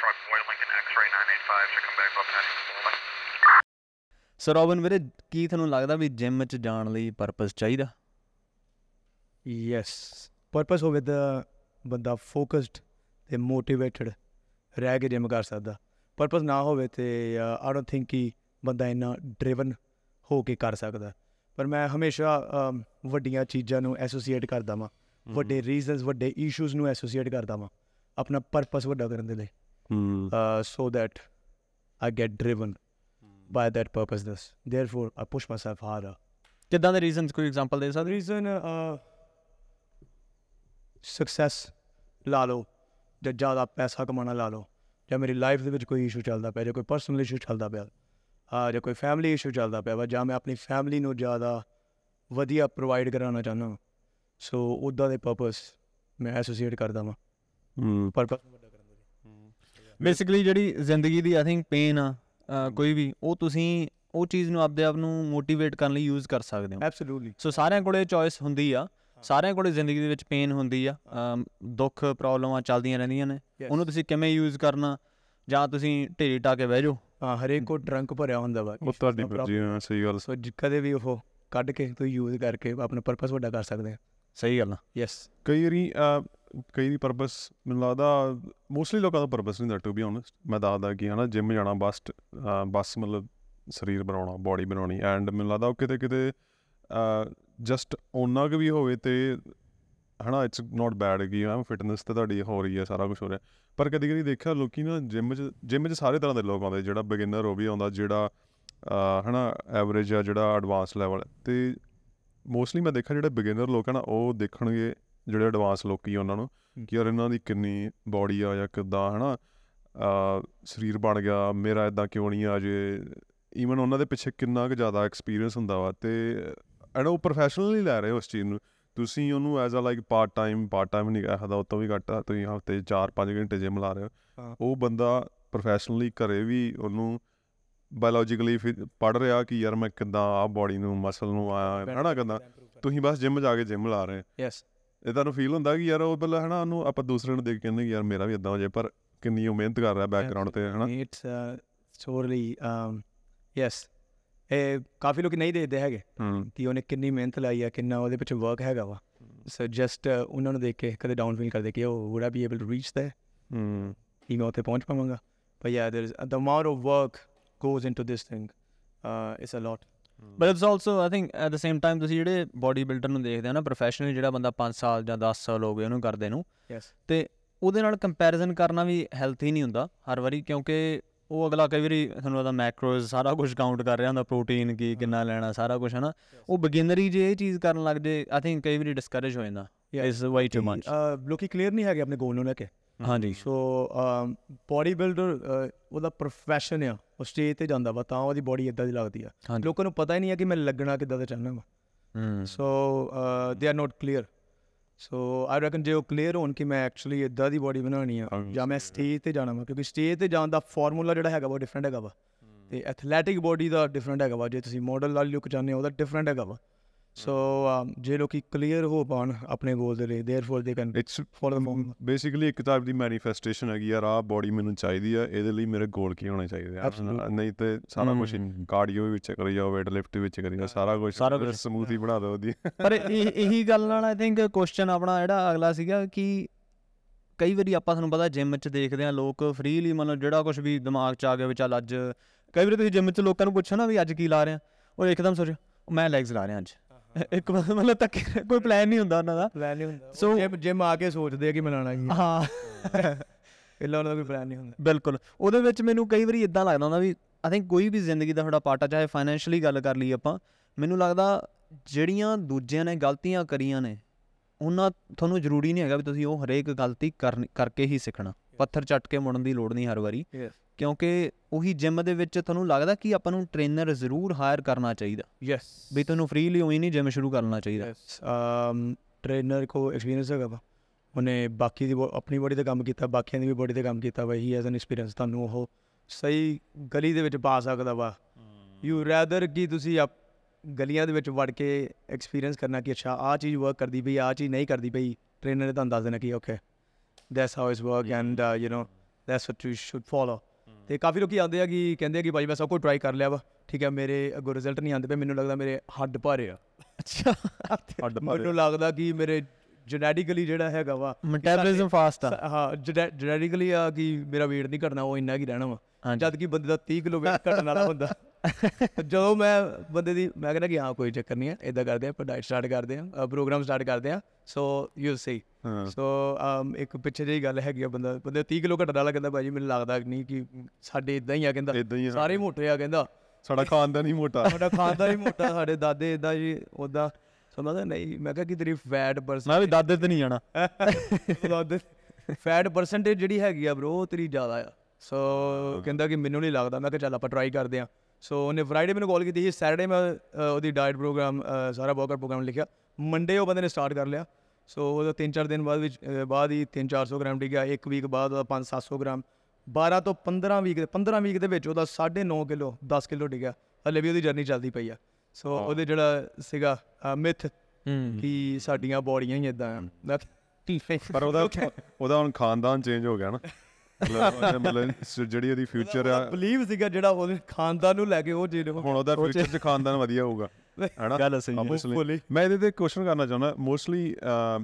ਸੋ Robin ਵੀਰੇ, ਕੀ ਤੁਹਾਨੂੰ ਲੱਗਦਾ ਵੀ ਜਿਮ 'ਚ ਜਾਣ ਲਈ ਪਰਪਸ ਚਾਹੀਦਾ? ਯੈਸ, ਪਰਪਸ ਹੋਵੇ ਤਾਂ ਬੰਦਾ ਫੋਕਸਡ ਅਤੇ ਮੋਟੀਵੇਟਡ ਰਹਿ ਕੇ ਜਿਮ ਕਰ ਸਕਦਾ। ਪਰਪਸ ਨਾ ਹੋਵੇ ਤਾਂ ਆਈ ਡੋਂਟ ਥਿੰਕ ਕਿ ਬੰਦਾ ਇੰਨਾ ਡਰਿਵਨ ਹੋ ਕੇ ਕਰ ਸਕਦਾ। ਪਰ ਮੈਂ ਹਮੇਸ਼ਾ ਵੱਡੀਆਂ ਚੀਜ਼ਾਂ ਨੂੰ ਐਸੋਸੀਏਟ ਕਰਦਾ ਵਾਂ, ਵੱਡੇ ਰੀਜ਼ਨਸ, ਵੱਡੇ ਇਸ਼ੂਜ਼ ਨੂੰ ਐਸੋਸੀਏਟ ਕਰਦਾ ਵਾਂ ਆਪਣਾ ਪਰਪਸ ਵੱਡਾ ਕਰਨ ਦੇ ਲਈ, so that I get driven by that purposeness. Therefore, I push myself harder. ਕਿੱਦਾਂ ਦੇ ਰੀਜ਼ਨਸ, ਕੋਈ ਐਗਜ਼ਾਮਪਲ ਦੇ ਸਕਦੇ? ਰੀਜ਼ਨ ਸਕਸੈਸ ਲਾ ਲਓ, ਜਾਂ ਜ਼ਿਆਦਾ ਪੈਸਾ ਕਮਾਉਣਾ ਲਾ ਲਓ, ਜਾਂ ਮੇਰੀ ਲਾਈਫ ਦੇ ਵਿੱਚ ਕੋਈ ਇਸ਼ੂ ਚੱਲਦਾ ਪਿਆ, ਜਾਂ ਕੋਈ ਪਰਸਨਲ ਇਸ਼ੂ ਚੱਲਦਾ ਪਿਆ, ਜਾਂ ਕੋਈ ਫੈਮਿਲੀ ਇਸ਼ੂ ਚੱਲਦਾ ਪਿਆ ਵਾ, ਜਾਂ ਮੈਂ ਆਪਣੀ ਫੈਮਿਲੀ ਨੂੰ ਜ਼ਿਆਦਾ ਵਧੀਆ ਪ੍ਰੋਵਾਈਡ ਕਰਾਉਣਾ ਚਾਹੁੰਦਾ। ਸੋ ਉੱਦਾਂ ਦੇ ਪਰਪਸ ਮੈਂ ਐਸੋਸੀਏਟ ਕਰਦਾ ਵਾਂ ਪਰਪਸ ਵੱਡਾ ਕਰਨ ਦੇ ਲਈ। ਬੇਸਿਕਲੀ ਜਿਹੜੀ ਜ਼ਿੰਦਗੀ ਦੀ ਆਈ ਥਿੰਕ ਪੇਨ ਆ ਕੋਈ ਵੀ, ਉਹ ਤੁਸੀਂ ਉਹ ਚੀਜ਼ ਨੂੰ ਆਪਦੇ ਆਪ ਨੂੰ ਮੋਟੀਵੇਟ ਕਰਨ ਲਈ ਯੂਜ਼ ਕਰ ਸਕਦੇ ਹੋ। ਐਬਸੋਲੂਟਲੀ। ਸੋ ਸਾਰਿਆਂ ਕੋਲ ਚੋਇਸ ਹੁੰਦੀ ਆ, ਸਾਰਿਆਂ ਕੋਲ ਜ਼ਿੰਦਗੀ ਦੇ ਵਿੱਚ ਪੇਨ ਹੁੰਦੀ ਆ, ਦੁੱਖ ਪ੍ਰੋਬਲਮਾਂ ਚੱਲਦੀਆਂ ਰਹਿੰਦੀਆਂ ਨੇ, ਉਹਨੂੰ ਤੁਸੀਂ ਕਿਵੇਂ ਯੂਜ਼ ਕਰਨਾ, ਜਾਂ ਤੁਸੀਂ ਢੇਰੀ ਢਾ ਕੇ ਬਹਿ ਜਾਓ। ਹਾਂ, ਹਰੇਕ ਕੋ ਟਰੰਕ ਭਰਿਆ ਹੁੰਦਾ ਵਾ, ਉਹ ਤੁਹਾਡੀ ਮਰਜ਼ੀ ਆ। ਸਹੀ ਗੱਲ। ਸੋ ਕਦੇ ਵੀ ਉਹ ਕੱਢ ਕੇ ਤੁਸੀਂ ਯੂਜ਼ ਕਰਕੇ ਆਪਣਾ ਪਰਪਸ ਵੱਡਾ ਕਰ ਸਕਦੇ ਆ। ਸਹੀ ਗੱਲ ਆ। ਯੈਸ। ਕਈ ਵਾਰੀ ਪਰਪਸ ਮੈਨੂੰ ਲੱਗਦਾ ਮੋਸਟਲੀ ਲੋਕਾਂ ਦਾ ਪਰਪਸ ਨਹੀਂ ਹੁੰਦਾ, ਟੂ ਬੀ ਓਨੈਸਟ। ਮੈਂ ਦੱਸਦਾ ਕਿ ਹੈ ਨਾ, ਜਿੰਮ ਜਾਣਾ ਬਸ ਮਤਲਬ ਸਰੀਰ ਬਣਾਉਣਾ, ਬੋਡੀ ਬਣਾਉਣੀ, ਐਂਡ ਮੈਨੂੰ ਲੱਗਦਾ ਉਹ ਕਿਤੇ ਜਸਟ ਓਨਾ ਕੁ ਵੀ ਹੋਵੇ ਅਤੇ ਹੈ ਨਾ, ਇਟਸ ਨੋਟ ਬੈਡ ਕਿ ਫਿਟਨੈਸ ਤਾਂ ਤੁਹਾਡੀ ਹੋ ਰਹੀ ਹੈ, ਸਾਰਾ ਕੁਛ ਹੋ ਰਿਹਾ। ਪਰ ਕਦੀ ਕਦੀ ਦੇਖਿਆ ਲੋਕੀ ਨਾ ਜਿੰਮ 'ਚ ਸਾਰੇ ਤਰ੍ਹਾਂ ਦੇ ਲੋਕ ਆਉਂਦੇ, ਜਿਹੜਾ ਬਿਗਿਨਰ ਉਹ ਵੀ ਆਉਂਦਾ, ਜਿਹੜਾ ਹੈ ਨਾ ਐਵਰੇਜ ਆ, ਜਿਹੜਾ ਐਡਵਾਂਸ ਲੈਵਲ। ਅਤੇ ਮੋਸਟਲੀ ਮੈਂ ਦੇਖਿਆ ਜਿਹੜੇ ਬਿਗਿਨਰ ਲੋਕ ਹੈ ਨਾ, ਉਹ ਦੇਖਣਗੇ ਜਿਹੜੇ ਐਡਵਾਂਸ ਲੋਕ ਉਹਨਾਂ ਨੂੰ ਕਿ ਯਾਰ ਇਹਨਾਂ ਦੀ ਕਿੰਨੀ ਬੋਡੀ ਆ, ਜਾਂ ਕਿੱਦਾਂ ਹੈ ਨਾ ਸਰੀਰ ਬਣ ਗਿਆ, ਮੇਰਾ ਇੱਦਾਂ ਕਿਉਂ ਨਹੀਂ ਆ ਜੇ। ਈਵਨ ਉਹਨਾਂ ਦੇ ਪਿੱਛੇ ਕਿੰਨਾ ਕੁ ਜ਼ਿਆਦਾ ਐਕਸਪੀਰੀਅੰਸ ਹੁੰਦਾ ਵਾ, ਅਤੇ ਐਂਡ ਉਹ ਪ੍ਰੋਫੈਸ਼ਨਲੀ ਲੈ ਰਹੇ ਉਸ ਚੀਜ਼ ਨੂੰ। ਤੁਸੀਂ ਉਹਨੂੰ as a like part time ਨਹੀਂ ਕਹਿ ਸਕਦਾ, ਉਹ ਤੋਂ ਵੀ ਘੱਟ ਆ, ਤੁਸੀਂ ਹਫ਼ਤੇ 4-5 ਘੰਟੇ ਜਿੰਮ ਲਾ ਰਹੇ ਹੋ। ਉਹ ਬੰਦਾ ਪ੍ਰੋਫੈਸ਼ਨਲੀ ਘਰੇ ਵੀ ਉਹਨੂੰ ਬਾਇਓਲੋਜੀਕਲੀ ਪੜ੍ਹ ਰਿਹਾ ਕਿ ਯਾਰ ਮੈਂ ਕਿੱਦਾਂ ਆਹ ਬੋਡੀ ਨੂੰ, ਮਸਲ ਨੂੰ ਆਇਆ ਹੈ ਨਾ, ਕਿੱਦਾਂ। ਤੁਸੀਂ ਬਸ ਜਿੰਮ ਜਾ ਕੇ ਜਿੰਮ ਲਾ ਰਹੇ। ਯੈਸ। ਇਹ ਤੁਹਾਨੂੰ ਫੀਲ ਹੁੰਦਾ ਕਿ ਯਾਰ ਉਹ ਪਹਿਲਾਂ ਹੈ ਨਾ, ਉਹਨੂੰ ਆਪਾਂ ਦੂਸਰੇ ਨੂੰ ਦੇਖ ਕੇ ਕਹਿੰਦੇ ਯਾਰ ਮੇਰਾ ਵੀ ਇੱਦਾਂ ਹੋ ਜਾਏ, ਪਰ ਕਿੰਨੀ ਉਹ ਮਿਹਨਤ ਕਰ ਰਿਹਾ ਬੈਕਗਰਾਊਂਡ 'ਤੇ, ਹੈ ਨਾ। It's surely yes. ਇਹ ਕਾਫੀ ਲੋਕ ਨਹੀਂ ਦੇਖਦੇ ਹੈਗੇ ਕਿ ਉਹਨੇ ਕਿੰਨੀ ਮਿਹਨਤ ਲਾਈ ਆ, ਕਿੰਨਾ ਉਹਦੇ ਪਿੱਛੇ ਵਰਕ ਹੈਗਾ ਵਾ। ਸੋ ਜਸਟ ਉਹਨਾਂ ਨੂੰ ਦੇਖ ਕੇ ਕਦੇ ਡਾਊਨ ਫੀਲ ਕਰਦੇ ਕਿ ਉਹ would I be able to reach there, ਕਿ ਮੈਂ ਉੱਥੇ ਪਹੁੰਚ ਪਾਵਾਂਗਾ। ਪਰ yeah there is the amount of work goes into this thing, it's a lot. But it's also I think at the same time ਤੁਸੀਂ ਜਿਹੜੇ ਬੋਡੀ ਬਿਲਡਰ ਨੂੰ ਦੇਖਦੇ ਹੋ ਨਾ, ਪ੍ਰੋਫੈਸ਼ਨਲੀ, ਜਿਹੜਾ ਬੰਦਾ 5 ਸਾਲ ਜਾਂ 10 ਸਾਲ ਹੋ ਗਏ ਉਹਨੂੰ ਕਰਦੇ ਨੂੰ, ਅਤੇ ਉਹਦੇ ਨਾਲ ਕੰਪੈਰੀਜ਼ਨ ਕਰਨਾ ਵੀ ਹੈਲਥੀ ਨਹੀਂ ਹੁੰਦਾ ਹਰ ਵਾਰੀ, ਕਿਉਂਕਿ ਉਹ ਅਗਲਾ ਕਈ ਵਾਰੀ ਤੁਹਾਨੂੰ ਪਤਾ ਮੈਕਰੋਜ਼ ਸਾਰਾ ਕੁਛ ਕਾਊਂਟ ਕਰ ਰਿਹਾ ਹੁੰਦਾ, ਪ੍ਰੋਟੀਨ ਕੀ ਕਿੰਨਾ ਲੈਣਾ, ਸਾਰਾ ਕੁਛ ਹੈ ਨਾ। ਉਹ ਬਿਗਿਨਰ ਹੀ ਜੇ ਇਹ ਚੀਜ਼ ਕਰਨ ਲੱਗ ਜੇ, ਆਈ ਥਿੰਕ ਕਈ ਵਾਰੀ ਡਿਸਕਰੇਜ ਹੋ ਜਾਂਦਾ। ਇਸ ਵਾਈ ਟੂ ਮਚ ਲੋਕੀ ਕਲੀਅਰ ਨਹੀਂ ਹੈਗੇ ਆਪਣੇ ਗੋਲ ਨੂੰ ਲੈ ਕੇ। ਹਾਂਜੀ। ਸੋ ਬੋਡੀ ਬਿਲਡਰ ਉਹਦਾ ਪ੍ਰੋਫੈਸ਼ਨ ਆ, ਉਹ ਸਟੇਜ 'ਤੇ ਜਾਂਦਾ ਵਾ ਤਾਂ ਉਹਦੀ ਬੋਡੀ ਇੱਦਾਂ ਦੀ ਲੱਗਦੀ ਆ। ਲੋਕਾਂ ਨੂੰ ਪਤਾ ਹੀ ਨਹੀਂ ਹੈ ਕਿ ਮੈਂ ਲੱਗਣਾ ਕਿੱਦਾਂ ਦਾ ਚਾਹੁੰਦਾ ਵਾ। So they are not clear. So I reckon ਜੇ ਉਹ ਕਲੀਅਰ ਹੋਣ ਕਿ ਮੈਂ ਐਕਚੁਅਲੀ ਇੱਦਾਂ ਦੀ ਬੋਡੀ ਬਣਾਉਣੀ ਆ, ਜਾਂ ਮੈਂ ਸਟੇਜ 'ਤੇ ਜਾਣਾ ਵਾ, ਕਿਉਂਕਿ ਸਟੇਜ 'ਤੇ ਜਾਣ ਦਾ ਫਾਰਮੂਲਾ ਜਿਹੜਾ ਹੈਗਾ ਵਾ ਉਹ ਡਿਫਰੈਂਟ ਹੈਗਾ ਵਾ, ਅਤੇ ਐਥਲੈਟਿਕ ਬੋਡੀ ਦਾ ਡਿਫਰੈਂਟ ਹੈਗਾ ਵਾ। ਜੇ ਤੁਸੀਂ ਮਾਡਲ ਵਾਲੀ ਲੁੱਕ ਚਾਹੁੰਦੇ ਹੋ ਉਹਦਾ ਡਿਫਰੈਂਟ ਹੈਗਾ ਵਾ। ਸੋ ਜੇ ਲੋਕੀ ਕਲੀਅਰ ਹੋ ਪਾਉਣ ਆਪਣੇ ਗੋਲ ਦੇ ਲਈ, therefore they can follow the formula. Basically ਇੱਕ ਟਾਈਪ ਦੀ ਮੈਨੀਫੈਸਟੇਸ਼ਨ ਹੈਗੀ ਯਾਰ, ਆਹ ਬੋਡੀ ਮੈਨੂੰ ਚਾਹੀਦੀ ਆ, ਇਹਦੇ ਲਈ ਮੇਰੇ ਗੋਲ ਕੀ ਹੋਣੇ ਚਾਹੀਦੇ ਆ। ਨਹੀਂ ਤਾਂ ਸਾਰਾ ਕੁਛ ਕਾਰਡੀਓ ਵਿੱਚ ਕਰੀ ਜਾਓ, ਵੇਟ ਲਿਫਟ ਵਿੱਚ ਕਰੀ ਜਾਓ, ਸਾਰਾ ਕੁਛ ਸਮੂਥ ਹੀ ਬਣਾ ਦਿਓ ਉਹਦੀ। ਪਰ ਇਹੀ ਗੱਲ ਨਾਲ ਆਈ ਥਿੰਕ ਕੁਐਸਚਨ ਆਪਣਾ ਜਿਹੜਾ ਅਗਲਾ ਸੀਗਾ ਕਿ ਕਈ ਵਾਰੀ ਆਪਾਂ ਤੁਹਾਨੂੰ ਪਤਾ ਜਿੰਮ 'ਚ ਦੇਖਦੇ ਹਾਂ ਲੋਕ ਫਰੀਲੀ, ਮਤਲਬ ਜਿਹੜਾ ਕੁਛ ਵੀ ਦਿਮਾਗ 'ਚ ਆ ਗਿਆ ਵੀ ਚੱਲ ਅੱਜ, ਕਈ ਵਾਰੀ ਤੁਸੀਂ ਜਿੰਮ 'ਚ ਲੋਕਾਂ ਨੂੰ ਪੁੱਛੋ ਨਾ ਵੀ ਅੱਜ ਕੀ ਲਾ ਰਿਹਾ, ਉਹ ਇੱਕਦਮ ਸੋਚੋ ਮੈਂ ਲੈਗਸ ਲਾ ਰਿਹਾ ਅੱਜ, ਇੱਕ ਮਤਲਬ ਤੱਕ ਕੋਈ ਪਲਾਨ ਨਹੀਂ ਹੁੰਦਾ ਉਹਨਾਂ ਦਾ। ਪਲਾਨ ਨਹੀਂ ਹੁੰਦਾ। ਸੋ ਜਿੰਮ ਆ ਕੇ ਸੋਚਦੇ ਆ ਕਿ ਮੈਂ ਲਾਉਣਾ ਕੀ। ਹਾਂ, ਪਹਿਲਾਂ ਉਹਨਾਂ ਦਾ ਕੋਈ ਪਲਾਨ ਨਹੀਂ ਹੁੰਦਾ। ਬਿਲਕੁਲ। ਉਹਦੇ ਵਿੱਚ ਮੈਨੂੰ ਕਈ ਵਾਰੀ ਇੱਦਾਂ ਲੱਗਦਾ ਹੁੰਦਾ ਵੀ ਆਈ ਥਿੰਕ ਕੋਈ ਵੀ ਜ਼ਿੰਦਗੀ ਦਾ ਤੁਹਾਡਾ ਪਾਰਟ ਆ, ਚਾਹੇ ਫਾਈਨੈਂਸ਼ੀਅਲੀ ਗੱਲ ਕਰ ਲਈਏ ਆਪਾਂ, ਮੈਨੂੰ ਲੱਗਦਾ ਜਿਹੜੀਆਂ ਦੂਜਿਆਂ ਨੇ ਗਲਤੀਆਂ ਕਰੀਆਂ ਨੇ ਉਹਨਾਂ ਤੁਹਾਨੂੰ ਜ਼ਰੂਰੀ ਨਹੀਂ ਹੈਗਾ ਵੀ ਤੁਸੀਂ ਉਹ ਹਰੇਕ ਗਲਤੀ ਕਰਕੇ ਹੀ ਸਿੱਖਣਾ। ਪੱਥਰ ਚੱਟ ਕੇ ਮੁੜਨ ਦੀ ਲੋੜ ਨਹੀਂ ਹਰ ਵਾਰੀ, ਕਿਉਂਕਿ ਉਹੀ ਜਿੰਮ ਦੇ ਵਿੱਚ ਤੁਹਾਨੂੰ ਲੱਗਦਾ ਕਿ ਆਪਾਂ ਨੂੰ ਟ੍ਰੇਨਰ ਜ਼ਰੂਰ ਹਾਇਰ ਕਰਨਾ ਚਾਹੀਦਾ। ਯੈਸ। ਵੀ ਤੁਹਾਨੂੰ ਫ੍ਰੀਲੀ ਉਹੀ ਨਹੀਂ ਜਿੰਮ ਸ਼ੁਰੂ ਕਰਨਾ ਚਾਹੀਦਾ। ਟ੍ਰੇਨਰ ਕੋਲ ਐਕਸਪੀਰੀਅੰਸ ਹੈਗਾ ਵਾ, ਉਹਨੇ ਬਾਕੀ ਦੀ ਆਪਣੀ ਬੋਡੀ 'ਤੇ ਕੰਮ ਕੀਤਾ, ਬਾਕੀਆਂ ਦੀ ਵੀ ਬੋਡੀ 'ਤੇ ਕੰਮ ਕੀਤਾ ਵਾ। He has an experience. ਤੁਹਾਨੂੰ ਉਹ ਸਹੀ ਗਲੀ ਦੇ ਵਿੱਚ ਪਾ ਸਕਦਾ ਵਾ। ਯੂ ਰੈਦਰ ਕਿ ਤੁਸੀਂ ਗਲੀਆਂ ਦੇ ਵਿੱਚ ਵੜ ਕੇ ਐਕਸਪੀਰੀਅੰਸ ਕਰਨਾ ਕਿ ਅੱਛਾ ਆਹ ਚੀਜ਼ ਵਰਕ ਕਰਦੀ ਪਈ, ਆਹ ਚੀਜ਼ ਨਹੀਂ ਕਰਦੀ ਪਈ, ਟ੍ਰੇਨਰ ਨੇ ਤੁਹਾਨੂੰ ਦੱਸ ਦੇਣਾ ਕਿ okay that's how it's work, and you know that's what you should follow. ਤੇ ਕਾਫੀ ਲੋਕੀ ਆਉਂਦੇ ਆ ਕਿ ਕਹਿੰਦੇ ਆ ਕਿ ਭਾਈ ਮੈਂ ਸਭ ਕੁਝ ਟਰਾਈ ਕਰ ਲਿਆ ਵਾ, ਠੀਕ ਹੈ, ਮੇਰੇ ਅੱਗੋਂ ਰਿਜ਼ਲਟ ਨਹੀਂ ਆਉਂਦੇ ਪਏ, ਮੈਨੂੰ ਲੱਗਦਾ ਮੇਰੇ ਹੱਡ ਭਾਰੇ ਆ। ਅੱਛਾ, ਮੈਨੂੰ ਲੱਗਦਾ ਕਿ ਮੇਰੇ ਜੈਨੇਟਿਕਲੀ ਜਿਹੜਾ ਹੈਗਾ ਵਾ ਮੈਟਾਬੋਲਿਜ਼ਮ ਫਾਸਟ ਆ। ਹਾਂ, ਜੈਨੇਟਿਕਲੀ ਆ ਕਿ ਮੇਰਾ ਵੇਟ ਨਹੀਂ ਘਟਣਾ, ਉਹ ਇੰਨਾ ਕੀ ਰਹਿਣਾ ਵਾ, ਜਦ ਕਿ ਬੰਦੇ ਦਾ 30 ਕਿਲੋ ਵੇਟ ਘਟਣ ਵਾਲਾ ਹੁੰਦਾ। ਜਦੋਂ ਮੈਂ ਬੰਦੇ ਦੀ ਮੈਂ ਕਹਿੰਦਾ ਕਿ ਹਾਂ ਕੋਈ ਚੱਕਰ ਨਹੀਂ ਹੈ, ਇੱਦਾਂ ਕਰਦੇ ਹਾਂ, ਆਪਾਂ ਡਾਈਟ ਸਟਾਰਟ ਕਰਦੇ ਹਾਂ, ਪ੍ਰੋਗਰਾਮ ਸਟਾਰਟ ਕਰਦੇ ਹਾਂ, ਸੋ ਯੂ ਸੀ। ਸੋ ਇੱਕ ਪਿੱਛੇ ਜਿਹੀ ਗੱਲ ਹੈਗੀ ਆ, ਬੰਦੇ 30 ਕਿਲੋ ਘਟਣ ਵਾਲਾ ਕਹਿੰਦਾ ਭਾਜੀ ਮੈਨੂੰ ਲੱਗਦਾ ਨਹੀਂ ਕਿ ਸਾਡੇ ਇੱਦਾਂ ਹੀ ਆ, ਕਹਿੰਦਾ ਸਾਰੇ ਮੋਟੇ ਆ, ਕਹਿੰਦਾ ਸਾਡਾ ਖਾਨਦਾਨ ਹੀ ਮੋਟਾ, ਸਾਡਾ ਖਾਨਦਾਨ ਹੀ ਮੋਟਾ, ਸਾਡੇ ਦਾਦੇ ਇੱਦਾਂ ਜੀ ਉੱਦਾਂ। ਸੋ ਮੈਂ ਕਿਹਾ ਨਹੀਂ, ਮੈਂ ਕਿਹਾ ਕਿ ਤੇਰੀ ਫੈਟ ਮੈਂ ਵੀ ਦਾਦੇ ਤੇ ਨਹੀਂ ਜਾਣਾ, ਦਾਦੇ ਫੈਟ ਪਰਸੈਂਟੇਜ ਜਿਹੜੀ ਹੈਗੀ ਆ ਬਰੋ ਉਹ ਤੇਰੀ ਜ਼ਿਆਦਾ ਆ। ਸੋ ਕਹਿੰਦਾ ਕਿ ਮੈਨੂੰ ਨਹੀਂ ਲੱਗਦਾ। ਮੈਂ ਕਿਹਾ ਚੱਲ ਆਪਾਂ ਟਰਾਈ ਕਰਦੇ ਹਾਂ। ਸੋ ਉਹਨੇ ਫਰਾਈਡੇ ਮੈਨੂੰ ਕਾਲ ਕੀਤੀ ਸੀ, ਸੈਟਰਡੇ ਮੈਂ ਉਹਦੀ ਡਾਇਟ ਪ੍ਰੋਗਰਾਮ ਸਾਰਾ ਵਰਕਆਊਟ ਪ੍ਰੋਗਰਾਮ ਲਿਖਿਆ, ਮੰਡੇ ਉਹ ਬੰਦੇ ਨੇ ਸਟਾਰਟ ਕਰ ਲਿਆ। ਸੋ ਉਹਦਾ 3-4 ਦਿਨ ਬਾਅਦ ਹੀ 300-400 ਗ੍ਰਾਮ ਡਿੱਗਿਆ, ਇੱਕ ਵੀਕ ਬਾਅਦ ਉਹਦਾ 500-700 ਗ੍ਰਾਮ, 12 ਤੋਂ 15 ਵੀਕ ਦੇ ਵਿੱਚ ਉਹਦਾ 9.5 ਕਿਲੋ 10 ਕਿਲੋ ਡਿੱਗਿਆ। ਹਲੇ ਵੀ ਉਹਦੀ ਜਰਨੀ ਚੱਲਦੀ ਪਈ ਆ। ਸੋ ਉਹਦੇ ਜਿਹੜਾ ਸੀਗਾ ਮਿਥ ਕਿ ਸਾਡੀਆਂ ਬੋਡੀਆਂ ਹੀ ਇੱਦਾਂ ਆ, ਪਰ ਉਹਦਾ ਹੁਣ ਖਾਨਦਾਨ ਚੇਂਜ ਹੋ ਗਿਆ ਨਾ, ਮਤਲਬ ਜਿਹੜੀ ਉਹਦੀ ਫਿਊਚਰ ਆ, ਬਲੀਵ ਸੀਗਾ ਜਿਹੜਾ ਉਹਦੇ ਖਾਨਦਾਨ ਨੂੰ ਲੈ ਕੇ, ਉਹ ਚੀਜ਼ ਹੁਣ ਉਹਦਾ ਫਿਊਚਰ 'ਚ ਖਾਨਦਾਨ ਵਧੀਆ ਹੋਊਗਾ, ਹੈਨਾ। ਮੈਂ ਇਹਦੇ 'ਤੇ ਕੁਐਸਚਨ ਕਰਨਾ ਚਾਹੁੰਦਾ, ਮੋਸਟਲੀ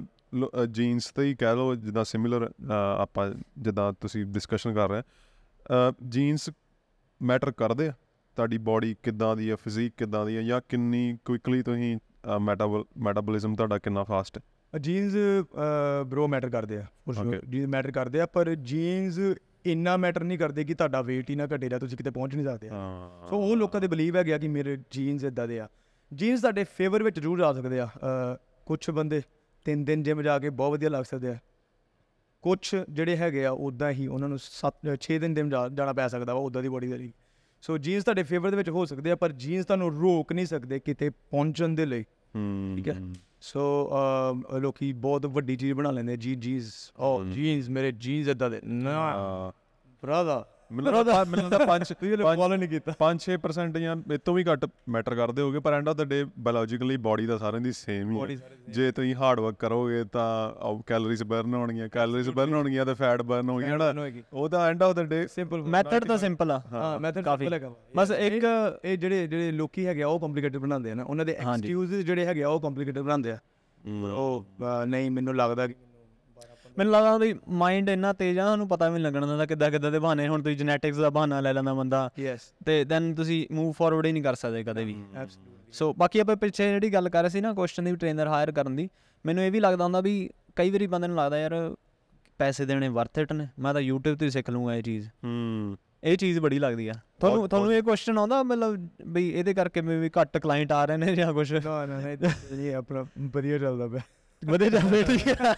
ਜੀਨਸ 'ਤੇ ਹੀ ਕਹਿ ਲਓ, ਜਿੱਦਾਂ ਸਿਮਿਲਰ ਆਪਾਂ ਜਿੱਦਾਂ ਤੁਸੀਂ ਡਿਸਕਸ਼ਨ ਕਰ ਰਹੇ, ਜੀਨਸ ਮੈਟਰ ਕਰਦੇ ਆ ਤੁਹਾਡੀ ਬੋਡੀ ਕਿੱਦਾਂ ਦੀ ਆ, ਫਿਜ਼ੀਕ ਕਿੱਦਾਂ ਦੀ ਆ, ਜਾਂ ਕਿੰਨੀ ਕੁਇਕਲੀ ਤੁਸੀਂ ਮੈਟਾਬੋਲਿਜ਼ਮ ਤੁਹਾਡਾ ਕਿੰਨਾ ਫਾਸਟ ਹੈ? ਜੀਨਸ ਬਰੋ ਮੈਟਰ ਕਰਦੇ ਆ, ਜੀਨਸ ਮੈਟਰ ਕਰਦੇ ਆ, ਪਰ ਜੀਨਸ ਇੰਨਾ ਮੈਟਰ ਨਹੀਂ ਕਰਦੇ ਕਿ ਤੁਹਾਡਾ ਵੇਟ ਹੀ ਨਾ ਘਟੇ ਜਾਂ ਤੁਸੀਂ ਕਿਤੇ ਪਹੁੰਚ ਨਹੀਂ ਸਕਦੇ। ਸੋ ਉਹ ਲੋਕਾਂ ਦੇ ਬਿਲੀਵ ਹੈਗੇ ਆ ਕਿ ਮੇਰੇ ਜੀਨਸ ਇੱਦਾਂ ਦੇ ਆ। ਜੀਨਸ ਤੁਹਾਡੇ ਫੇਵਰ ਵਿੱਚ ਜ਼ਰੂਰ ਜਾ ਸਕਦੇ ਆ। ਕੁਛ ਬੰਦੇ 3 ਦਿਨ ਜਿਮ ਜਾ ਕੇ ਬਹੁਤ ਵਧੀਆ ਲੱਗ ਸਕਦੇ ਆ, ਕੁਛ ਜਿਹੜੇ ਹੈਗੇ ਆ ਉੱਦਾਂ ਹੀ ਉਹਨਾਂ ਨੂੰ 6 ਦਿਨ ਜਿਮ ਜਾਣਾ ਪੈ ਸਕਦਾ ਵਾ ਉੱਦਾਂ ਦੀ ਬੋਡੀ ਦੇ ਲਈ। ਸੋ ਜੀਨਸ ਤੁਹਾਡੇ ਫੇਵਰ ਦੇ ਵਿੱਚ ਹੋ ਸਕਦੇ ਆ, ਪਰ ਜੀਨਸ ਤੁਹਾਨੂੰ ਰੋਕ ਨਹੀਂ ਸਕਦੇ ਕਿਤੇ ਪਹੁੰਚਣ ਦੇ ਲਈ, ਠੀਕ ਹੈ। ਸੋ ਲੋਕੀ ਬਹੁਤ ਵੱਡੀ ਚੀਜ਼ ਬਣਾ ਲੈਂਦੇ ਜੀਨਸ ਮੇਰੇ ਜੀਨਸ ਇੱਦਾਂ ਦੇ ਨਾ ਭਰਾਦਾ, ਮੈਨੂੰ ਲੱਗਦਾ 5-6% ਜਾਂ ਇਹ ਤੋਂ ਵੀ ਘੱਟ ਮੈਟਰ ਕਰਦੇ ਹੋਗੇ, ਪਰ end of the day biologically body ਦਾ ਸਾਰਿਆਂ ਦੀ ਸੇਮ ਹੀ ਹੈ। ਜੇ ਤੁਸੀਂ ਹਾਰਡ ਵਰਕ ਕਰੋਗੇ ਤਾਂ ਕੈਲੋਰੀਜ਼ ਬਰਨ ਹੋਣਗੀਆਂ, ਤਾਂ ਫੈਟ ਬਰਨ ਹੋਣਗੀਆਂ ਨਾ, ਉਹ ਤਾਂ end of the day simple method ਤਾਂ ਸਿੰਪਲ ਆ। ਹਾਂ, ਮੈਥਡ ਕਾਫੀ ਹੈਗਾ, ਬਸ ਇੱਕ ਇਹ ਜਿਹੜੇ ਲੋਕੀ ਹੈਗੇ ਆ ਉਹ ਕੰਪਲਿਕੇਟਡ ਬਣਾਉਂਦੇ ਆ ਨਾ, ਉਹਨਾਂ ਦੇ ਐਕਸਕਿਊਜ਼ਸ ਜਿਹੜੇ ਹੈਗੇ ਆ ਉਹ ਕੰਪਲਿਕੇਟਡ ਬਣਾਉਂਦੇ ਆ। ਉਹ ਨਹੀਂ, ਮੈਨੂੰ ਲੱਗਦਾ ਉਹਦੀ ਮਾਈਂਡ ਇੰਨਾ ਤੇਜ਼ ਆ, ਉਹਨੂੰ ਪਤਾ ਵੀ ਨਹੀਂ ਲੱਗਣ ਦਿੰਦਾ ਕਿੱਦਾਂ ਦੇ ਬਹਾਨੇ। ਹੁਣ ਤੁਸੀਂ ਜੈਨੇਟਿਕਸ ਦਾ ਬਹਾਨਾ ਲੈ ਲੈਂਦਾ ਬੰਦਾ, ਤੇ ਦੈਨ ਤੁਸੀਂ ਮੂਵ ਫਾਰਵਰਡ ਹੀ ਨਹੀਂ ਕਰ ਸਕਦੇ ਕਦੇ ਵੀ। ਸੋ ਬਾਕੀ ਆਪਾਂ ਪਿੱਛੇ ਜਿਹੜੀ ਗੱਲ ਕਰ ਰਹੇ ਸੀ ਨਾ ਕੁਐਸਚਨ ਦੀ, ਟ੍ਰੇਨਰ ਹਾਇਰ ਕਰਨ ਦੀ, ਮੈਨੂੰ ਇਹ ਵੀ ਲੱਗਦਾ ਹੁੰਦਾ ਵੀ ਕਈ ਵਾਰੀ ਬੰਦੇ ਨੂੰ ਲੱਗਦਾ ਯਾਰ ਪੈਸੇ ਦੇਣੇ ਵਰਥ ਇਟ ਨੇ, ਮੈਂ ਤਾਂ YouTube ਤੋਂ ਹੀ ਸਿੱਖ ਲੂੰਗਾ ਇਹ ਚੀਜ਼। ਇਹ ਚੀਜ਼ ਬੜੀ ਲੱਗਦੀ ਆ। ਤੁਹਾਨੂੰ ਇਹ ਕੁਐਸਚਨ ਆਉਂਦਾ ਮਤਲਬ ਵੀ ਇਹਦੇ ਕਰਕੇ ਵੀ ਘੱਟ ਕਲਾਇੰਟ ਆ ਰਹੇ ਨੇ ਜਾਂ ਕੁਛ? ਇਹ ਆਪਣਾ ਵਧੀਆ ਚੱਲਦਾ ਪਿਆ, ਵਧੀਆ ਚੱਲਦਾ, ਠੀਕ ਹੈ।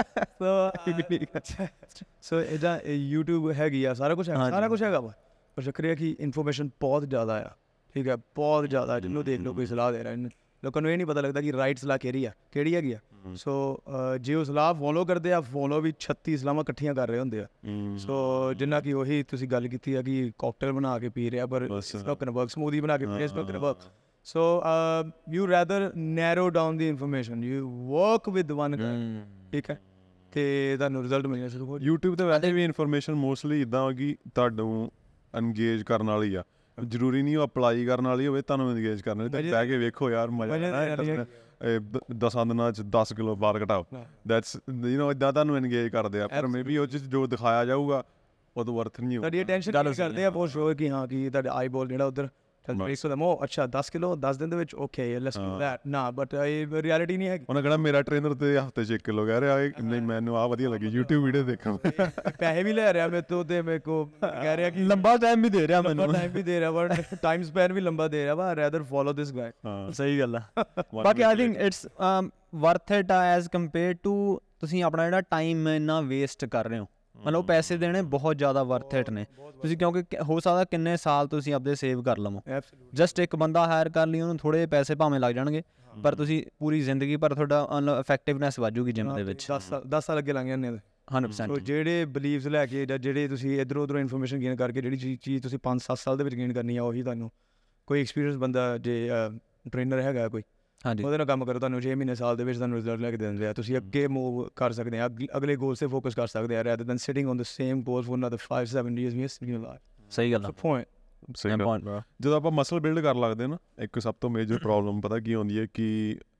ਸੋ ਇਹਦਾ YouTube ਹੈਗੀ ਆ, ਸਾਰਾ ਕੁਛ ਹੈਗਾ ਵਾ, ਪਰ ਚੱਕਰ ਇਹ ਕਿ ਇਨਫੋਰਮੇਸ਼ਨ ਬਹੁਤ ਜ਼ਿਆਦਾ ਆ, ਠੀਕ ਹੈ, ਬਹੁਤ ਜ਼ਿਆਦਾ। ਜਿਹਨੂੰ ਦੇਖ ਲਓ ਕੋਈ ਸਲਾਹ ਦੇ ਰਿਹਾ, ਲੋਕਾਂ ਨੂੰ ਇਹ ਨਹੀਂ ਪਤਾ ਲੱਗਦਾ ਕਿ ਰਾਈਟ ਸਲਾਹ ਕਿਹੜੀ ਹੈਗੀ ਆ। ਸੋ ਜੇ ਉਹ ਸਲਾਹ ਫੋਲੋ ਕਰਦੇ ਆ, ਫੋਲੋ ਵੀ 36 ਸਲਾਹਾਂ ਇਕੱਠੀਆਂ ਕਰ ਰਹੇ ਹੁੰਦੇ ਆ। ਸੋ ਜਿੰਨਾ ਕਿ ਉਹੀ ਤੁਸੀਂ ਗੱਲ ਕੀਤੀ ਆ ਕਿ ਕਾਕਟੇਲ ਬਣਾ ਕੇ ਪੀ ਰਿਹਾ, ਪਰ ਸਮੂਦੀ ਬਣਾ ਕੇ ਪੀ ਰਿਹਾ। So you rather narrow down the information, you work with one guy, ਠੀਕ ਹੈ, ਤੇ ਤੁਹਾਨੂੰ ਰਿਜ਼ਲਟ ਮਿਲ ਜਾਣਾ। YouTube ਤੇ ਵੈਸੇ ਵੀ ਇਨਫੋਰਮੇਸ਼ਨ ਮੋਸਟਲੀ ਇੱਦਾਂ ਕਿ ਤੁਹਾਨੂੰ ਐਨਗੇਜ ਕਰਨ ਵਾਲੀ ਆ, ਜ਼ਰੂਰੀ ਨਹੀਂ ਉਹ ਅਪਲਾਈ ਕਰਨ ਵਾਲੀ ਹੋਵੇ, ਤੁਹਾਨੂੰ ਐਨਗੇਜ ਕਰਨ ਵਾਲੀ। ਬਹਿ ਕੇ ਵੇਖੋ ਯਾਰ, ਮਜ਼ਾ 10 ਦਿਨਾਂ 'ਚ 10 ਕਿਲੋ ਬਾਹਰ ਘਟਾਓ, ਦੈਟਸ ਇੱਦਾਂ ਤੁਹਾਨੂੰ ਐਨਗੇਜ ਕਰਦੇ ਆ, ਪਰ ਮੇ ਬੀ ਉਹ 'ਚ ਜੋ ਦਿਖਾਇਆ ਜਾਊਗਾ ਉਹ ਤਾਂ ਵਰਥ ਨਹੀਂ ਹੋਊ। ਤੁਹਾਡੀ ਅਟੈਂਸ਼ਨ ਕਰਦੇ ਆ ਬਹੁਤ ਸ਼ੋਰ ਕਿ ਹਾਂ ਕਿ ਤੁਹਾਡਾ ਆਈ ਬੋਲ ਜਿਹੜਾ ਉੱਧਰ ਅੱਛਾ 10 ਕਿਲੋ 10 ਦਿਨ ਦੇ ਵਿੱਚ, ਓਕੇ ਲੈਟਸ ਡੂ ਦੈਟ ਨਾ, ਬਟ ਇਹ ਰਿਐਲਿਟੀ ਨਹੀਂ ਹੈਗੀ। ਉਹਨਾਂ ਕਹਿਣਾ ਮੇਰਾ ਟ੍ਰੇਨਰ ਤੇ ਹਫ਼ਤੇ 'ਚ 1 ਕਿਲੋ ਕਹਿ ਰਿਹਾ, ਨਹੀਂ ਮੈਨੂੰ ਆਹ ਵਧੀਆ ਲੱਗੀ YouTube ਵੀਡੀਓ ਦੇਖਾਂ, ਪੈਸੇ ਵੀ ਲੈ ਰਿਹਾ ਮੇਰੇ ਤੋਂ, ਤੇ ਮੇਰੇ ਕੋ ਕਹਿ ਰਿਹਾ ਕਿ ਲੰਬਾ ਟਾਈਮ ਵੀ ਦੇ ਰਿਹਾ, ਬਟ ਟਾਈਮ ਸਪੈਨ ਵੀ ਲੰਬਾ ਦੇ ਰਿਹਾ ਵਾ, ਰੈਦਰ ਫੋਲੋ ਦਿਸ ਗਾਇ। ਸਹੀ ਗੱਲ ਆ। ਬਾਕੀ I think it's worth it as compare to ਤੁਸੀਂ ਆਪਣਾ ਜਿਹੜਾ ਟਾਈਮ ਇੰਨਾ ਵੇਸਟ ਕਰ ਰਹੇ ਹੋ, ਮਤਲਬ ਪੈਸੇ ਦੇਣੇ ਬਹੁਤ ਜ਼ਿਆਦਾ ਵਰਥ ਇਟ ਨੇ ਤੁਸੀਂ, ਕਿਉਂਕਿ ਹੋ ਸਕਦਾ ਕਿੰਨੇ ਸਾਲ ਤੁਸੀਂ ਆਪਦੇ ਸੇਵ ਕਰ ਲਵੋ। ਜਸਟ ਇੱਕ ਬੰਦਾ ਹਾਇਰ ਕਰ ਲਈ, ਉਹਨੂੰ ਥੋੜ੍ਹੇ ਪੈਸੇ ਭਾਵੇਂ ਲੱਗ ਜਾਣਗੇ, ਪਰ ਤੁਸੀਂ ਪੂਰੀ ਜ਼ਿੰਦਗੀ ਪਰ ਤੁਹਾਡਾ ਇਫੈਕਟਿਵਨੈਸ ਵਾਜੂਗੀ ਜਿਮ ਦੇ ਵਿੱਚ। 10 ਸਾਲ ਅੱਗੇ ਲੰਘ ਜਾਂਦੇ 100%। ਜਿਹੜੇ ਬਿਲੀਵਸ ਲੈ ਕੇ ਜਾਂ ਜਿਹੜੇ ਤੁਸੀਂ ਇੱਧਰੋਂ ਉੱਧਰੋਂ ਇਨਫੋਰਮੇਸ਼ਨ ਗੇਨ ਕਰਕੇ ਜਿਹੜੀ ਚੀਜ਼ ਤੁਸੀਂ 5-7 ਸਾਲ ਦੇ ਵਿੱਚ ਗੇਨ ਕਰਨੀ ਆ, ਉਹੀ ਤੁਹਾਨੂੰ ਕੋਈ ਐਕਸਪੀਰੀਅੰਸ ਬੰਦਾ ਜੇ ਟ੍ਰੇਨਰ ਹੈਗਾ ਕੋਈ, ਉਹਦੇ ਨਾਲ ਕੰਮ ਕਰੋ, ਤੁਹਾਨੂੰ 6 ਮਹੀਨੇ ਸਾਲ ਦੇ ਵਿੱਚ ਤੁਹਾਨੂੰ ਰਿਜ਼ਲਟ ਲੈ ਕੇ ਦਿੰਦੇ ਆ, ਤੁਸੀਂ ਅੱਗੇ ਮੂਵ ਕਰ ਸਕਦੇ ਆ, ਅਗਲੇ ਗੋਲ 'ਤੇ ਫੋਕਸ ਕਰ ਸਕਦੇ ਆ rather than sitting on the same goal for another 5-7 years wasting your life. ਸਹੀ ਗੱਲ ਆ। ਸਹੀ ਗੱਲ। ਜਦੋਂ ਆਪਾਂ ਮਸਲ ਬਿਲਡ ਕਰਨ ਲੱਗਦੇ ਨਾ, ਇੱਕ ਸਭ ਤੋਂ ਮੇਜਰ ਪ੍ਰੋਬਲਮ ਪਤਾ ਕੀ ਹੁੰਦੀ ਹੈ ਕਿ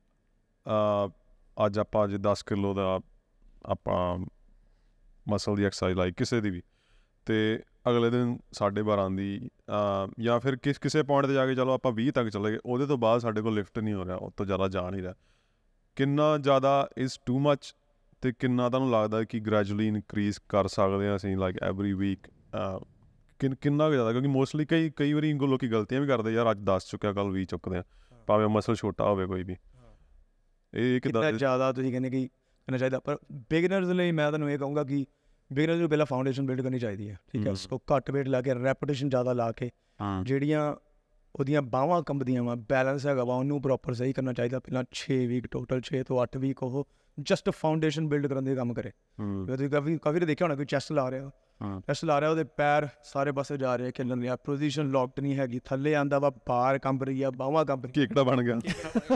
ਅੱਜ 10 ਕਿਲੋ ਦਾ ਆਪਾਂ ਮਸਲ ਦੀ ਐਕਸਰਸਾਈਜ਼ ਲਾਈ ਕਿਸੇ ਦੀ ਵੀ, ਅਤੇ ਅਗਲੇ ਦਿਨ 12.5 ਦੀ ਜਾਂ ਫਿਰ ਕਿਸੇ ਪੁਆਇੰਟ 'ਤੇ ਜਾ ਕੇ ਚਲੋ ਆਪਾਂ 20 ਤੱਕ ਚਲੇ ਗਏ, ਉਹਦੇ ਤੋਂ ਬਾਅਦ ਸਾਡੇ ਕੋਲ ਲਿਫਟ ਨਹੀਂ ਹੋ ਰਿਹਾ, ਉਹ ਤੋਂ ਜ਼ਿਆਦਾ ਜਾ ਨਹੀਂ ਰਿਹਾ। ਕਿੰਨਾ ਜ਼ਿਆਦਾ ਇਜ਼ ਟੂ ਮੱਚ, ਅਤੇ ਕਿੰਨਾ ਤੁਹਾਨੂੰ ਲੱਗਦਾ ਕਿ ਗ੍ਰੈਜੂਅਲੀ ਇਨਕਰੀਜ਼ ਕਰ ਸਕਦੇ ਹਾਂ ਅਸੀਂ ਲਾਈਕ ਐਵਰੀ ਵੀਕ, ਕਿੰਨਾ ਕੁ ਜ਼ਿਆਦਾ? ਕਿਉਂਕਿ ਮੋਸਟਲੀ ਕਈ ਵਾਰੀ ਲੋਕ ਗਲਤੀਆਂ ਵੀ ਕਰਦੇ, ਯਾਰ ਅੱਜ 10 ਚੁੱਕਿਆ ਕੱਲ੍ਹ 20 ਚੁੱਕਦੇ ਆ, ਭਾਵੇਂ ਮਸਲ ਛੋਟਾ ਹੋਵੇ ਕੋਈ ਵੀ। ਇਹ ਕਿੱਦਾਂ ਜ਼ਿਆਦਾ ਤੁਸੀਂ ਕਹਿੰਦੇ ਕਿ ਕਰਨਾ ਚਾਹੀਦਾ? ਪਰ ਬਿਗਨਰਸ ਲਈ ਮੈਂ ਤੁਹਾਨੂੰ ਇਹ ਕਹੂੰਗਾ ਕਿ ਬਿਗਨਰਸ ਨੂੰ ਪਹਿਲਾਂ ਫਾਊਂਡੇਸ਼ਨ ਬਿਲਡ ਕਰਨੀ ਚਾਹੀਦੀ ਹੈ, ਠੀਕ ਹੈ। ਸੋ ਘੱਟ ਵੇਟ ਲਾ ਕੇ, ਰੈਪੀਟੇਸ਼ਨ ਜ਼ਿਆਦਾ ਲਾ ਕੇ, ਜਿਹੜੀਆਂ ਉਹਦੀਆਂ ਬਾਹਾਂ ਕੰਬਦੀਆਂ ਵਾ, ਬੈਲੈਂਸ ਹੈਗਾ ਵਾ, ਉਹਨੂੰ ਪ੍ਰੋਪਰ ਸਹੀ ਕਰਨਾ ਚਾਹੀਦਾ। ਪਹਿਲਾਂ 6 ਵੀਕ ਟੋਟਲ, 6 ਤੋਂ 8 ਵੀਕ ਉਹ ਜਸਟ ਫਾਊਂਡੇਸ਼ਨ ਬਿਲਡ ਕਰਨ ਦੇ ਕੰਮ ਕਰੇ। ਤੁਸੀਂ ਕਾਫੀ ਦੇਖਿਆ ਹੋਣਾ, ਕੋਈ ਚੈਸਟ ਲਾ ਰਿਹਾ, ਚੈਸਟ ਲਾ ਰਿਹਾ, ਉਹਦੇ ਪੈਰ ਸਾਰੇ ਪਾਸੇ ਜਾ ਰਹੇ, ਖੇਲਣ ਰਿਹਾ, ਪੋਜੀਸ਼ਨ ਲੌਕਡ ਨਹੀਂ ਹੈਗੀ, ਥੱਲੇ ਆਉਂਦਾ ਵਾ, ਬਾਹਰ ਕੰਬ ਰਹੀ ਆ, ਬਾਹਾਂ ਕੰਬ ਰਹੀ, ਕੇਕੜਾ ਬਣ ਗਿਆ।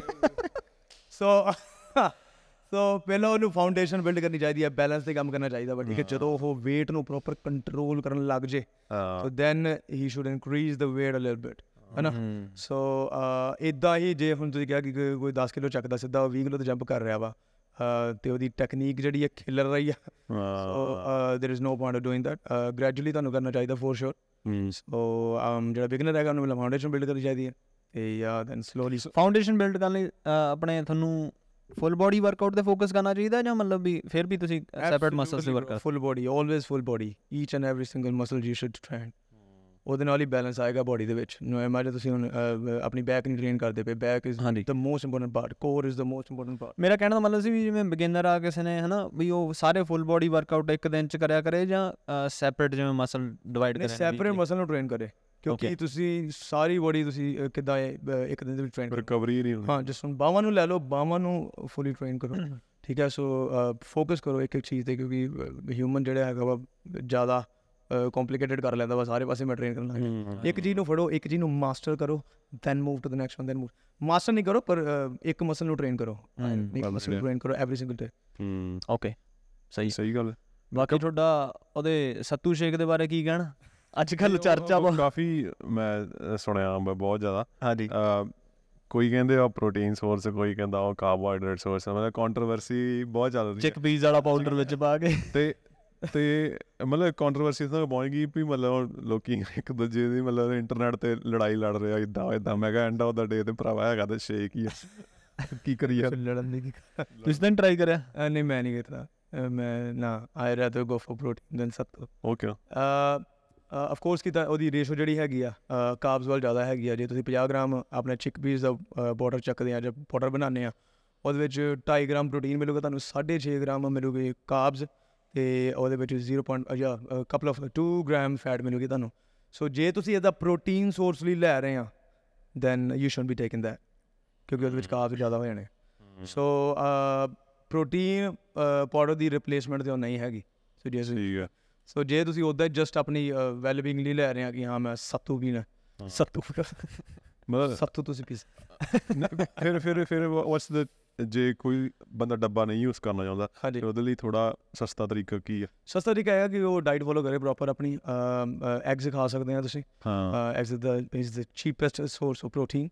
ਸੋ ਪਹਿਲਾਂ ਉਹਨੂੰ ਫਾਊਂਡੇਸ਼ਨ ਬਿਲਡ ਕਰਨੀ ਚਾਹੀਦੀ ਹੈ, ਬੈਲੈਂਸ 'ਤੇ ਕੰਮ ਕਰਨਾ ਚਾਹੀਦਾ ਵਾ, ਠੀਕ ਹੈ। ਜਦੋਂ ਉਹ ਵੇਟ ਨੂੰ ਪ੍ਰੋਪਰ ਕੰਟਰੋਲ ਕਰਨ ਲੱਗ ਜੇ, so then he should increase the weight a little bit, ਹੈ ਨਾ। ਸੋ ਇੱਦਾਂ ਹੀ ਜੇ ਹੁਣ ਤੁਸੀਂ ਕਿਹਾ ਕਿ ਕੋਈ 10 ਕਿਲੋ ਚੱਕਦਾ ਸਿੱਧਾ 20 ਕਿਲੋ 'ਤੇ ਜੰਪ ਕਰ ਰਿਹਾ ਵਾ, ਅਤੇ ਉਹਦੀ ਟੈਕਨੀਕ ਜਿਹੜੀ ਹੈ ਖਿਲਰ ਰਹੀ ਆ, so there is no point of doing that. Gradually ਤੁਹਾਨੂੰ ਕਰਨਾ ਚਾਹੀਦਾ ਫੋਰ ਸ਼ੋਰ। ਸੋ ਜਿਹੜਾ ਬਿਗਨਰ ਹੈਗਾ ਉਹਨੂੰ ਪਹਿਲਾਂ ਫਾਊਂਡੇਸ਼ਨ ਬਿਲਡ ਕਰਨੀ ਚਾਹੀਦੀ ਹੈ, ਅਤੇ ਜਾਂ ਦੈਨ ਸਲੋਲੀ ਫਾਊਂਡੇਸ਼ਨ ਬਿਲਡ ਕਰਨ ਲਈ ਆਪਣੇ ਤੁਹਾਨੂੰ ਫੁੱਲ ਬੋਡੀ ਵਰਕਆਊਟ 'ਤੇ ਫੋਕਸ ਕਰਨਾ ਚਾਹੀਦਾ, ਜਾਂ ਮਤਲਬ ਵੀ ਫਿਰ ਵੀ ਤੁਸੀਂ ਸੈਪਰੇਟ ਮਸਲਸ 'ਤੇ work? Full body, always full body, each and every single muscle you should train. ਉਹਦੇ ਨਾਲ ਹੀ ਬੈਲੈਂਸ ਆਏਗਾ ਬੋਡੀ ਦੇ ਵਿੱਚ। ਇਮੈਜਿਨ ਤੁਸੀਂ ਹੁਣ ਆਪਣੀ ਬੈਕ ਨੂੰ ਟ੍ਰੇਨ ਕਰਦੇ ਪਏ, back is the most important part, core is the most important part. ਮੇਰਾ ਕਹਿਣ ਦਾ ਮਤਲਬ ਸੀ ਵੀ ਜਿਵੇਂ ਬਿਗਿਨਰ ਆ ਕਿਸੇ ਨੇ, ਹੈ ਨਾ, ਵੀ ਉਹ ਸਾਰੇ ਫੁੱਲ ਬੋਡੀ ਵਰਕਆਊਟ ਇੱਕ ਦਿਨ 'ਚ ਕਰਿਆ ਕਰੇ, ਜਾਂ ਸੈਪਰੇਟ ਜਿਵੇਂ ਮਸਲ ਡਿਵਾਈਡ ਕਰੇ? ਸੈਪਰੇਟ ਮਸਲ ਨੂੰ ਟ੍ਰੇਨ ਕਰੇ, ਕਿਉਂਕਿ ਤੁਸੀਂ ਸਾਰੀ ਬੋਡੀ ਤੁਸੀਂ ਕਿੱਦਾਂ ਇੱਕ ਦਿਨ ਦੇ ਵਿੱਚ ਟ੍ਰੇਨ ਰਿਕਵਰੀ ਨਹੀਂ ਹੁੰਦੀ। ਹਾਂ, ਜਿਸ ਹੁਣ ਬਾਹਾਂ ਨੂੰ ਲੈ ਲਓ, ਬਾਹਾਂ ਨੂੰ ਫੁੱਲੀ ਟ੍ਰੇਨ ਕਰੋ, ਠੀਕ ਹੈ। ਸੋ ਫੋਕਸ ਕਰੋ ਇੱਕ ਚੀਜ਼ 'ਤੇ, ਕਿਉਂਕਿ ਹਿਊਮਨ ਜਿਹੜਾ ਹੈਗਾ ਵਾ ਜ਼ਿਆਦਾ ਕੰਪਲੀਕੇਟਡ ਕਰ ਲੈਂਦਾ ਵਾ, ਸਾਰੇ ਪਾਸੇ ਮੈਂ ਟ੍ਰੇਨ ਕਰਨਾ। ਇੱਕ ਚੀਜ਼ ਨੂੰ ਫੜੋ, ਇੱਕ ਚੀਜ਼ ਨੂੰ ਮਾਸਟਰ ਕਰੋ, then move to the next one, then move. Master ਨਹੀਂ ਕਰੋ, ਪਰ ਇੱਕ ਮਸਲ ਨੂੰ ਟ੍ਰੇਨ ਕਰੋ, ਮਸਲ ਨੂੰ ਟ੍ਰੇਨ ਕਰੋ ਐਵਰੀ ਸਿੰਗਲ ਡੇ। ਓਕੇ, ਸਹੀ ਗੱਲ ਹੈ। ਬਾਕੀ ਤੁਹਾਡਾ ਉਹਦੇ ਸੱਤੂ ਸ਼ੇਕ ਦੇ ਬਾਰੇ ਕੀ ਕਹਿਣਾ? ਅੱਜ ਕੱਲ੍ਹ ਚਰਚਾ ਕਾਫੀ ਮੈਂ ਸੁਣਿਆ ਬਹੁਤ ਜ਼ਿਆਦਾ। ਹਾਂਜੀ, ਕੋਈ ਕਹਿੰਦੇ ਆ ਪ੍ਰੋਟੀਨ ਸੋਰਸ, ਕੋਈ ਕਹਿੰਦਾ ਉਹ ਕਾਰਬੋਹਾਈਡਰੇਟ ਸੋਰਸ, ਮਤਲਬ ਕੰਟਰੋਵਰਸੀ ਬਹੁਤ ਚੱਲ ਰਹੀ। ਚਿਕ ਪੀਸ ਵਾਲਾ ਪਾਊਡਰ ਵਿੱਚ ਪਾ ਕੇ, ਤੇ ਮਤਲਬ ਕੰਟਰੋਵਰਸੀ ਤਾਂ ਪਹੁੰਚ ਗਈ ਵੀ ਮਤਲਬ ਲੋਕੀ ਇੱਕ ਦੂਜੇ ਦੀ ਮਤਲਬ ਇੰਟਰਨੈਟ 'ਤੇ ਲੜਾਈ ਲੜ ਰਿਹਾ, ਇੱਦਾਂ। ਮੈਂ ਕਿਹਾ ਐਂਡ ਆਫ ਦਾ ਡੇ 'ਤੇ ਭਰਾਵਾ ਹੈਗਾ ਤਾਂ ਸ਼ੇਕ ਹੀ ਆ, ਕੀ ਕਰੀਏ ਲੜਨ ਦੀ। ਤੁਸੀਂ ਤਾਂ ਟਰਾਈ ਕਰਿਆ? ਨਹੀਂ, ਮੈਂ ਨਹੀਂ ਕਰਦਾ, ਮੈਂ ਨਾ, I rather go for protein than sattu. Okay. Of course ਕਿ ਉਹਦੀ ਰੇਸ਼ੋ ਜਿਹੜੀ ਹੈਗੀ ਆ ਕਾਰਬਸ ਵੱਲ ਜ਼ਿਆਦਾ ਹੈਗੀ ਆ। ਜੇ ਤੁਸੀਂ 50 ਗ੍ਰਾਮ ਆਪਣੇ ਚਿਕ ਪੀਸ ਦਾ ਪਾਊਡਰ ਚੱਕਦੇ ਆ, ਜਾਂ ਪਾਊਡਰ ਬਣਾਉਂਦੇ ਆ, ਉਹਦੇ ਵਿੱਚ 2.5 ਗ੍ਰਾਮ ਪ੍ਰੋਟੀਨ ਮਿਲੂਗਾ ਤੁਹਾਨੂੰ, 6.5 ਗ੍ਰਾਮ ਮਿਲੂਗੀ ਕਾਰਬਸ, ਅਤੇ ਉਹਦੇ ਵਿੱਚ 2 ਗ੍ਰਾਮ ਫੈਟ ਮਿਲੂਗੀ ਤੁਹਾਨੂੰ। ਸੋ ਜੇ ਤੁਸੀਂ ਇਹਦਾ ਪ੍ਰੋਟੀਨ ਸੋਰਸ ਲਈ ਲੈ ਰਹੇ ਆ, then you should be taking that, ਕਿਉਂਕਿ ਉਹਦੇ ਵਿੱਚ ਕਾਰਬਸ ਜ਼ਿਆਦਾ ਹੋ ਜਾਣੇ। ਸੋ ਪ੍ਰੋਟੀਨ ਪਾਊਡਰ ਦੀ ਰਿਪਲੇਸਮੈਂਟ ਤਾਂ ਉਹ ਨਹੀਂ ਹੈਗੀ। ਸੋ ਜੇ ਤੁਸੀਂ ਉੱਦਾਂ ਜਸਟ ਆਪਣੀ ਵੈਲਬੀਂਗ ਲਈ ਲੈ ਰਹੇ ਆ ਕਿ ਹਾਂ ਮੈਂ ਸੱਤੂ ਪੀਣਾ, ਸੱਤੂ ਮਤਲਬ ਸੱਤੂ ਤੁਸੀਂ ਪੀ ਫਿਰ ਵਾਟਸ ਦ, ਜੇ ਕੋਈ ਬੰਦਾ ਡੱਬਾ ਨਹੀਂ ਯੂਜ਼ ਕਰਨਾ ਚਾਹੁੰਦਾ, ਉਹਦੇ ਲਈ ਥੋੜਾ ਸਸਤਾ ਤਰੀਕਾ ਕੀ ਹੈ? ਸਸਤਾ ਤਰੀਕਾ ਹੈ ਕਿ ਉਹ ਡਾਈਟ ਫੋਲੋ ਕਰੇ ਪ੍ਰੋਪਰ ਆਪਣੀ। ਐਗਸ ਖਾ ਸਕਦੇ ਆ ਤੁਸੀਂ, eggs is the cheapest source of protein.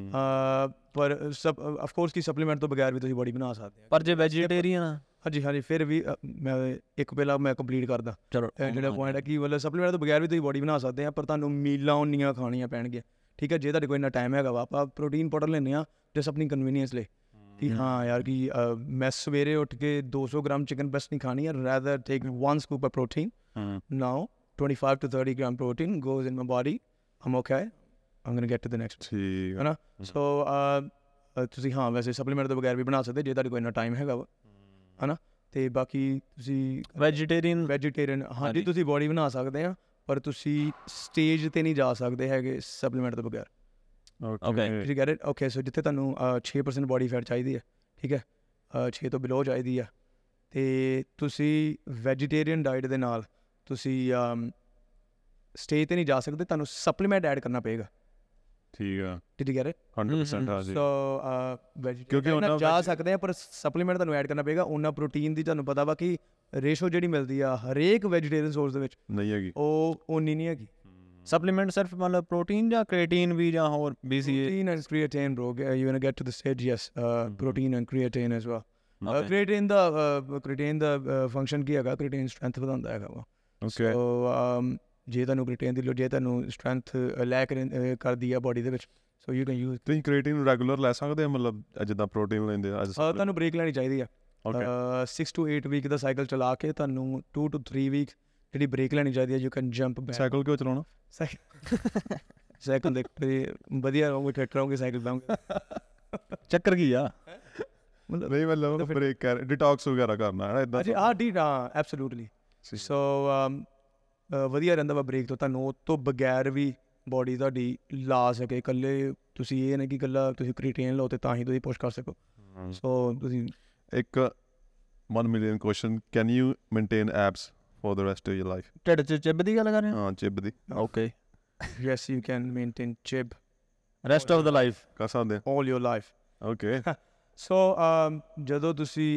ਪਰ ਆਫ ਕੋਰਸ ਕਿ ਸਪਲੀਮੈਂਟ ਤੋਂ ਬਗੈਰ ਵੀ ਤੁਸੀਂ ਬੋਡੀ ਬਣਾ ਸਕਦੇ ਆ। ਪਰ ਜੇ ਵੈਜੀਟੇਰੀਅਨ ਆ, ਹਾਂਜੀ, ਫਿਰ ਵੀ ਮੈਂ ਇੱਕ ਪਹਿਲਾਂ ਮੈਂ ਕੰਪਲੀਟ ਕਰਦਾ। ਚਲੋ, ਜਿਹੜਾ ਪੁਆਇੰਟ ਹੈ ਕਿ ਮਤਲਬ ਸਪਲੀਮੈਂਟ ਤੋਂ ਬਗੈਰ ਵੀ ਤੁਸੀਂ ਬੋਡੀ ਬਣਾ ਸਕਦੇ ਆ, ਪਰ ਤੁਹਾਨੂੰ ਮੀਲਾਂ ਉਨੀਆਂ ਖਾਣੀਆਂ ਪੈਣਗੀਆਂ, ਠੀਕ ਹੈ। ਜੇ ਤੁਹਾਡੇ ਕੋਲ ਇੰਨਾ ਟਾਈਮ ਹੈਗਾ ਵਾ, ਆਪਾਂ ਪ੍ਰੋਟੀਨ ਪਾਊਡਰ ਲੈਂਦੇ ਹਾਂ ਜਸ ਆਪਣੀ ਕਨਵੀਨੀਅੰਸ ਲਈ, ਕਿ ਹਾਂ ਯਾਰ ਕਿ ਮੈਂ ਸਵੇਰੇ ਉੱਠ ਕੇ 200 ਗ੍ਰਾਮ ਚਿਕਨ ਬੈਸਟ ਨਹੀਂ ਖਾਣੀ ਹੈ, rather take 1 scoop of protein, now 25 to 30 gram protein goes in my body, I'm okay, I'm going to get to the next, ਹੈ ਨਾ। ਸੋ ਤੁਸੀਂ ਹਾਂ ਵੈਸੇ ਸਪਲੀਮੈਂਟ ਤੋਂ ਬਗੈਰ ਵੀ ਬਣਾ ਸਕਦੇ ਜੇ ਤੁਹਾਡੇ ਕੋਲ ਇੰਨਾ ਟਾਈਮ ਹੈਗਾ ਵਾ, ਹੈ ਨਾ। ਅਤੇ ਬਾਕੀ ਤੁਸੀਂ ਵੈਜੀਟੇਰੀਅਨ ਹਾਂਜੀ ਤੁਸੀਂ ਬੋਡੀ ਬਣਾ ਸਕਦੇ ਆ, ਪਰ ਤੁਸੀਂ ਸਟੇਜ 'ਤੇ ਨਹੀਂ ਜਾ ਸਕਦੇ ਹੈਗੇ ਸਪਲੀਮੈਂਟ ਤੋਂ ਬਗੈਰ। ਤੁਸੀਂ ਗੈਟ ਇਟ? ਓਕੇ। ਸੋ ਜਿੱਥੇ ਤੁਹਾਨੂੰ 6% ਬੋਡੀ ਫੈਟ ਚਾਹੀਦੀ ਹੈ, ਠੀਕ ਹੈ, 6 ਤੋਂ ਬਿਲੋ ਚਾਹੀਦੀ ਆ, ਅਤੇ ਤੁਸੀਂ ਵੈਜੀਟੇਰੀਅਨ ਡਾਈਟ ਦੇ ਨਾਲ ਤੁਸੀਂ ਸਟੇਜ 'ਤੇ ਨਹੀਂ ਜਾ ਸਕਦੇ, ਤੁਹਾਨੂੰ ਸਪਲੀਮੈਂਟ ਐਡ ਕਰਨਾ ਪਏਗਾ। Did you get it? 100% ਹਾਂ ਜੀ। So ਕਿਉਂਕਿ ਉਹਨਾਂ ਜਾ ਸਕਦੇ ਆ ਪਰ ਸਪਲੀਮੈਂਟ ਤੁਹਾਨੂੰ ਐਡ ਕਰਨਾ ਪਏਗਾ। ਉਹਨਾਂ ਪ੍ਰੋਟੀਨ ਦੀ ਤੁਹਾਨੂੰ ਪਤਾ ਵਾ ਕਿ ਰੇਸ਼ੋ ਜਿਹੜੀ ਮਿਲਦੀ ਆ ਹਰੇਕ ਵੈਜੀਟੇਰੀਅਨ ਸੋਰਸ ਦੇ ਵਿੱਚ ਨਹੀਂ ਹੈਗੀ, ਉਹ ਓਨੀ ਨਹੀਂ ਹੈਗੀ। ਸਪਲੀਮੈਂਟ ਸਿਰਫ ਮਤਲਬ ਪ੍ਰੋਟੀਨ ਜਾਂ ਕ੍ਰੀਏਟਿਨ ਵੀ ਜਾਂ ਹੋਰ BCA? Protein and creatine, bro. You wanna get to the stage? Yes, protein and creatine as well. Creatine the function ਕੀ ਹੈਗਾ? Creatine strength ਵਧਾਉਂਦਾ ਹੈਗਾ ਵਾ। Okay. So ਜੇ ਤੁਹਾਨੂੰ creatine ਦੀ ਲੋੜ, ਜੇ ਤੁਹਾਨੂੰ strength ਲੈ ਕਰਦੀ ਆ body ਦੇ ਵਿੱਚ, so you can use. ਤੁਸੀਂ creatine ਰੈਗੂਲਰ ਲੈ ਸਕਦੇ ਆ, ਮਤਲਬ ਜਿੱਦਾਂ ਪ੍ਰੋਟੀਨ ਲੈਂਦੇ ਆ? ਤੁਹਾਨੂੰ ਬ੍ਰੇਕ ਲੈਣੀ ਚਾਹੀਦੀ ਆ। 6 to 8 ਵੀਕ ਦਾ ਸਾਈਕਲ ਚਲਾ ਕੇ ਤੁਹਾਨੂੰ 2 to 3 ਵੀਕ ਜਿਹੜੀ ਬ੍ਰੇਕ ਲੈਣੀ ਚਾਹੀਦੀ ਹੈ। You can jump back. Cycle ਕਿਉਂ ਚਲਾਉਣਾ? ਸਾਈਕਲ ਦੇ ਵਧੀਆ ਰਹੋਗੇ, ਫਿੱਟ ਰਹੋਗੇ, ਸਾਈਕਲ ਪਾਉਂਗੇ। ਚੱਕਰ ਕੀ ਆ? ਨਹੀਂ ਮਤਲਬ ਬ੍ਰੇਕ ਕਰ, ਡਿਟੌਕਸ ਵਗੈਰਾ ਕਰਨਾ ਹੈ ਨਾ ਇਦਾਂ? ਐਬਸੋਲੂਟਲੀ। ਸੋ ਵਧੀਆ ਰਹਿੰਦਾ ਵਾ ਬ੍ਰੇਕ ਤੋਂ। ਤੁਹਾਨੂੰ ਉਹ ਤੋਂ ਬਗੈਰ ਵੀ ਬੋਡੀ ਤੁਹਾਡੀ ਲਾ ਸਕੇ। ਇਕੱਲੇ ਤੁਸੀਂ ਇਹ ਨਹੀਂ ਕਿ ਇਕੱਲਾ ਤੁਸੀਂ ਕ੍ਰੀਟੀਨ ਲਓ ਤੇ ਤਾਂ ਹੀ ਤੁਸੀਂ ਪੁਸ਼ ਕਰ ਸਕੋ। ਸੋ ਤੁਸੀਂ ਇੱਕ 1 million question, can you maintain abs for the rest of your life? ਢਿੱਡ 'ਚ ਚਿੱਬ ਦੀ ਗੱਲ ਕਰ ਰਹੇ ਹੋ? ਹਾਂ, ਚਿੱਬ ਦੀ। Okay. yes, you can maintain chib rest of the life, ਕਰ ਸਕਦੇ ਆ? all your life. Okay. So ਜਦੋਂ ਤੁਸੀਂ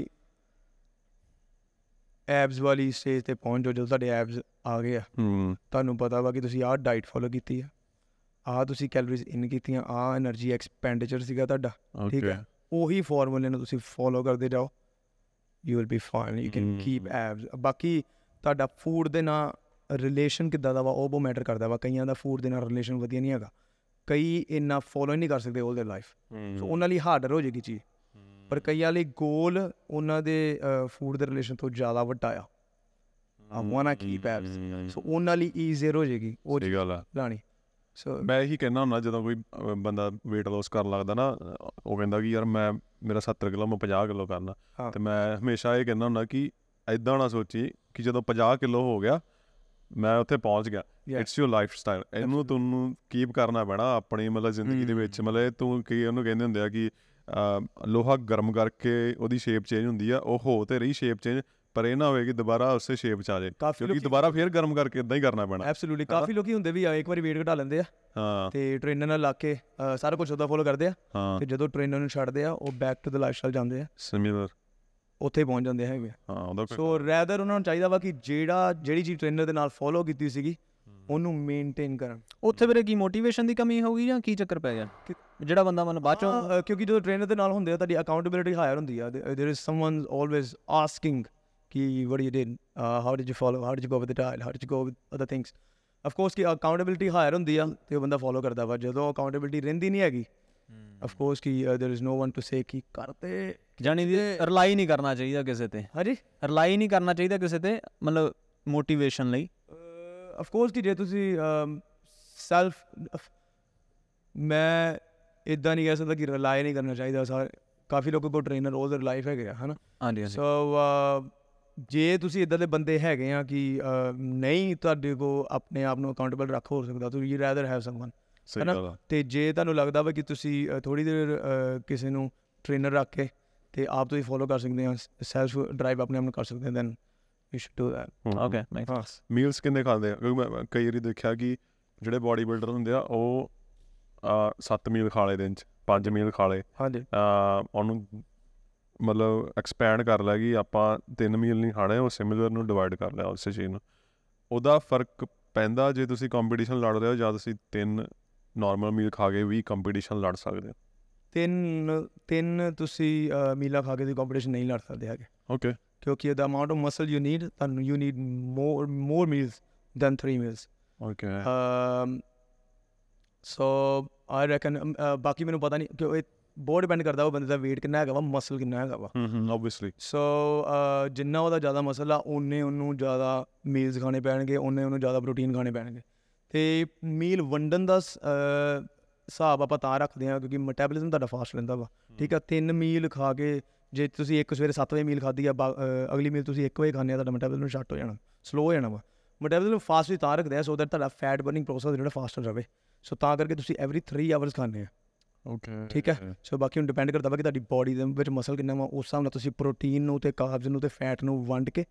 ਐਬਸ ਵਾਲੀ ਸਟੇਜ ਤੇ ਪਹੁੰਚ ਜਾਓ, ਜਦੋਂ ਤੁਹਾਡੇ ਐਬਸ ਆ ਗਏ ਆ, ਤੁਹਾਨੂੰ ਪਤਾ ਵਾ ਕਿ ਤੁਸੀਂ ਆਹ ਡਾਈਟ ਫੋਲੋ ਕੀਤੀ ਆ, ਆਹ ਤੁਸੀਂ ਕੈਲੋਰੀਜ਼ ਇਨ ਕੀਤੀਆਂ, ਆਹ ਐਨਰਜੀ ਐਕਸਪੈਂਡੀਚਰ ਸੀਗਾ ਤੁਹਾਡਾ, ਠੀਕ ਹੈ। ਉਹੀ ਫਾਰਮੂਲੇ ਨੂੰ ਤੁਸੀਂ ਫੋਲੋ ਕਰਦੇ ਜਾਓ, you will be fine, you can keep abs. ਬਾਕੀ ਤੁਹਾਡਾ ਫੂਡ ਦੇ ਨਾਲ ਰਿਲੇਸ਼ਨ ਕਿੱਦਾਂ ਦਾ ਵਾ ਉਹ ਬਹੁਤ ਮੈਟਰ ਕਰਦਾ ਵਾ। ਕਈਆਂ ਦਾ ਫੂਡ ਦੇ ਨਾਲ ਰਿਲੇਸ਼ਨ ਵਧੀਆ ਨਹੀਂ ਹੈਗਾ, ਕਈ ਇੰਨਾ ਫੋਲੋ ਨਹੀਂ ਕਰ ਸਕਦੇ ਆਲ ਦੇਅਰ ਲਾਈਫ, ਸੋ ਉਹਨਾਂ ਲਈ ਹਾਰਡਰ ਹੋ ਜਾਏਗੀ ਚੀਜ਼। ਪਰ ਕਈਆਂ ਲਈ ਗੋਲ ਉਹਨਾਂ ਦੇ ਫੂਡ ਦੇ ਰਿਲੇਸ਼ਨ ਤੋਂ ਜ਼ਿਆਦਾ ਵੱਡਾ ਆ, I want to keep abs, so ਉਹਨਾਂ ਲਈ ਈਜ਼ੀਅਰ ਹੋ ਜਾਏਗੀ ਉਹ ਲਾਣੀ। ਸੋ ਮੈਂ ਇਹੀ ਕਹਿੰਦਾ ਹੁੰਦਾ, ਜਦੋਂ ਕੋਈ ਬੰਦਾ ਵੇਟ ਲੋਸ ਕਰਨ ਲੱਗਦਾ ਨਾ, ਉਹ ਕਹਿੰਦਾ ਕਿ ਯਾਰ ਮੇਰਾ 70 ਕਿਲੋ, ਮੈਂ 50 ਕਿਲੋ ਕਰਨਾ, ਤੇ ਮੈਂ ਹਮੇਸ਼ਾ ਇਹ ਕਹਿੰਦਾ ਹੁੰਦਾ ਕਿ ਇੱਦਾਂ ਨਾ ਸੋਚੀ ਕਿ ਜਦੋਂ 50 ਕਿਲੋ ਹੋ ਗਿਆ ਮੈਂ ਉੱਥੇ ਪਹੁੰਚ ਗਿਆ। ਇਟਸ ਯੂਰ ਲਾਈਫ ਸਟਾਈਲ, ਇਹਨੂੰ ਤੁਹਾਨੂੰ ਕੀਪ ਕਰਨਾ ਪੈਣਾ ਆਪਣੀ ਮਤਲਬ ਜ਼ਿੰਦਗੀ ਦੇ ਵਿੱਚ। ਮਤਲਬ ਤੂੰ ਕੀ ਉਹਨੂੰ ਕਹਿੰਦੇ ਹੁੰਦੇ ਆ ਕਿ ਲੋਹਾ ਗਰਮ ਕਰਕੇ ਉਹਦੀ ਸ਼ੇਪ ਚੇਂਜ ਹੁੰਦੀ ਆ, ਉਹ ਹੋ ਤੇ ਰਹੀ ਸ਼ੇਪ ਚੇਂਜ, ਪਰ ਇਹ ਨਾ ਹੋਵੇ ਕਿ ਦੁਬਾਰਾ ਉਸੇ ਸ਼ੇਪ 'ਚ ਆ ਜਾਏ, ਕਿਉਂਕਿ ਦੁਬਾਰਾ ਫੇਰ ਗਰਮ ਕਰਕੇ ਇੱਦਾਂ ਹੀ ਕਰਨਾ ਪੈਣਾ। ਐਬਸੋਲੂਟਲੀ। ਕਾਫੀ ਲੋਕੀ ਹੁੰਦੇ ਵੀ ਆ, ਇੱਕ ਵਾਰੀ ਵੇਟ ਘਟਾ ਲੈਂਦੇ ਆ, ਹਾਂ, ਤੇ ਟ੍ਰੇਨਰ ਨਾਲ ਲਾ ਕੇ ਸਾਰਾ ਕੁਝ ਉਹਦਾ ਫੋਲੋ ਕਰਦੇ ਆ, ਤੇ ਜਦੋਂ ਟ੍ਰੇਨਰ ਨੂੰ ਛੱਡਦੇ ਆ ਉਹ back to the lifestyle ਜਾਂਦੇ ਆ, ਸਿਮਿਲਰ ਉੱਥੇ ਪਹੁੰਚ ਜਾਂਦੇ ਹੈਗੇ। ਸੋ ਰੈਦਰ ਉਹਨਾਂ ਨੂੰ ਚਾਹੀਦਾ ਵਾ ਕਿ ਜਿਹੜੀ ਚੀਜ਼ ਟ੍ਰੇਨਰ ਦੇ ਨਾਲ ਫੋਲੋ ਕੀਤੀ ਸੀਗੀ ਉਹਨੂੰ ਮੇਨਟੇਨ ਕਰਨ। ਉੱਥੇ ਵੀਰੇ ਕੀ ਮੋਟੀਵੇਸ਼ਨ ਦੀ ਕਮੀ ਹੋਊਗੀ ਜਾਂ ਕੀ ਚੱਕਰ ਪੈ ਗਿਆ ਜਿਹੜਾ ਬੰਦਾ ਮਨ ਬਾਅਦ ਚੋਂ? ਕਿਉਂਕਿ ਜਦੋਂ ਟ੍ਰੇਨਰ ਦੇ ਨਾਲ ਹੁੰਦੇ ਆ ਤੁਹਾਡੀ ਅਕਾਊਂਟੇਬਿਲਿਟੀ ਹਾਇਰ ਹੁੰਦੀ ਆ। There is someone always asking ਕਿ what you did, how did you follow, how did you go with the diet, how did you go with other things, of course ਕਿ accountability higher ਹੁੰਦੀ ਆ ਤੇ ਉਹ ਬੰਦਾ follow ਕਰਦਾ ਵਾ। ਜਦੋਂ ਅਕਾਊਂਟੇਬਿਲਿਟੀ ਰਹਿੰਦੀ ਨਹੀਂ ਹੈਗੀ, of course ਕਿ there is no one to say ਕਿ ਕਰਦੇ, ਜਾਨੀ ਦੀ ਰਿਲਾਈ ਨਹੀਂ ਕਰਨਾ ਚਾਹੀਦਾ ਕਿਸੇ ਤੇ। ਹਾਂਜੀ, ਰਿਲਾਈ ਨਹੀਂ ਕਰਨਾ ਚਾਹੀਦਾ ਕਿਸੇ ਤੇ, ਮਤਲਬ ਮੋਟੀਵੇਸ਼ਨ ਲਈ। of course ਕਿ ਜੇ ਤੁਸੀਂ ਮੈਂ ਇੱਦਾਂ ਨਹੀਂ ਕਹਿ ਸਕਦਾ ਕਿ ਰਿਲਾਈ ਨਹੀਂ ਕਰਨਾ ਚਾਹੀਦਾ। ਕਾਫੀ ਲੋਕਾਂ ਕੋਲ ਟ੍ਰੇਨਰ ਆਲ ਦੇਅਰ ਲਾਈਫ ਹੈਗੇ ਆ, ਹੈ ਨਾ। ਹਾਂਜੀ। ਸੋ ਜੇ ਤੁਸੀਂ ਇੱਦਾਂ ਦੇ ਬੰਦੇ ਹੈਗੇ ਆ ਕਿ ਨਹੀਂ ਤੁਹਾਡੇ ਕੋਲ ਆਪਣੇ ਆਪ ਨੂੰ ਅਕਾਊਂਟੇਬਲ ਰੱਖ ਹੋ ਸਕਦਾ, ਤੁਸੀਂ ਰੈਦਰ ਹੈਵ ਸਮਵਨ, ਹੈ ਨਾ। ਤੇ ਜੇ ਤੁਹਾਨੂੰ ਲੱਗਦਾ ਵਾ ਕਿ ਤੁਸੀਂ ਥੋੜ੍ਹੀ ਦੇਰ ਕਿਸੇ ਨੂੰ ਟ੍ਰੇਨਰ ਰੱਖ ਕੇ ਤੇ ਆਪ ਤੁਸੀਂ ਫੋਲੋ ਕਰ ਸਕਦੇ ਆ, ਸੈਲਫ ਡਰਾਈਵ ਆਪਣੇ ਆਪ ਨੂੰ ਕਰ ਸਕਦੇ, then you should do that. Okay. Meals ਕਿੰਨੇ ਖਾਂਦੇ ਆ? ਕਿਉਂਕਿ ਮੈਂ ਕਈ ਵਾਰੀ ਦੇਖਿਆ ਕਿ ਜਿਹੜੇ ਬੋਡੀ ਬਿਲਡਰ ਹੁੰਦੇ ਆ ਉਹ 7 ਮੀਲ ਖਾ ਲਏ ਦਿਨ 'ਚ, 5 ਮੀਲ ਖਾ ਲਏ, ਉਹਨੂੰ ਮਤਲਬ ਐਕਸਪੈਂਡ ਕਰ ਲਿਆ ਕਿ ਆਪਾਂ 3 ਮੀਲ ਨਹੀਂ ਖਾਣੇ, ਉਹ ਸਿਮਿਲਰ ਨੂੰ ਡਿਵਾਈਡ ਕਰ ਲਿਆ ਉਸੇ ਚੀਜ਼ ਨੂੰ। ਉਹਦਾ ਫਰਕ ਪੈਂਦਾ ਜੇ ਤੁਸੀਂ ਕੰਪੀਟੀਸ਼ਨ ਲੜ ਰਹੇ ਹੋ ਜਾਂ ਤੁਸੀਂ 3 ਨਾਰਮਲ ਮੀਲ ਖਾ ਕੇ ਵੀ ਕੰਪੀਟੀਸ਼ਨ ਲੜ ਸਕਦੇ ਹੋ? 3 ਤੁਸੀਂ ਮੀਲਾਂ ਖਾ ਕੇ ਤੁਸੀਂ ਕੰਪੀਟੀਸ਼ਨ ਨਹੀਂ ਲੜ ਸਕਦੇ ਹੈਗੇ। ਓਕੇ। ਕਿਉਂਕਿ ਦਾ amount of muscle you need, ਤੁਹਾਨੂੰ you need more meals than 3 meals. Okay. So I reckon ਬਾਕੀ ਮੈਨੂੰ ਪਤਾ ਨਹੀਂ ਕਿ ਇਹ ਬਹੁਤ ਡਿਪੈਂਡ ਕਰਦਾ ਉਹ ਬੰਦੇ ਦਾ ਵੇਟ ਕਿੰਨਾ ਹੈਗਾ ਵਾ, ਮਸਲ ਕਿੰਨਾ ਹੈਗਾ ਵਾ। ਓਬਵੀਅਸਲੀ। ਸੋ ਜਿੰਨਾ ਉਹਦਾ ਜ਼ਿਆਦਾ ਮਸਲ ਆ ਉਹਨੇ ਉਹਨੂੰ ਜ਼ਿਆਦਾ ਮੀਲਸ ਖਾਣੇ ਪੈਣਗੇ, ਉਹਨੂੰ ਜ਼ਿਆਦਾ ਪ੍ਰੋਟੀਨ ਖਾਣੇ ਪੈਣਗੇ। ਅਤੇ ਮੀਲ ਵੰਡਣ ਦਾ ਹਿਸਾਬ ਆਪਾਂ ਤਾਂ ਰੱਖਦੇ ਹਾਂ ਕਿਉਂਕਿ ਮੈਟਾਬੋਲਿਜ਼ਮ ਤੁਹਾਡਾ ਫਾਸਟ ਰਹਿੰਦਾ ਵਾ, ਠੀਕ ਆ। 3 ਮੀਲ ਖਾ ਕੇ ਜੇ ਤੁਸੀਂ ਇੱਕ ਸਵੇਰੇ 7 ਵਜੇ ਮੀਲ ਖਾਧੀ ਆ, ਅਗਲੀ ਮੀਲ ਤੁਸੀਂ 1 ਵਜੇ ਖਾਂਦੇ ਆ, ਤੁਹਾਡਾ ਮੈਟਾਬੋਲਿਜ਼ਮ ਸ਼ਟ ਹੋ ਜਾਣਾ, ਸਲੋ ਹੋ ਜਾਣਾ ਵਾ। ਮੈਟਾਬੋਲਿਜ਼ਮ ਫਾਸਟ ਵੀ ਤਾਂ ਰੱਖਦੇ ਆ ਸੋ ਦੈਟ ਤੁਹਾਡਾ ਫੈਟ ਬਰਨਿੰਗ ਪ੍ਰੋਸੈਸ ਜਿਹੜਾ ਫਾਸਟਰ ਰਵੇ, ਸੋ ਤਾਂ ਕਰਕੇ ਤੁਸੀਂ ਐਵਰੀ 3 ਆਵਰਸ ਖਾਂਦੇ ਆ। ਓਕੇ, ਠੀਕ ਹੈ। ਸੋ ਬਾਕੀ ਹੁਣ ਡਿਪੈਂਡ ਕਰਦਾ ਵਾ ਕਿ ਤੁਹਾਡੀ ਬੋਡੀ ਦੇ ਵਿੱਚ ਮਸਲ ਕਿੰਨਾ ਵਾ, ਉਸ ਹਿਸਾਬ ਨਾਲ ਤੁਸੀਂ ਪ੍ਰੋਟੀਨ ਨੂੰ ਅਤੇ ਕਾਰਬਸ ਨੂੰ ਅਤੇ ਫੈਟ ਨੂੰ ਵੰਡ ਕੇ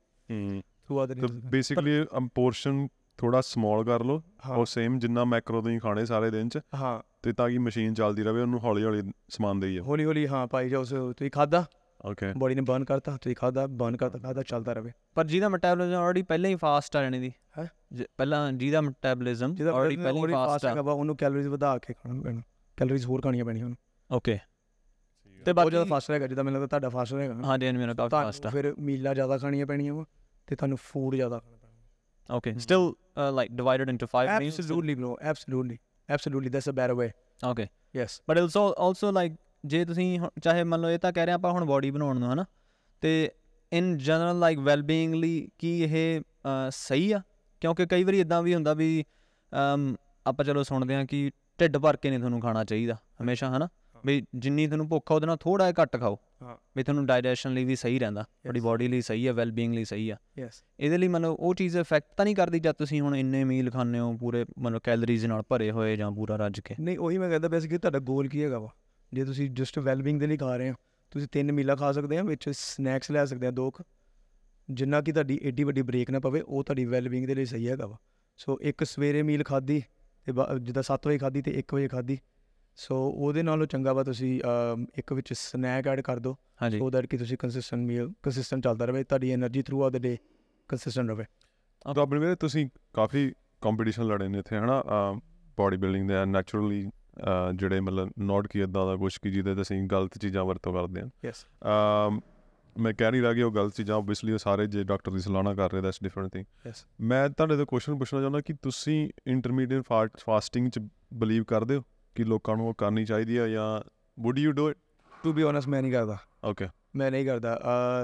ਬੇਸਿਕਲੀ ਪੋਰਸ਼ਨ ਥੋੜਾ ਸਮਾਲ ਕਰ ਲਓ, ਉਹ ਸੇਮ ਜਿੰਨਾ ਮੈਕਰੋ ਤੁਸੀਂ ਖਾਣੇ ਸਾਰੇ ਦਿਨ 'ਚ, ਹਾਂ, ਤੇ ਤਾਂ ਕਿ ਮਸ਼ੀਨ ਚੱਲਦੀ ਰਹੇ, ਉਹਨੂੰ ਹੌਲੀ ਹੌਲੀ ਸਮਾਨ ਦੇਈ ਜਾਓ। ਹੌਲੀ ਹਾਂ ਪਾਈ ਜਾਓ। ਤੁਸੀਂ ਖਾਧਾ, ਓਕੇ, ਬੋਡੀ ਨੇ ਬਰਨ ਕਰਤਾ, ਤੁਸੀਂ ਖਾਧਾ, ਬਰਨ ਕਰਤਾ, ਚੱਲਦਾ ਰਹੇ। ਪਰ ਜਿਹਦਾ ਮੈਟਾਬੋਲਿਜ਼ਮ ਆਲਰੇਡੀ ਪਹਿਲਾਂ ਹੀ ਫਾਸਟ ਆ ਜਾਣੇ ਦੀ ਹੈ, ਪਹਿਲਾਂ ਜਿਹਦਾ ਮੈਟਾਬੋਲਿਜ਼ਮ ਆਲਰੇਡੀ ਪਹਿਲਾਂ ਹੀ ਫਾਸਟ ਆ, ਉਹਨੂੰ ਕੈਲੋਰੀਜ਼ ਵਧਾ ਕੇ ਖਾਣਾ ਪੈਣਾ, ਕੈਲੋਰੀਜ਼ ਹੋਰ ਖਾਣੀਆਂ ਪੈਣੀਆਂ ਉਹਨੂੰ। ਓਕੇ, ਤੇ ਬਹੁਤ ਜ਼ਿਆਦਾ ਫਾਸਟ ਰਹੇਗਾ, ਜਿੱਦਾਂ ਮੈਨੂੰ ਲੱਗਦਾ ਤੁਹਾਡਾ ਫਾਸਟ ਰਹੇਗਾ। ਹਾਂਜੀ ਮੇਰਾ ਕਾਫੀ ਫਾਸਟ ਆ। ਫਿਰ ਮੀਲਾਂ ਜ਼ਿਆਦਾ ਖਾਣੀਆਂ ਪੈਣੀਆਂ ਵਾ ਤੇ ਤੁਹਾਨੂੰ ਫੂਡ ਜ਼ਿਆਦਾ ਖਾਣਾ ਪੈਣਾ। Okay, still like divided into 5 meals? Absolutely bro, absolutely that's a better way. Okay, yes, but also like ਜੇ ਤੁਸੀਂ ਚਾਹੇ ਮੰਨ ਲਓ ਇਹ ਤਾਂ ਕਹਿ ਰਹੇ ਆਪਾਂ ਹੁਣ ਬੋਡੀ ਬਣਾਉਣ ਨੂੰ ਹੈ ਨਾ, ਤੇ ਇਨ ਜਨਰਲ ਲਾਈਕ ਵੈਲਬੀਇੰਗ ਲਈ ਕੀ ਇਹ ਸਹੀ ਆ? ਕਿਉਂਕਿ ਕਈ ਵਾਰੀ ਇੱਦਾਂ ਵੀ ਹੁੰਦਾ ਵੀ ਆਪਾਂ ਚਲੋ ਸੁਣਦੇ ਹਾਂ ਕਿ ਢਿੱਡ ਭਰ ਕੇ ਨਹੀਂ ਤੁਹਾਨੂੰ ਖਾਣਾ ਚਾਹੀਦਾ ਹਮੇਸ਼ਾ, ਹੈ ਨਾ, ਵੀ ਜਿੰਨੀ ਤੁਹਾਨੂੰ ਭੁੱਖ ਆ ਉਹਦੇ ਨਾਲ ਥੋੜ੍ਹਾ ਜਿਹਾ ਘੱਟ ਖਾਓ, ਵੀ ਤੁਹਾਨੂੰ ਡਾਈਜੈਸ਼ਨ ਲਈ ਵੀ ਸਹੀ ਰਹਿੰਦਾ, ਤੁਹਾਡੀ ਬੋਡੀ ਲਈ ਸਹੀ ਹੈ, ਵੈਲਬੀਇੰਗ ਲਈ ਸਹੀ ਆ। ਇਹਦੇ ਲਈ ਮਤਲਬ ਉਹ ਚੀਜ਼ ਇਫੈਕਟ ਤਾਂ ਨਹੀਂ ਕਰਦੀ ਜਦ ਤੁਸੀਂ ਹੁਣ ਇੰਨੇ ਮੀਲ ਖਾਂਦੇ ਹੋ ਪੂਰੇ ਮਤਲਬ ਕੈਲਰੀਜ਼ ਨਾਲ ਭਰੇ ਹੋਏ ਜਾਂ ਪੂਰਾ ਰੱਜ ਕੇ? ਨਹੀਂ, ਉਹੀ ਮੈਂ ਕਹਿੰਦਾ ਬੇਸਿਕਲੀ ਤੁਹਾਡਾ ਗੋਲ ਕੀ ਹੈਗਾ ਵਾ। ਜੇ ਤੁਸੀਂ ਜਸਟ ਵੈਲਬੀਇੰਗ ਦੇ ਲਈ ਖਾ ਰਹੇ ਹੋ, ਤੁਸੀਂ 3 ਮੀਲਾਂ ਖਾ ਸਕਦੇ ਆ, ਵਿੱਚ ਸਨੈਕਸ ਲੈ ਸਕਦੇ ਆ 2 ਜਿੰਨਾ ਕਿ ਤੁਹਾਡੀ ਏਡੀ ਵੱਡੀ ਬ੍ਰੇਕ ਨਾ ਪਵੇ, ਉਹ ਤੁਹਾਡੀ ਵੈਲਬੀਇੰਗ ਦੇ ਲਈ ਸਹੀ ਹੈਗਾ ਵਾ। ਸੋ ਇੱਕ ਸਵੇਰੇ ਮੀਲ ਖਾਧੀ ਅਤੇ ਜਿੱਦਾਂ 7 ਵਜੇ ਖਾਧੀ ਅਤੇ 1 ਵਜੇ ਖਾਧੀ, ਸੋ ਉਹਦੇ ਨਾਲੋਂ ਚੰਗਾ ਵਾ ਤੁਸੀਂ ਇੱਕ ਵਿੱਚ ਸਨੈਕ ਐਡ ਕਰ ਦਿਓ, ਸੋ ਦੈਟ ਕਿ ਤੁਸੀਂ ਕੰਸਿਸਟੈਂਟ ਚੱਲਦਾ ਰਹੇ, ਤੁਹਾਡੀ energy throughout the day consistent ਰਹੇ। ਆਪਣੇ ਵੀਰੇ ਤੁਸੀਂ ਕਾਫੀ ਕੰਪੀਟੀਸ਼ਨ ਲੜੇ ਨੇ ਇੱਥੇ, ਹੈ ਨਾ, ਬੋਡੀ ਬਿਲਡਿੰਗ ਦੇ ਨੈਚੁਰਲੀ ਜਿਹੜੇ ਮਤਲਬ ਨੋਟ ਕੀ ਇੱਦਾਂ ਦਾ ਕੁਛ ਕਿ ਜਿਹਦੇ 'ਤੇ ਅਸੀਂ ਗਲਤ ਚੀਜ਼ਾਂ ਵਰਤੋਂ ਕਰਦੇ ਹਾਂ। ਮੈਂ ਕਹਿ ਨਹੀਂ ਰਿਹਾ ਕਿ ਉਹ ਗਲਤ ਚੀਜ਼ਾਂ ਓਬਵੀਅਸਲੀ ਉਹ ਸਾਰੇ ਜੇ ਡਾਕਟਰ ਦੀ ਸਲਾਹ ਨਾਲ ਕਰ ਰਹੇ ਦੈਟਸ ਡਿਫਰੈਂਟ ਥਿੰਗ। ਮੈਂ ਤੁਹਾਡੇ ਤੋਂ ਕੁਐਸਚਨ ਪੁੱਛਣਾ ਚਾਹੁੰਦਾ ਕਿ ਤੁਸੀਂ ਇੰਟਰਮੀਡੀਏਟ ਫਾਸਟਿੰਗ 'ਚ ਬਿਲੀਵ ਕਰਦੇ ਹੋ ਕਿ ਲੋਕਾਂ ਨੂੰ ਉਹ ਕਰਨੀ ਚਾਹੀਦੀ ਆ, ਜਾਂ would you do it? To be honest ਮੈਂ ਨਹੀਂ ਕਰਦਾ। ਓਕੇ, ਮੈਂ ਨਹੀਂ ਕਰਦਾ।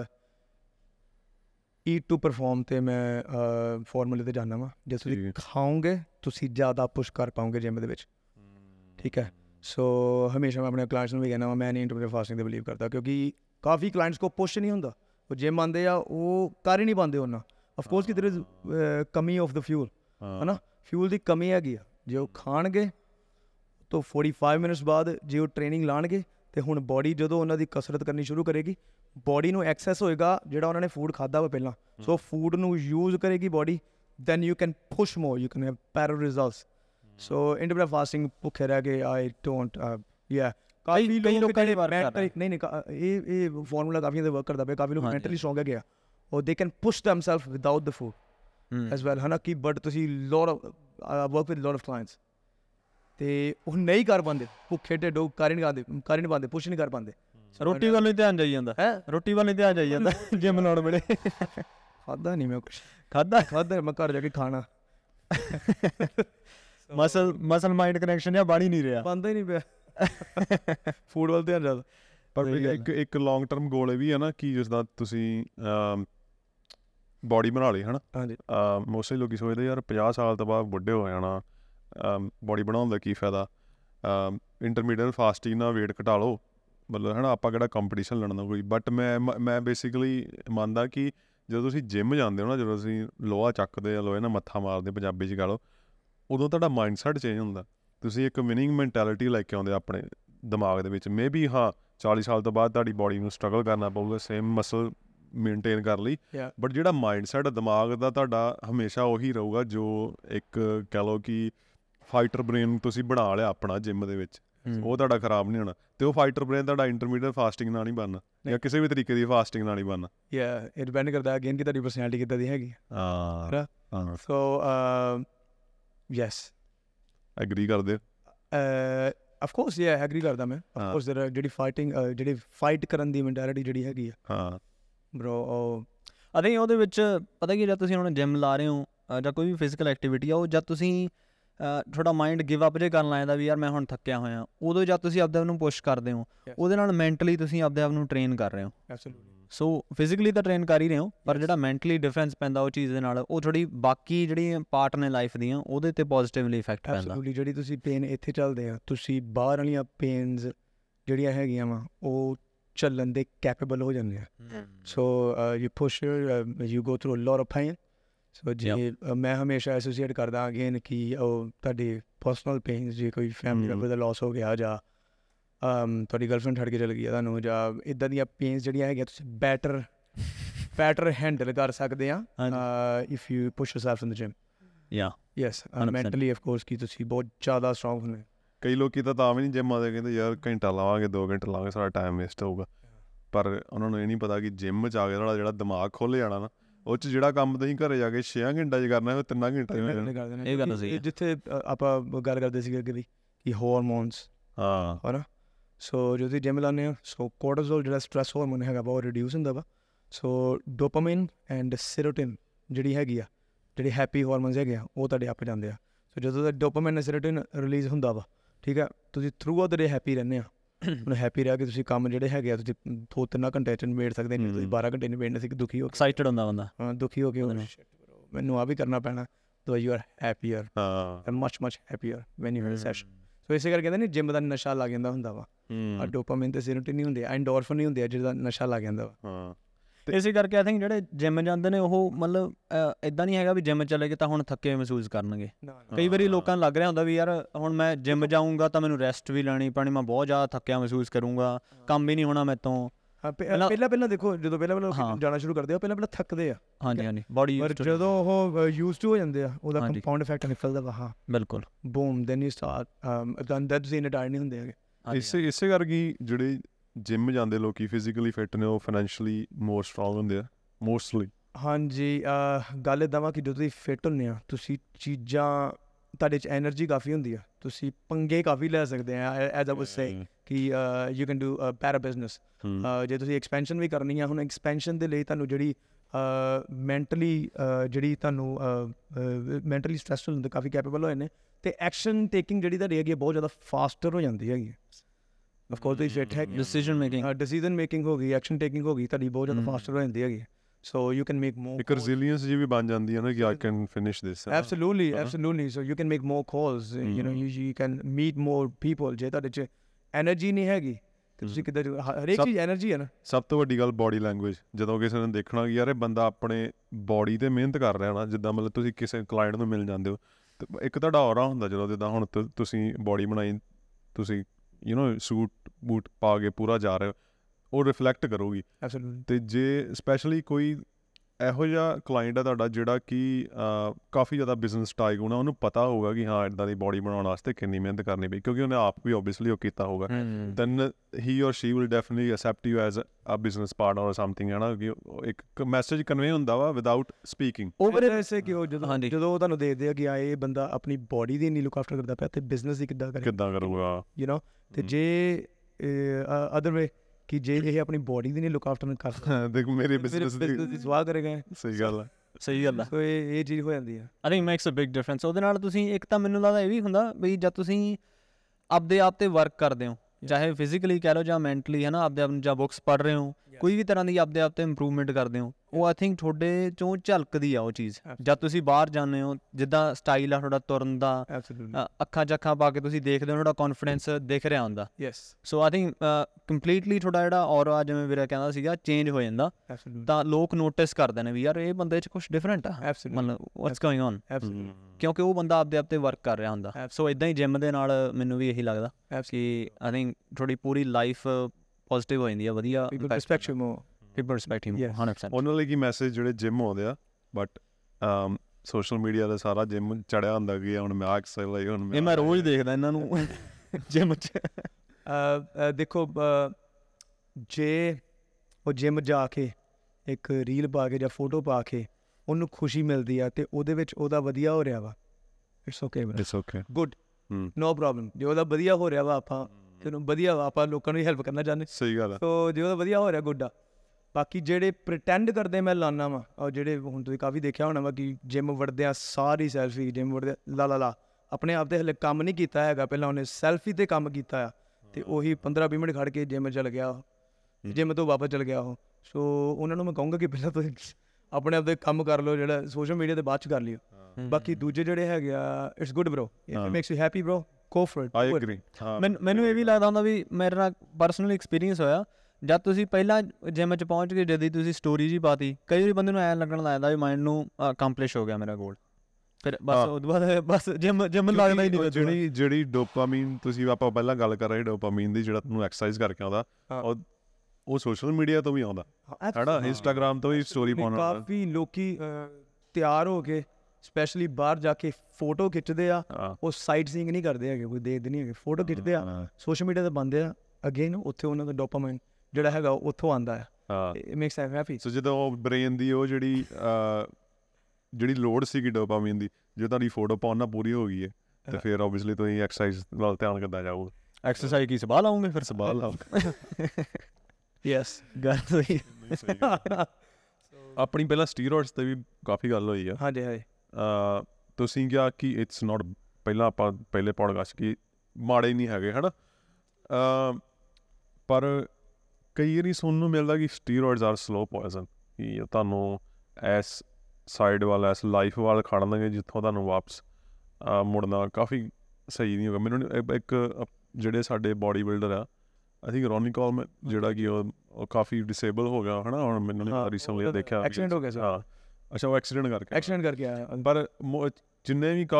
ਈਟ ਟੂ ਪਰਫੋਰਮ 'ਤੇ ਮੈਂ ਫਾਰਮੂਲੇ 'ਤੇ ਜਾਂਦਾ ਵਾਂ। ਜੇ ਤੁਸੀਂ ਖਾਓਗੇ ਤੁਸੀਂ ਜ਼ਿਆਦਾ ਪੁਸ਼ ਕਰ ਪਾਓਗੇ ਜਿਮ ਦੇ ਵਿੱਚ, ਠੀਕ ਹੈ। ਸੋ ਹਮੇਸ਼ਾ ਮੈਂ ਆਪਣੇ ਕਲਾਇੰਟਸ ਨੂੰ ਵੀ ਕਹਿੰਦਾ ਵਾਂ ਮੈਂ ਨਹੀਂ ਇੰਟਰਮੀਡੀਏਟ ਫਾਸਟਿੰਗ 'ਤੇ ਬਿਲੀਵ ਕਰਦਾ, ਕਿਉਂਕਿ ਕਾਫੀ ਕਲਾਇੰਟਸ ਕੋ ਪੁਸ਼ ਨਹੀਂ ਹੁੰਦਾ, ਉਹ ਜਿਮ ਆਉਂਦੇ ਆ ਉਹ ਕਰ ਹੀ ਨਹੀਂ ਪਾਉਂਦੇ ਉਹਨਾਂ। ਅਫਕੋਰਸ ਕਿ ਦੇਰ ਇਜ਼ ਕਮੀ ਆਫ ਦ ਫਿਊਲ, ਹੈ ਨਾ, ਫਿਊਲ ਦੀ ਕਮੀ ਹੈਗੀ ਆ। ਜੇ ਉਹ ਖਾਣਗੇ ਤਾਂ 45 ਮਿੰਟਸ ਬਾਅਦ ਜੇ ਉਹ ਟ੍ਰੇਨਿੰਗ ਲਾਉਣਗੇ ਅਤੇ ਹੁਣ ਬੋਡੀ ਜਦੋਂ ਉਹਨਾਂ ਦੀ ਕਸਰਤ ਕਰਨੀ ਸ਼ੁਰੂ ਕਰੇਗੀ, ਬੋਡੀ ਨੂੰ ਐਕਸੈਸ ਹੋਏਗਾ ਜਿਹੜਾ ਉਹਨਾਂ ਨੇ ਫੂਡ ਖਾਧਾ ਵਾ ਪਹਿਲਾਂ, ਸੋ ਫੂਡ ਨੂੰ ਯੂਜ਼ ਕਰੇਗੀ body, then you can push more, you can have better results. So intermediate fasting ਭੁੱਖੇ ਰਹਿ ਕੇ ਆਈ ਡੋਂਟ ਕਈ ਲੋਕਾਂ ਨੇ ਨਹੀਂ ਇਹ ਫਾਰਮੂਲਾ ਕਾਫੀ ਵਰਕ ਕਰਦਾ ਪਿਆ, ਕਾਫੀ ਲੋਕ ਮੈਂਟਲੀ ਸਟਰੋਂਗ ਹੈਗੇ ਆ, ਉਹ they can push themselves without the food as well, ਹੈ ਨਾ, ਕਿ ਬਟ ਤੁਸੀਂ work with lot of clients ਅਤੇ ਉਹ ਨਹੀਂ ਕਰ ਪਾਉਂਦੇ, ਭੁੱਖੇ ਢਿੱਡੋਂ ਕਰ ਹੀ ਨਹੀਂ ਪਾਉਂਦੇ, ਪੁਸ਼ ਨਹੀਂ ਕਰ ਪਾਉਂਦੇ। ਰੋਟੀ ਵੱਲ ਨਹੀਂ ਧਿਆਨ ਜਾਈ ਜਾਂਦਾ ਹੈ, ਰੋਟੀ ਵੱਲ ਨਹੀਂ ਧਿਆਨ ਜਾਈ ਜਾਂਦਾ ਜਿਮ ਲਾਉਣ ਵੇਲੇ। ਖਾਧਾ ਨਹੀਂ ਮੈਂ ਕੁਛ, ਖਾਧਾ ਮੈਂ ਘਰ ਜਾ ਕੇ ਖਾਣਾ। ਮਸਲ ਮਾਈਂਡ ਕਨੈਕਸ਼ਨ ਜਾਂ ਬਣ ਹੀ ਨਹੀਂ ਰਿਹਾ, ਬਣਦਾ ਹੀ ਨਹੀਂ ਪਿਆ, ਫੂਡ ਵੱਲ ਧਿਆਨ ਜ਼ਿਆਦਾ। ਪਰ ਇੱਕ ਲੌਂਗ ਟਰਮ ਗੋਲ ਇਹ ਵੀ ਹੈ ਨਾ ਕਿ ਜਿਸਦਾ ਤੁਸੀਂ ਬੋਡੀ ਬਣਾ ਲਈ, ਹੈ ਨਾ। ਹਾਂਜੀ, ਮੋਸਟਲੀ ਲੋਕ ਸੋਚਦੇ ਯਾਰ 50 ਸਾਲ ਤੋਂ ਬਾਅਦ ਬੁੱਢੇ ਹੋ ਜਾਣਾ, ਬੋਡੀ ਬਣਾਉਣ ਦਾ ਕੀ ਫਾਇਦਾ, ਇੰਟਰਮੀਡੀਏਟ ਫਾਸਟਿੰਗ ਨਾਲ ਵੇਟ ਘਟਾ ਲਓ, ਮਤਲਬ, ਹੈ ਨਾ, ਆਪਾਂ ਕਿਹੜਾ ਕੰਪੀਟੀਸ਼ਨ ਲੜਨਾ ਕੋਈ। ਬਟ ਮੈਂ ਬੇਸਿਕਲੀ ਮੰਨਦਾ ਕਿ ਜਦੋਂ ਤੁਸੀਂ ਜਿੰਮ ਜਾਂਦੇ ਹੋ ਨਾ, ਜਦੋਂ ਤੁਸੀਂ ਲੋਹਾ ਚੱਕਦੇ ਆ, ਲੋਹੇ ਨਾਲ ਮੱਥਾ ਮਾਰਦੇ ਪੰਜਾਬੀ 'ਚ ਕਹਿ ਲਓ, ਉਦੋਂ ਤੁਹਾਡਾ ਮਾਈਂਡ ਸੈਟ ਚੇਂਜ ਹੁੰਦਾ, ਤੁਸੀਂ ਇੱਕ ਵਿਨਿੰਗ ਮੈਂਟੈਲਿਟੀ ਲੈ ਕੇ ਆਉਂਦੇ ਆਪਣੇ ਦਿਮਾਗ ਦੇ ਵਿੱਚ। ਮੇ ਬੀ ਹਾਂ 40 ਸਾਲ ਤੋਂ ਬਾਅਦ ਤੁਹਾਡੀ ਬੋਡੀ ਨੂੰ ਸਟਰਗਲ ਕਰਨਾ ਪਊਗਾ ਸੇਮ ਮਸਲ ਮੇਨਟੇਨ ਕਰ ਲਈ, ਬਟ ਜਿਹੜਾ ਮਾਈਂਡ ਸੈਟ ਦਿਮਾਗ ਦਾ ਤੁਹਾਡਾ ਹਮੇਸ਼ਾ ਉਹੀ ਰਹੂਗਾ, ਜੋ ਇੱਕ ਕਹਿ ਲਓ ਕਿ ਫਾਈਟਰ ਬ੍ਰੇਨ ਤੁਸੀਂ ਬਣਾ ਲਿਆ ਆਪਣਾ ਜਿੰਮ ਦੇ ਵਿੱਚ, ਉਹ ਤੁਹਾਡਾ ਖਰਾਬ ਨਹੀਂ ਹੋਣਾ। ਅਤੇ ਉਹ ਫਾਈਟਰ ਬ੍ਰੇਨ ਤੁਹਾਡਾ ਇੰਟਰਮੀਡੀਏਟ ਫਾਸਟਿੰਗ ਨਾਲ ਨਹੀਂ ਬਣਨਾ, ਜਾਂ ਕਿਸੇ ਵੀ ਤਰੀਕੇ ਦੀ ਫਾਸਟਿੰਗ ਨਾਲ ਨਹੀਂ ਬਣਨਾ। ਇਹ ਡਿਪੈਂਡ ਕਰਦਾ ਅਗੇਨ ਕਿ ਤੁਹਾਡੀ ਪਰਸਨੈਲਿਟੀ ਕਿੱਦਾਂ ਦੀ ਹੈਗੀ। ਸੋ ਯੈਸ, ਐਗਰੀ ਕਰਦੇ ਹੋ? ਅਫਕੋਰਸ ਐਗਰੀ ਕਰਦਾ ਮੈਂ। ਅਫਕੋਰਸ ਜਿਹੜੀ ਫਾਈਟ ਕਰਨ ਦੀ ਮੈਂਟੈਲਿਟੀ ਜਿਹੜੀ ਹੈਗੀ ਆ ਬਰੋ, ਆਈ ਥਿੰਕ ਉਹਦੇ ਵਿੱਚ ਪਤਾ ਕੀ, ਜਦ ਤੁਸੀਂ ਹੁਣ ਜਿੰਮ ਲਾ ਰਹੇ ਹੋ ਜਾਂ ਕੋਈ ਵੀ ਫਿਜ਼ੀਕਲ ਐਕਟੀਵਿਟੀ ਆ, ਉਹ ਜਦ ਤੁਸੀਂ ਤੁਹਾਡਾ ਮਾਈਂਡ ਗਿਵ ਅਪ ਜੇ ਕਰਨ ਲੱਗ ਜਾਂਦਾ ਵੀ ਯਾਰ ਮੈਂ ਹੁਣ ਥੱਕਿਆ ਹੋਇਆ, ਉਦੋਂ ਜਦ ਤੁਸੀਂ ਆਪਦੇ ਆਪ ਨੂੰ ਪੁਸ਼ ਕਰਦੇ ਹੋ, ਉਹਦੇ ਨਾਲ ਮੈਂਟਲੀ ਤੁਸੀਂ ਆਪਦੇ ਆਪ ਨੂੰ ਟ੍ਰੇਨ ਕਰ ਰਹੇ ਹੋ। ਸੋ ਫਿਜ਼ੀਕਲੀ ਤਾਂ ਟ੍ਰੇਨ ਕਰ ਹੀ ਰਹੇ ਹੋ, ਪਰ ਜਿਹੜਾ ਮੈਂਟਲੀ ਡਿਫਰੈਂਸ ਪੈਂਦਾ ਉਹ ਚੀਜ਼ ਦੇ ਨਾਲ, ਉਹ ਥੋੜ੍ਹੀ ਬਾਕੀ ਜਿਹੜੀ ਪਾਰਟ ਨੇ ਲਾਈਫ ਦੀਆਂ ਉਹਦੇ 'ਤੇ ਪੋਜ਼ੀਟਿਵਲੀ ਇਫੈਕਟ ਪੈਂਦਾ। ਜਿਹੜੀ ਤੁਸੀਂ ਪੇਨ ਇੱਥੇ ਚੱਲਦੇ ਆ, ਤੁਸੀਂ ਬਾਹਰ ਵਾਲੀਆਂ ਪੇਨਸ ਜਿਹੜੀਆਂ ਹੈਗੀਆਂ ਵਾ ਉਹ ਚੱਲਣ ਦੇ ਕੈਪੇਬਲ ਹੋ ਜਾਂਦੇ ਆ। So you push you go through a lot of pain. So ਜੇ ਮੈਂ ਹਮੇਸ਼ਾ ਐਸੋਸੀਏਟ ਕਰਦਾ ਅਗੇਨ ਕਿ ਉਹ ਤੁਹਾਡੀ ਪਰਸਨਲ ਪੇਨਸ, ਜੇ ਕੋਈ ਫੈਮਿਲੀ ਮੈਂਬਰ ਦਾ ਲੋਸ ਹੋ ਗਿਆ, ਜਾਂ ਤੁਹਾਡੀ ਗਰਲਫਰੈਂਡ ਛੱਡ ਕੇ ਚਲ ਗਈ ਆ ਤੁਹਾਨੂੰ, ਜਾਂ ਇੱਦਾਂ ਦੀਆਂ ਪੇਨਸ ਜਿਹੜੀਆਂ ਹੈਗੀਆਂ, ਤੁਸੀਂ ਬੈਟਰ ਹੈਂਡਲ ਕਰ ਸਕਦੇ ਆ if you push yourself in the gym. Yes, mentally of course ਕਿ ਤੁਸੀਂ ਬਹੁਤ ਜ਼ਿਆਦਾ ਸਟਰੋਂਗ ਹੁੰਦੇ। ਕਈ ਲੋਕੀ ਤਾਂ ਵੀ ਨਹੀਂ ਜਿੰਮ ਆਉਂਦੇ, ਕਹਿੰਦੇ ਯਾਰ ਘੰਟਾ ਲਾਵਾਂਗੇ 2 ਘੰਟੇ ਲਾਵਾਂਗੇ, ਸਾਡਾ ਟਾਈਮ ਵੇਸਟ ਹੋਊਗਾ। ਪਰ ਉਹਨਾਂ ਨੂੰ ਇਹ ਨਹੀਂ ਪਤਾ ਕਿ ਜਿੰਮ 'ਚ ਆ ਕੇ ਤੁਹਾਡਾ ਜਿਹੜਾ ਦਿਮਾਗ ਖੁੱਲ੍ਹ ਜਾਣਾ ਨਾ, ਉਹ 'ਚ ਜਿਹੜਾ ਕੰਮ ਤੁਸੀਂ ਘਰੇ ਜਾ ਕੇ 6 ਘੰਟਿਆਂ 'ਚ ਕਰਨਾ ਉਹ 3 ਘੰਟੇ ਇਹ ਗੱਲ ਸਹੀ। ਜਿੱਥੇ ਆਪਾਂ ਗੱਲ ਕਰਦੇ ਸੀਗੇ ਕਿ ਹਾਰਮੋਨਸ, ਹੈ ਨਾ, ਸੋ ਜਦੋਂ ਤੁਸੀਂ ਜਿੰਮ ਲਾਉਂਦੇ ਹੋ ਸੋ ਕੋਰਟੀਜ਼ੋਲ ਜਿਹੜਾ ਸਟ੍ਰੈਸ ਹਾਰਮੋਨ ਹੈਗਾ ਵਾ ਉਹ ਰਿਡਿਊਸ ਹੁੰਦਾ ਵਾ। ਸੋ ਡੋਪਾਮਾਈਨ ਐਂਡ ਸੈਰੋਟੋਨਿਨ ਜਿਹੜੀ ਹੈਗੀ ਆ, ਜਿਹੜੇ ਹੈਪੀ ਹਾਰਮੋਨਸ ਹੈਗੇ ਆ, ਉਹ ਤੁਹਾਡੇ ਆਪ ਜਾਂਦੇ ਆ। ਸੋ ਜਦੋਂ ਦਾ ਡੋਪਾਮਾਈਨ ਐਂਡ ਸੈਰੋਟੋਨਿਨ ਰਿਲੀਜ਼ ਹੁੰਦਾ ਵਾ, ਠੀਕ ਆ, ਤੁਸੀਂ throughout the day happy ਰਹਿੰਦੇ ਆ। ਹੁਣ ਹੈਪੀ ਰਹਿ ਕੇ ਤੁਸੀਂ ਕੰਮ ਜਿਹੜੇ ਹੈਗੇ ਆ ਤੁਸੀਂ 2-3 ਘੰਟੇ 'ਚ ਨਿਬੇੜ ਸਕਦੇ ਨਹੀਂ, ਤੁਸੀਂ 12 ਘੰਟੇ ਨਿਬੇੜਨੇ ਸੀ। ਦੁਖੀ ਹੋ ਕੇ ਐਕਸਾਈਟਡ ਹੁੰਦਾ ਬੰਦਾ, ਹਾਂ, ਦੁਖੀ ਹੋ ਕੇ ਮੈਨੂੰ ਆ ਵੀ ਕਰਨਾ ਪੈਣਾ, so you are happier much happier when you have a session. So ਇਸੇ ਕਰਕੇ ਕਹਿੰਦੇ ਨਹੀਂ ਜਿੰਮ ਦਾ ਨਸ਼ਾ ਲੱਗ ਜਾਂਦਾ ਹੁੰਦਾ ਵਾ। ਡੋਪਾਮਾਈਨ ਤੇ ਸੈਰੋਟੋਨਿਨ ਨਹੀਂ ਹੁੰਦੇ, ਐਂਡੋਰਫਿਨ ਨਹੀਂ ਹੁੰਦੇ, ਜਿਹਦਾ ਨਸ਼ਾ ਲੱਗ ਜਾਂਦਾ ਵਾ। ਇਸੇ ਕਰਕੇ ਆਈ ਥਿੰਕ ਜਿਹੜੇ ਜਿੰਮ ਜਾਂਦੇ ਨੇ ਉਹ ਮਤਲਬ ਇੱਦਾਂ ਨਹੀਂ ਹੈਗਾ ਵੀ ਜਿੰਮ ਚਲੇ ਗਏ ਤਾਂ ਹੁਣ ਥੱਕੇ ਮਹਿਸੂਸ ਕਰਨਗੇ। ਕਈ ਵਾਰੀ ਲੋਕਾਂ ਨੂੰ ਲੱਗ ਰਿਹਾ ਹੁੰਦਾ ਵੀ ਯਾਰ ਹੁਣ ਮੈਂ ਜਿੰਮ ਜਾਊਂਗਾ ਤਾਂ ਮੈਨੂੰ ਰੈਸਟ ਵੀ ਲੈਣੀ ਪੈਣੀ, ਮੈਂ ਬਹੁਤ ਜ਼ਿਆਦਾ ਥੱਕਿਆ ਮਹਿਸੂਸ ਕਰੂੰਗਾ, ਕੰਮ ਵੀ ਨਹੀਂ ਹੋਣਾ ਮੇਰੇ ਤੋਂ। ਪਹਿਲਾਂ ਦੇਖੋ ਜਦੋਂ ਪਹਿਲਾਂ ਜਾਣਾ ਸ਼ੁਰੂ ਕਰਦੇ ਆ ਪਹਿਲਾਂ ਥੱਕਦੇ ਆ, ਹਾਂਜੀ ਬੋਡੀ, ਪਰ ਜਦੋਂ ਉਹ ਯੂਜ਼ਡ ਟੂ ਹੋ ਜਾਂਦੇ ਆ ਉਹਦਾ ਕੰਪਾਊਂਡ ਇਫੈਕਟ ਨਿਕਲਦਾ ਵਾ। ਹਾਂ ਬਿਲਕੁਲ, boom then you start that ਤੁਸੀਂ ਇੰਨੇ ਟਾਇਰਡ ਨਹੀਂ ਹੁੰਦੇ ਹੈਗੇ। ਇਸੇ ਕਰਕੇ ਜਿਹੜੇ ਜਿੰਮ ਜਾਂਦੇ ਲੋਕੀ ਫਿਜ਼ੀਕਲੀ ਫਿੱਟ ਨੇ ਉਹ ਫਾਈਨੈਂਸ਼ੀਅਲੀ ਮੋਰ ਸਟਰੋਂਗ ਹੁੰਦੇ ਆ ਮੋਸਟਲੀ। ਹਾਂਜੀ, ਗੱਲ ਇੱਦਾਂ ਵਾ ਕਿ ਜਦੋਂ ਤੁਸੀਂ ਫਿੱਟ ਹੁੰਦੇ ਆ ਤੁਸੀਂ ਚੀਜ਼ਾਂ, ਤੁਹਾਡੇ 'ਚ ਐਨਰਜੀ ਕਾਫੀ ਹੁੰਦੀ ਆ, ਤੁਸੀਂ ਪੰਗੇ ਕਾਫੀ ਲੈ ਸਕਦੇ ਆ। ਐਜ਼ ਆਈ ਵਾਸ ਸੇਇੰਗ ਕਿ you can do better business. ਜੇ ਤੁਸੀਂ ਐਕਸਪੈਂਸ਼ਨ ਵੀ ਕਰਨੀ ਆ, ਹੁਣ ਐਕਸਪੈਂਸ਼ਨ ਦੇ ਲਈ ਤੁਹਾਨੂੰ ਜਿਹੜੀ ਮੈਂਟਲੀ ਜਿਹੜੀ ਤੁਹਾਨੂੰ ਮੈਂਟਲੀ ਸਟ੍ਰੈਸਫੁਲ ਹੁੰਦੇ, ਕਾਫੀ ਕੈਪੇਬਲ ਹੋਏ ਨੇ, ਅਤੇ ਐਕਸ਼ਨ ਟੇਕਿੰਗ ਜਿਹੜੀ ਤੁਹਾਡੀ ਹੈਗੀ ਬਹੁਤ ਜ਼ਿਆਦਾ ਫਾਸਟਰ ਹੋ ਜਾਂਦੀ ਹੈਗੀ। ਆਫ ਕੋਰਸ ਤੁਸੀਂ ਫਿੱਟ ਹੈ, ਡਿਸੀਜ਼ਨ ਮੇਕਿੰਗ ਹੋ ਗਈ, ਐਕਸ਼ਨ ਟੇਕਿੰਗ ਹੋ ਗਈ, ਤੁਹਾਡੀ ਬਹੁਤ ਜ਼ਿਆਦਾ ਫਾਸਟਰ ਹੋ ਜਾਂਦੀ ਹੈਗੀ। So you can make more. ਇੱਕ resilience ਜੀ ਵੀ ਬਣ ਜਾਂਦੀ ਹੈ ਨਾ ਕਿ I can finish this. Absolutely. So you can make more calls. You know, you can meet more people. ਜੇ ਤੁਹਾਡੇ 'ਚ ਐਨਰਜੀ ਨਹੀਂ ਹੈਗੀ ਤੇ ਤੁਸੀਂ ਕਿੱਦਾਂ, ਹਰੇਕ ਚੀਜ਼ ਐਨਰਜੀ ਹੈ ਨਾ। ਸਭ ਤੋਂ ਵੱਡੀ ਗੱਲ ਬੋਡੀ ਲੈਂਗੁਏਜ। ਜਦੋਂ ਕਿਸੇ ਨੇ ਦੇਖਣਾ ਕਿ ਯਾਰ ਇਹ ਬੰਦਾ ਆਪਣੇ ਬੋਡੀ 'ਤੇ ਮਿਹਨਤ ਕਰ ਰਿਹਾ ਨਾ, ਜਿੱਦਾਂ ਮਤਲਬ ਤੁਸੀਂ ਕਿਸੇ ਕਲਾਇੰਟ ਨੂੰ ਮਿਲ ਜਾਂਦੇ ਹੋ ਤਾਂ ਇੱਕ ਤੁਹਾਡਾ ਔਰਾ ਹੁੰਦਾ, ਜਦੋਂ ਜਿੱਦਾਂ ਹੁਣ ਤੁਸੀਂ ਬੋਡੀ ਬਣਾਈ, ਤੁਸੀਂ ਸੂਟ ਬੂਟ ਪਾ ਕੇ ਪੂਰਾ ਜਾ ਰਹੇ ਹੋ, ਉਹ ਰਿਫਲੈਕਟ ਕਰੂਗੀ। ਅਤੇ ਜੇ ਸਪੈਸ਼ਲੀ ਕੋਈ ਇਹੋ ਜਿਹਾ ਕਲਾਇੰਟ ਹੈ ਤੁਹਾਡਾ ਜਿਹੜਾ ਕਿ ਕਾਫੀ ਜ਼ਿਆਦਾ ਬਿਜ਼ਨਸ ਟਾਈਕੂਨ ਆ, ਉਹਨੂੰ ਪਤਾ ਹੋਊਗਾ ਕਿ ਹਾਂ ਇੱਦਾਂ ਦੀ ਬੋਡੀ ਬਣਾਉਣ ਵਾਸਤੇ ਕਿੰਨੀ ਮਿਹਨਤ ਕਰਨੀ ਪਈ, ਕਿਉਂਕਿ ਉਹਨੇ ਆਪ ਵੀ ਓਬਵੀਅਸਲੀ ਉਹ ਕੀਤਾ ਹੋਊਗਾ, then he or she will definitely accept you as a business partner or something, ਹੈ ਨਾ, ਕਿ ਇੱਕ ਮੈਸੇਜ ਕਨਵੇ ਹੁੰਦਾ ਵਾ ਵਿਦਾਊਟ ਸਪੀਕਿੰਗ। ਉਹ ਐਸੇ ਕਿ ਜਦੋਂ ਉਹ ਤੁਹਾਨੂੰ ਦੇਖਦੇ ਆ ਕਿ ਇਹ ਬੰਦਾ ਆਪਣੀ ਬੋਡੀ ਦੀ ਇੰਨੀ ਲੁੱਕ ਆਫਟਰ ਕਰਦਾ ਪਿਆ, ਅਤੇ ਬਿਜ਼ਨਸ ਦੀ ਕਿੱਦਾਂ ਕਰੂਗਾ, ਅਤੇ ਜੇ ਅਦਰ ਵੇ ਕਿ ਜੇ ਇਹ ਆਪਣੀ ਬੋਡੀ ਦੀ ਨਹੀਂ ਲੁੱਕ ਆਫਟਰ ਕਰ ਦੇਖ ਮੇਰੇ ਬਿਜ਼ਨਸ ਦੀ ਸਵਾਹ ਕਰੇਗਾ। ਸਹੀ ਗੱਲ ਆ। ਸੋ ਇਹ ਚੀਜ਼ ਹੋ ਜਾਂਦੀ ਆ। I think makes a big difference. ਉਹਦੇ ਨਾਲ ਤੁਸੀਂ ਇੱਕ ਤਾਂ ਮੈਨੂੰ ਲੱਗਦਾ ਇਹ ਵੀ ਹੁੰਦਾ ਵੀ ਜਦ ਤੁਸੀਂ ਆਪਦੇ ਆਪ 'ਤੇ ਵਰਕ ਕਰਦੇ ਹੋ, ਚਾਹੇ ਫਿਜ਼ੀਕਲੀ ਕਹਿ ਲਓ ਜਾਂ ਮੈਂਟਲੀ, ਹੈ ਨਾ, ਆਪਦੇ ਆਪ ਨੂੰ ਜਾਂ ਬੁੱਕਸ ਪੜ੍ਹ ਰਹੇ ਹੋ, ਕੋਈ ਵੀ ਤਰ੍ਹਾਂ ਦੀ ਆਪਦੇ ਆਪ 'ਤੇ ਇੰਪਰੂਵਮੈਂਟ ਕਰਦੇ ਹੋ, ਉਹ ਆਈ ਥਿੰਕ ਤੁਹਾਡੇ 'ਚੋਂ ਝਲਕਦੀ ਆ ਉਹ ਚੀਜ਼। ਜਦ ਤੁਸੀਂ ਬਾਹਰ ਜਾਂਦੇ ਹੋ, ਜਿੱਦਾਂ ਸਟਾਈਲ ਆ ਤੁਹਾਡਾ ਤੁਰਨ ਦਾ, ਅੱਖਾਂ 'ਚ ਅੱਖਾਂ ਪਾ ਕੇ ਤੁਸੀਂ ਦੇਖਦੇ ਹੋ, ਤੁਹਾਡਾ ਕੌਨਫੀਡੈਂਸ ਦਿਖ ਰਿਹਾ ਹੁੰਦਾ। ਸੋ ਆਈ ਥਿੰਕ ਕੰਪਲੀਟਲੀ ਤੁਹਾਡਾ ਜਿਹੜਾ ਔਰਾ, ਜਿਵੇਂ ਵੀਰਾ ਕਹਿੰਦਾ ਸੀਗਾ, ਚੇਂਜ ਹੋ ਜਾਂਦਾ, ਤਾਂ ਲੋਕ ਨੋਟਿਸ ਕਰਦੇ ਨੇ ਵੀ ਯਾਰ ਇਹ ਬੰਦੇ 'ਚ ਕੁਛ ਡਿਫਰੈਂਟ ਆ, ਮਤਲਬ ਵਾਟਸ ਗੋਇੰਗ ਔਨ, ਕਿਉਂਕਿ ਉਹ ਬੰਦਾ ਆਪਦੇ ਆਪ 'ਤੇ ਵਰਕ ਕਰ ਰਿਹਾ ਹੁੰਦਾ। ਸੋ ਇੱਦਾਂ ਹੀ ਜਿੰਮ ਦੇ ਨਾਲ ਮੈਨੂੰ ਵੀ ਇਹੀ ਲੱਗਦਾ ਕਿ ਆਈ ਥਿੰਕ ਤੁਹਾਡੀ ਪੂਰੀ ਲਾਈਫ ਪੋਜ਼ੀਟਿਵ ਹੋ ਜਾਂਦੀ ਆ, ਵਧੀਆ ਪਰਸਪੈਕਟਿਵ। ਉਹਨਾਂ ਲਈ ਕੀ ਮੈਸੇਜ ਜਿਹੜੇ ਜਿੰਮ ਆਉਂਦੇ ਆ, ਬਟ ਸੋਸ਼ਲ ਮੀਡੀਆ ਦਾ ਸਾਰਾ ਜਿੰਮ ਚੜਿਆ ਹੁੰਦਾ ਕਿ ਹੁਣ ਮੈਂ ਐਕਸਰਸਾਈਜ਼ ਲਈ, ਹੁਣ ਮੈਂ ਰੋਜ਼ ਦੇਖਦਾ ਇਹਨਾਂ ਨੂੰ ਜਿੰਮ 'ਚ। ਦੇਖੋ, ਜੇ ਉਹ ਜਿੰਮ ਜਾ ਕੇ ਇੱਕ ਰੀਲ ਪਾ ਕੇ ਜਾਂ ਫੋਟੋ ਪਾ ਕੇ ਉਹਨੂੰ ਖੁਸ਼ੀ ਮਿਲਦੀ ਆ ਅਤੇ ਉਹਦੇ ਵਿੱਚ ਉਹਦਾ ਵਧੀਆ ਹੋ ਰਿਹਾ ਵਾ, it's okay good, no problem. ਜੇ ਉਹਦਾ ਵਧੀਆ ਹੋ ਰਿਹਾ ਵਾ, ਆਪਾਂ ਚਲੋ ਵਧੀਆ ਵਾ, ਆਪਾਂ ਲੋਕਾਂ ਨੂੰ ਹੈਲਪ ਕਰਨਾ ਚਾਹੁੰਦੇ। ਸਹੀ ਗੱਲ ਆ। ਸੋ ਜੇ ਉਹਦਾ ਵਧੀਆ ਹੋ ਰਿਹਾ, ਗੁੱਡ ਆ। ਬਾਕੀ ਜਿਹੜੇ ਪ੍ਰਟੈਂਡ ਕਰਦੇ ਮੈਂ ਲਾਉਂਦਾ ਵਾਂ, ਔਰ ਜਿਹੜੇ ਹੁਣ ਤੁਸੀਂ ਕਾਫੀ ਦੇਖਿਆ ਹੋਣਾ ਵਾ ਕਿ ਜਿੰਮ ਵੜਦਿਆਂ ਸਾਰੀ ਸੈਲਫੀ, ਜਿੰਮ ਵੜਦਿਆਂ ਲਾ ਆਪਣੇ ਆਪ 'ਤੇ ਹਲੇ ਕੰਮ ਨਹੀਂ ਕੀਤਾ ਹੈਗਾ, ਪਹਿਲਾਂ ਉਹਨੇ ਸੈਲਫੀ 'ਤੇ ਕੰਮ ਕੀਤਾ ਆ, ਅਤੇ ਉਹੀ 15-20 ਮਿੰਟ ਖੜ੍ਹ ਕੇ ਜਿੰਮ ਚਲ ਗਿਆ, ਉਹ ਜਿੰਮ ਤੋਂ ਵਾਪਸ ਚਲ ਗਿਆ ਉਹ। ਸੋ ਉਹਨਾਂ ਨੂੰ ਮੈਂ ਕਹੂੰਗਾ ਕਿ ਪਹਿਲਾਂ ਤੁਸੀਂ ਆਪਣੇ ਆਪ 'ਤੇ ਕੰਮ ਕਰ ਲਓ, ਜਿਹੜਾ ਸੋਸ਼ਲ ਮੀਡੀਆ 'ਤੇ ਬਾਅਦ 'ਚ ਕਰ ਲਿਓ। ਬਾਕੀ ਦੂਜੇ ਜਿਹੜੇ ਹੈਗੇ ਆ, it's good bro, it makes you happy bro, go for it. I agree. ਮੈਨੂੰ ਇਹ ਵੀ ਲੱਗਦਾ ਹੁੰਦਾ ਵੀ ਮੇਰੇ ਨਾਲ ਪਰਸਨਲ ਐਕਸਪੀਰੀਅੰਸ ਹੋਇਆ, ਜਦ ਤੁਸੀਂ ਪਹਿਲਾਂ ਜਿੰਮ 'ਚ ਪਹੁੰਚ ਕੇ ਜਦ ਤੁਸੀਂ ਸਟੋਰੀ ਜੀ ਪਾਤੀ, ਕਈ ਵਾਰੀ ਬੰਦੇ ਨੂੰ ਐਂ ਲੱਗਣ ਲੱਗ ਜਾਂਦਾ ਵੀ ਮਾਈਂਡ ਨੂੰ ਅਕੰਪਲਿਸ਼ ਹੋ ਗਿਆ ਮੇਰਾ ਗੋਲ, ਫਿਰ ਬਸ ਉਹ ਤੋਂ ਬਾਅਦ ਬਸ ਜਿੰਮ ਲੱਗਦਾ ਹੀ ਨਹੀਂ। ਜਿਹੜੀ ਡੋਪਾਮੀਨ ਤੁਸੀਂ ਆਪਾਂ ਪਹਿਲਾਂ ਗੱਲ ਕਰ ਰਹੇ, ਡੋਪਾਮੀਨ ਦੀ, ਜਿਹੜਾ ਤੁਹਾਨੂੰ ਐਕਸਰਸਾਈਜ਼ ਕਰਕੇ ਆਉਂਦਾ, ਉਹ ਸੋਸ਼ਲ ਮੀਡੀਆ ਤੋਂ ਵੀ ਆਉਂਦਾ, ਹੈ ਨਾ, ਇੰਸਟਾਗ੍ਰਾਮ ਤੋਂ ਵੀ ਸਟੋਰੀ ਪਾਉਣਾ। ਕਾਫੀ ਲੋਕੀ ਤਿਆਰ ਹੋ ਕੇ ਸਪੈਸ਼ਲੀ ਬਾਹਰ ਜਾ ਕੇ ਫੋਟੋ ਖਿੱਚਦੇ ਆ, ਉਹ ਸਾਈਟ ਸੀਇੰਗ ਨਹੀਂ ਕਰਦੇ ਹੈਗੇ, ਕੋਈ ਦੇਖਦੇ ਨਹੀਂ ਹੈਗੇ, ਫੋਟੋ ਖਿੱਚਦੇ ਆ, ਸੋਸ਼ਲ ਮੀਡੀਆ ਤੇ ਪਾਉਂਦੇ ਆ, ਅਗੇਨ ਉੱਥੇ ਉਹਨਾਂ ਦਾ ਡੋਪਾਮਾਈਨ ਜਿਹੜਾ ਹੈਗਾ ਉੱਥੋਂ ਆਉਂਦਾ ਆ, it makes them happy। So ਜਦੋਂ ਉਹ ਬ੍ਰੇਨ ਦੀ ਉਹ ਜਿਹੜੀ ਲੋੜ ਸੀਗੀ ਡੋਪਾਮਾਈਨ ਦੀ, ਜੇ ਤੁਹਾਡੀ ਫੋਟੋ ਪਾਉਣ ਨਾਲ ਪੂਰੀ ਹੋ ਗਈ ਹੈ ਤੇ ਫਿਰ ਓਬਵੀਅਸਲੀ ਤੁਸੀਂ ਐਕਸਰਸਾਈਜ਼ ਵੱਲ ਧਿਆਨ ਕਿੱਦਾਂ ਜਾਊਗਾ? ਐਕਸਰਸਾਈਜ਼ ਕੀ ਸਵਾਲ ਆਉਂਗੇ ਫਿਰ? ਸਵਾਲ ਆਊਗਾ। ਯੈਸ, ਗੱਲ ਸਹੀ। ਆਪਣੀ ਪਹਿਲਾਂ ਸਟੀਰੋਇਡਸ ਤੇ ਵੀ ਕਾਫੀ ਗੱਲ ਹੋਈ ਆ। ਹਾਂਜੀ ਹਾਂਜੀ। ਤੁਸੀਂ ਕਿਹਾ ਕਿ ਇਟਸ ਨਾਟ, ਪਹਿਲਾਂ ਆਪਾਂ ਪਹਿਲੇ ਪੋਡਕਾਸਟ ਕਿ ਮਾੜੇ ਨਹੀਂ ਹੈਗੇ ਹੈ ਨਾ, ਪਰ ਕਈ ਵਾਰੀ ਸੁਣਨ ਨੂੰ ਮਿਲਦਾ ਕਿ ਸਟੀਰੋਇਡਸ ਆਰ ਸਲੋ ਪੋਇਜ਼ਨ, ਕਿ ਤੁਹਾਨੂੰ ਇਸ ਸਾਈਡ ਵੱਲ, ਇਸ ਲਾਈਫ ਵੱਲ ਖੜਨਗੇ ਜਿੱਥੋਂ ਤੁਹਾਨੂੰ ਵਾਪਸ ਮੁੜਨਾ ਕਾਫੀ ਸਹੀ ਨਹੀਂ ਹੋਗਾ। ਮੈਨੂੰ ਇੱਕ ਜਿਹੜੇ ਸਾਡੇ ਬੋਡੀ ਬਿਲਡਰ ਆ, ਆਈ ਥਿੰਕ ਰੋਨੀ ਕੋਲਮਨ, ਜਿਹੜਾ ਕਿ ਉਹ ਕਾਫੀ ਡਿਸੇਬਲ ਹੋ ਗਿਆ ਹੈ ਨਾ, ਹੁਣ ਮੈਨੂੰ ਰੀਸੈਂਟਲੀ ਦੇਖਿਆ ਐਕਸੀਡੈਂਟ ਹੋ ਗਿਆ ਸਰ। ਹਾਂ ਅੱਛਾ, ਉਹ ਐਕਸੀਡੈਂਟ ਕਰਕੇ ਆਇਆ। ਪਰ ਜਿੰਨੇ ਵੀ